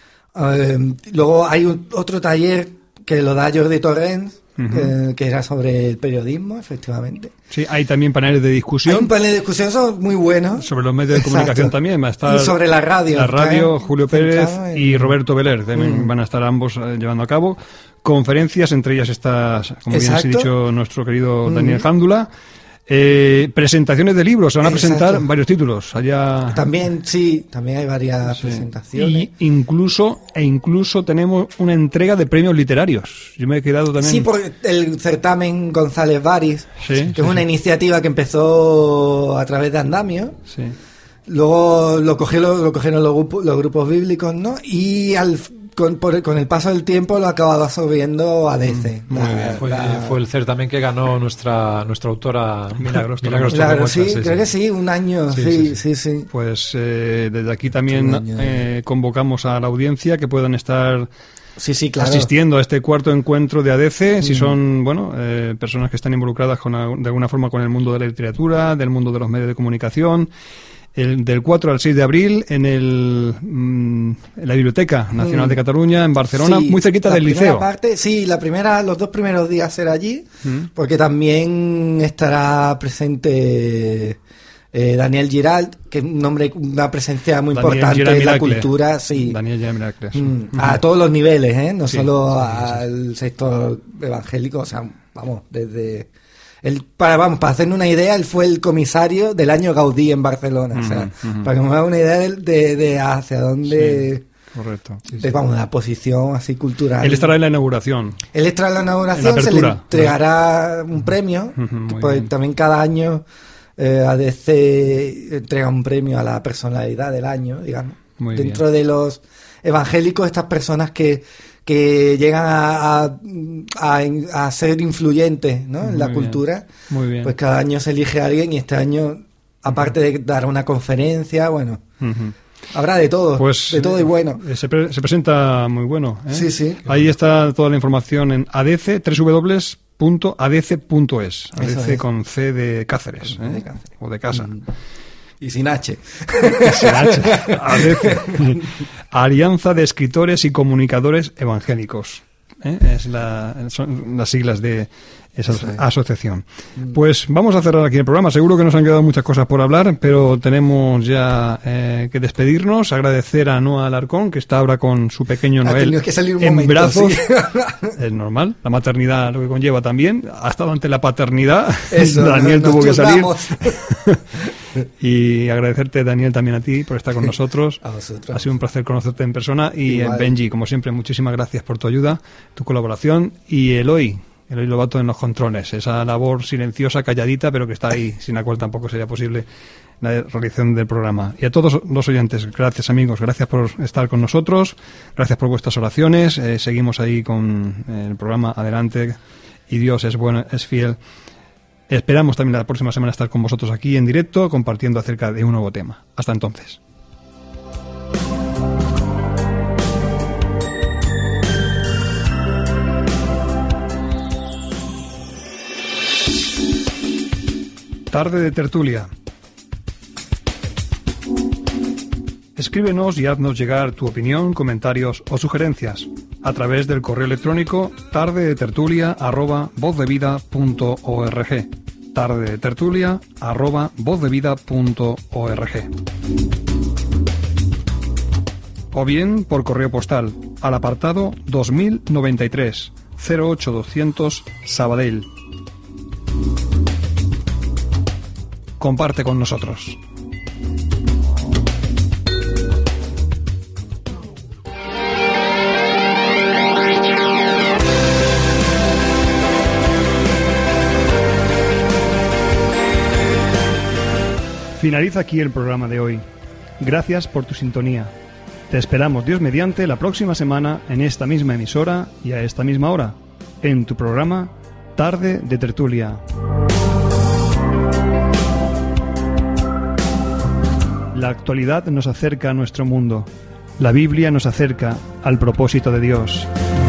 eh, luego hay un, otro taller que lo da Jordi Torrens, uh-huh. eh, que era sobre el periodismo, efectivamente. Sí, hay también paneles de discusión. Hay un panel de discusión, son muy buenos. Sobre los medios de comunicación. Exacto. También va a estar. Y sobre la radio. La radio, claro, Julio Pérez en... y Roberto Veler también mm. van a estar ambos eh, llevando a cabo conferencias, entre ellas estas, como Exacto. bien has dicho nuestro querido Daniel mm. Jándula. Eh, presentaciones de libros, se van a Exacto. presentar varios títulos allá. También, sí, también hay varias sí. presentaciones. Y incluso, e incluso tenemos una entrega de premios literarios. Yo me he quedado también. Sí, por el certamen González Baris, sí, que sí, es una sí. iniciativa que empezó a través de Andamio. Sí. Luego lo cogieron, lo cogieron los, grupos, los grupos bíblicos, ¿no? Y al Con, por, con el paso del tiempo lo ha acabado absorbiendo A D C. Muy la, bien. Fue, la... fue el certamen que ganó nuestra nuestra autora Milagros. Milagros, Milagros sí, sí, creo sí. que sí, un año. Sí, sí, sí. sí, sí. Pues eh, desde aquí también eh, convocamos a la audiencia que puedan estar sí, sí, claro. asistiendo a este cuarto encuentro de A D C, mm. si son bueno eh, personas que están involucradas con, de alguna forma con el mundo de la literatura, del mundo de los medios de comunicación. El, del cuatro al seis de abril en, el, mmm, en la Biblioteca Nacional mm. de Cataluña, en Barcelona, sí, muy cerquita del liceo. Parte, sí, la primera, los dos primeros días será allí, mm. porque también estará presente eh, Daniel Giralt, que es un nombre, una presencia muy Daniel importante Giralt en la Miracle. Cultura. Sí. Daniel Giralt Miracles. Mm. Mm. A todos los niveles, ¿eh? No sí, solo sí, al sí. sector evangélico, o sea, vamos, desde... El, para, vamos, para hacerme una idea, él fue el comisario del año Gaudí en Barcelona. Uh-huh, o sea, uh-huh. para que me haga una idea de, de, de hacia dónde... Sí, correcto. Sí, de, sí. Vamos, la posición así cultural. Él estará en la inauguración. Él estará en la inauguración, en la se le entregará uh-huh. un premio. Uh-huh, pues bien. También cada año eh, A D C entrega un premio a la personalidad del año, digamos. Muy Dentro bien. de los evangélicos, estas personas que... que llegan a, a, a, a ser influyentes, ¿no? en Muy la bien. cultura, Muy bien. pues cada año se elige a alguien y este año, aparte de dar una conferencia, bueno, uh-huh. habrá de todo, pues, de todo y bueno. Eh, se, pre- se presenta muy bueno. ¿eh? Sí, sí. Ahí está toda la información en A D C, doble u doble u doble u punto a d c punto es. A D C es. con C de Cáceres, ¿eh? de Cáceres. O de casa. Mm. Y sin H. Sin H. A D C. Alianza de Escritores y Comunicadores Evangélicos. ¿eh? Es la, son las siglas de esa sí. asociación. Pues vamos a cerrar aquí el programa. Seguro que nos han quedado muchas cosas por hablar, pero tenemos ya eh, que despedirnos. Agradecer a Noa Alarcón, que está ahora con su pequeño Ha Noel que salir un en momento, brazos. Sí. Es normal. La maternidad lo que conlleva también. Ha estado ante la paternidad. Eso, Daniel nos tuvo que salir. Y Y agradecerte, Daniel, también a ti por estar con nosotros. A vosotros. Ha sido un placer conocerte en persona. Y Igual. Benji, como siempre, muchísimas gracias por tu ayuda, tu colaboración. Y Eloy, Eloy Lobato en los controles. Esa labor silenciosa, calladita, pero que está ahí, sin la cual tampoco sería posible la realización del programa. Y a todos los oyentes, gracias amigos, gracias por estar con nosotros, gracias por vuestras oraciones. Eh, seguimos ahí con el programa adelante. Y Dios es bueno, es fiel. Esperamos también la próxima semana estar con vosotros aquí en directo, compartiendo acerca de un nuevo tema. Hasta entonces. Tarde de Tertulia. Escríbenos y haznos llegar tu opinión, comentarios o sugerencias a través del correo electrónico tardedetertulia arroba vozdevida.org. tardedetertulia arroba vozdevida.org. O bien por correo postal al apartado dos mil noventa y tres, cero ocho doscientos Sabadell. Comparte con nosotros. Finaliza aquí el programa de hoy. Gracias por tu sintonía. Te esperamos, Dios mediante, la próxima semana en esta misma emisora y a esta misma hora, en tu programa Tarde de Tertulia. La actualidad nos acerca a nuestro mundo. La Biblia nos acerca al propósito de Dios.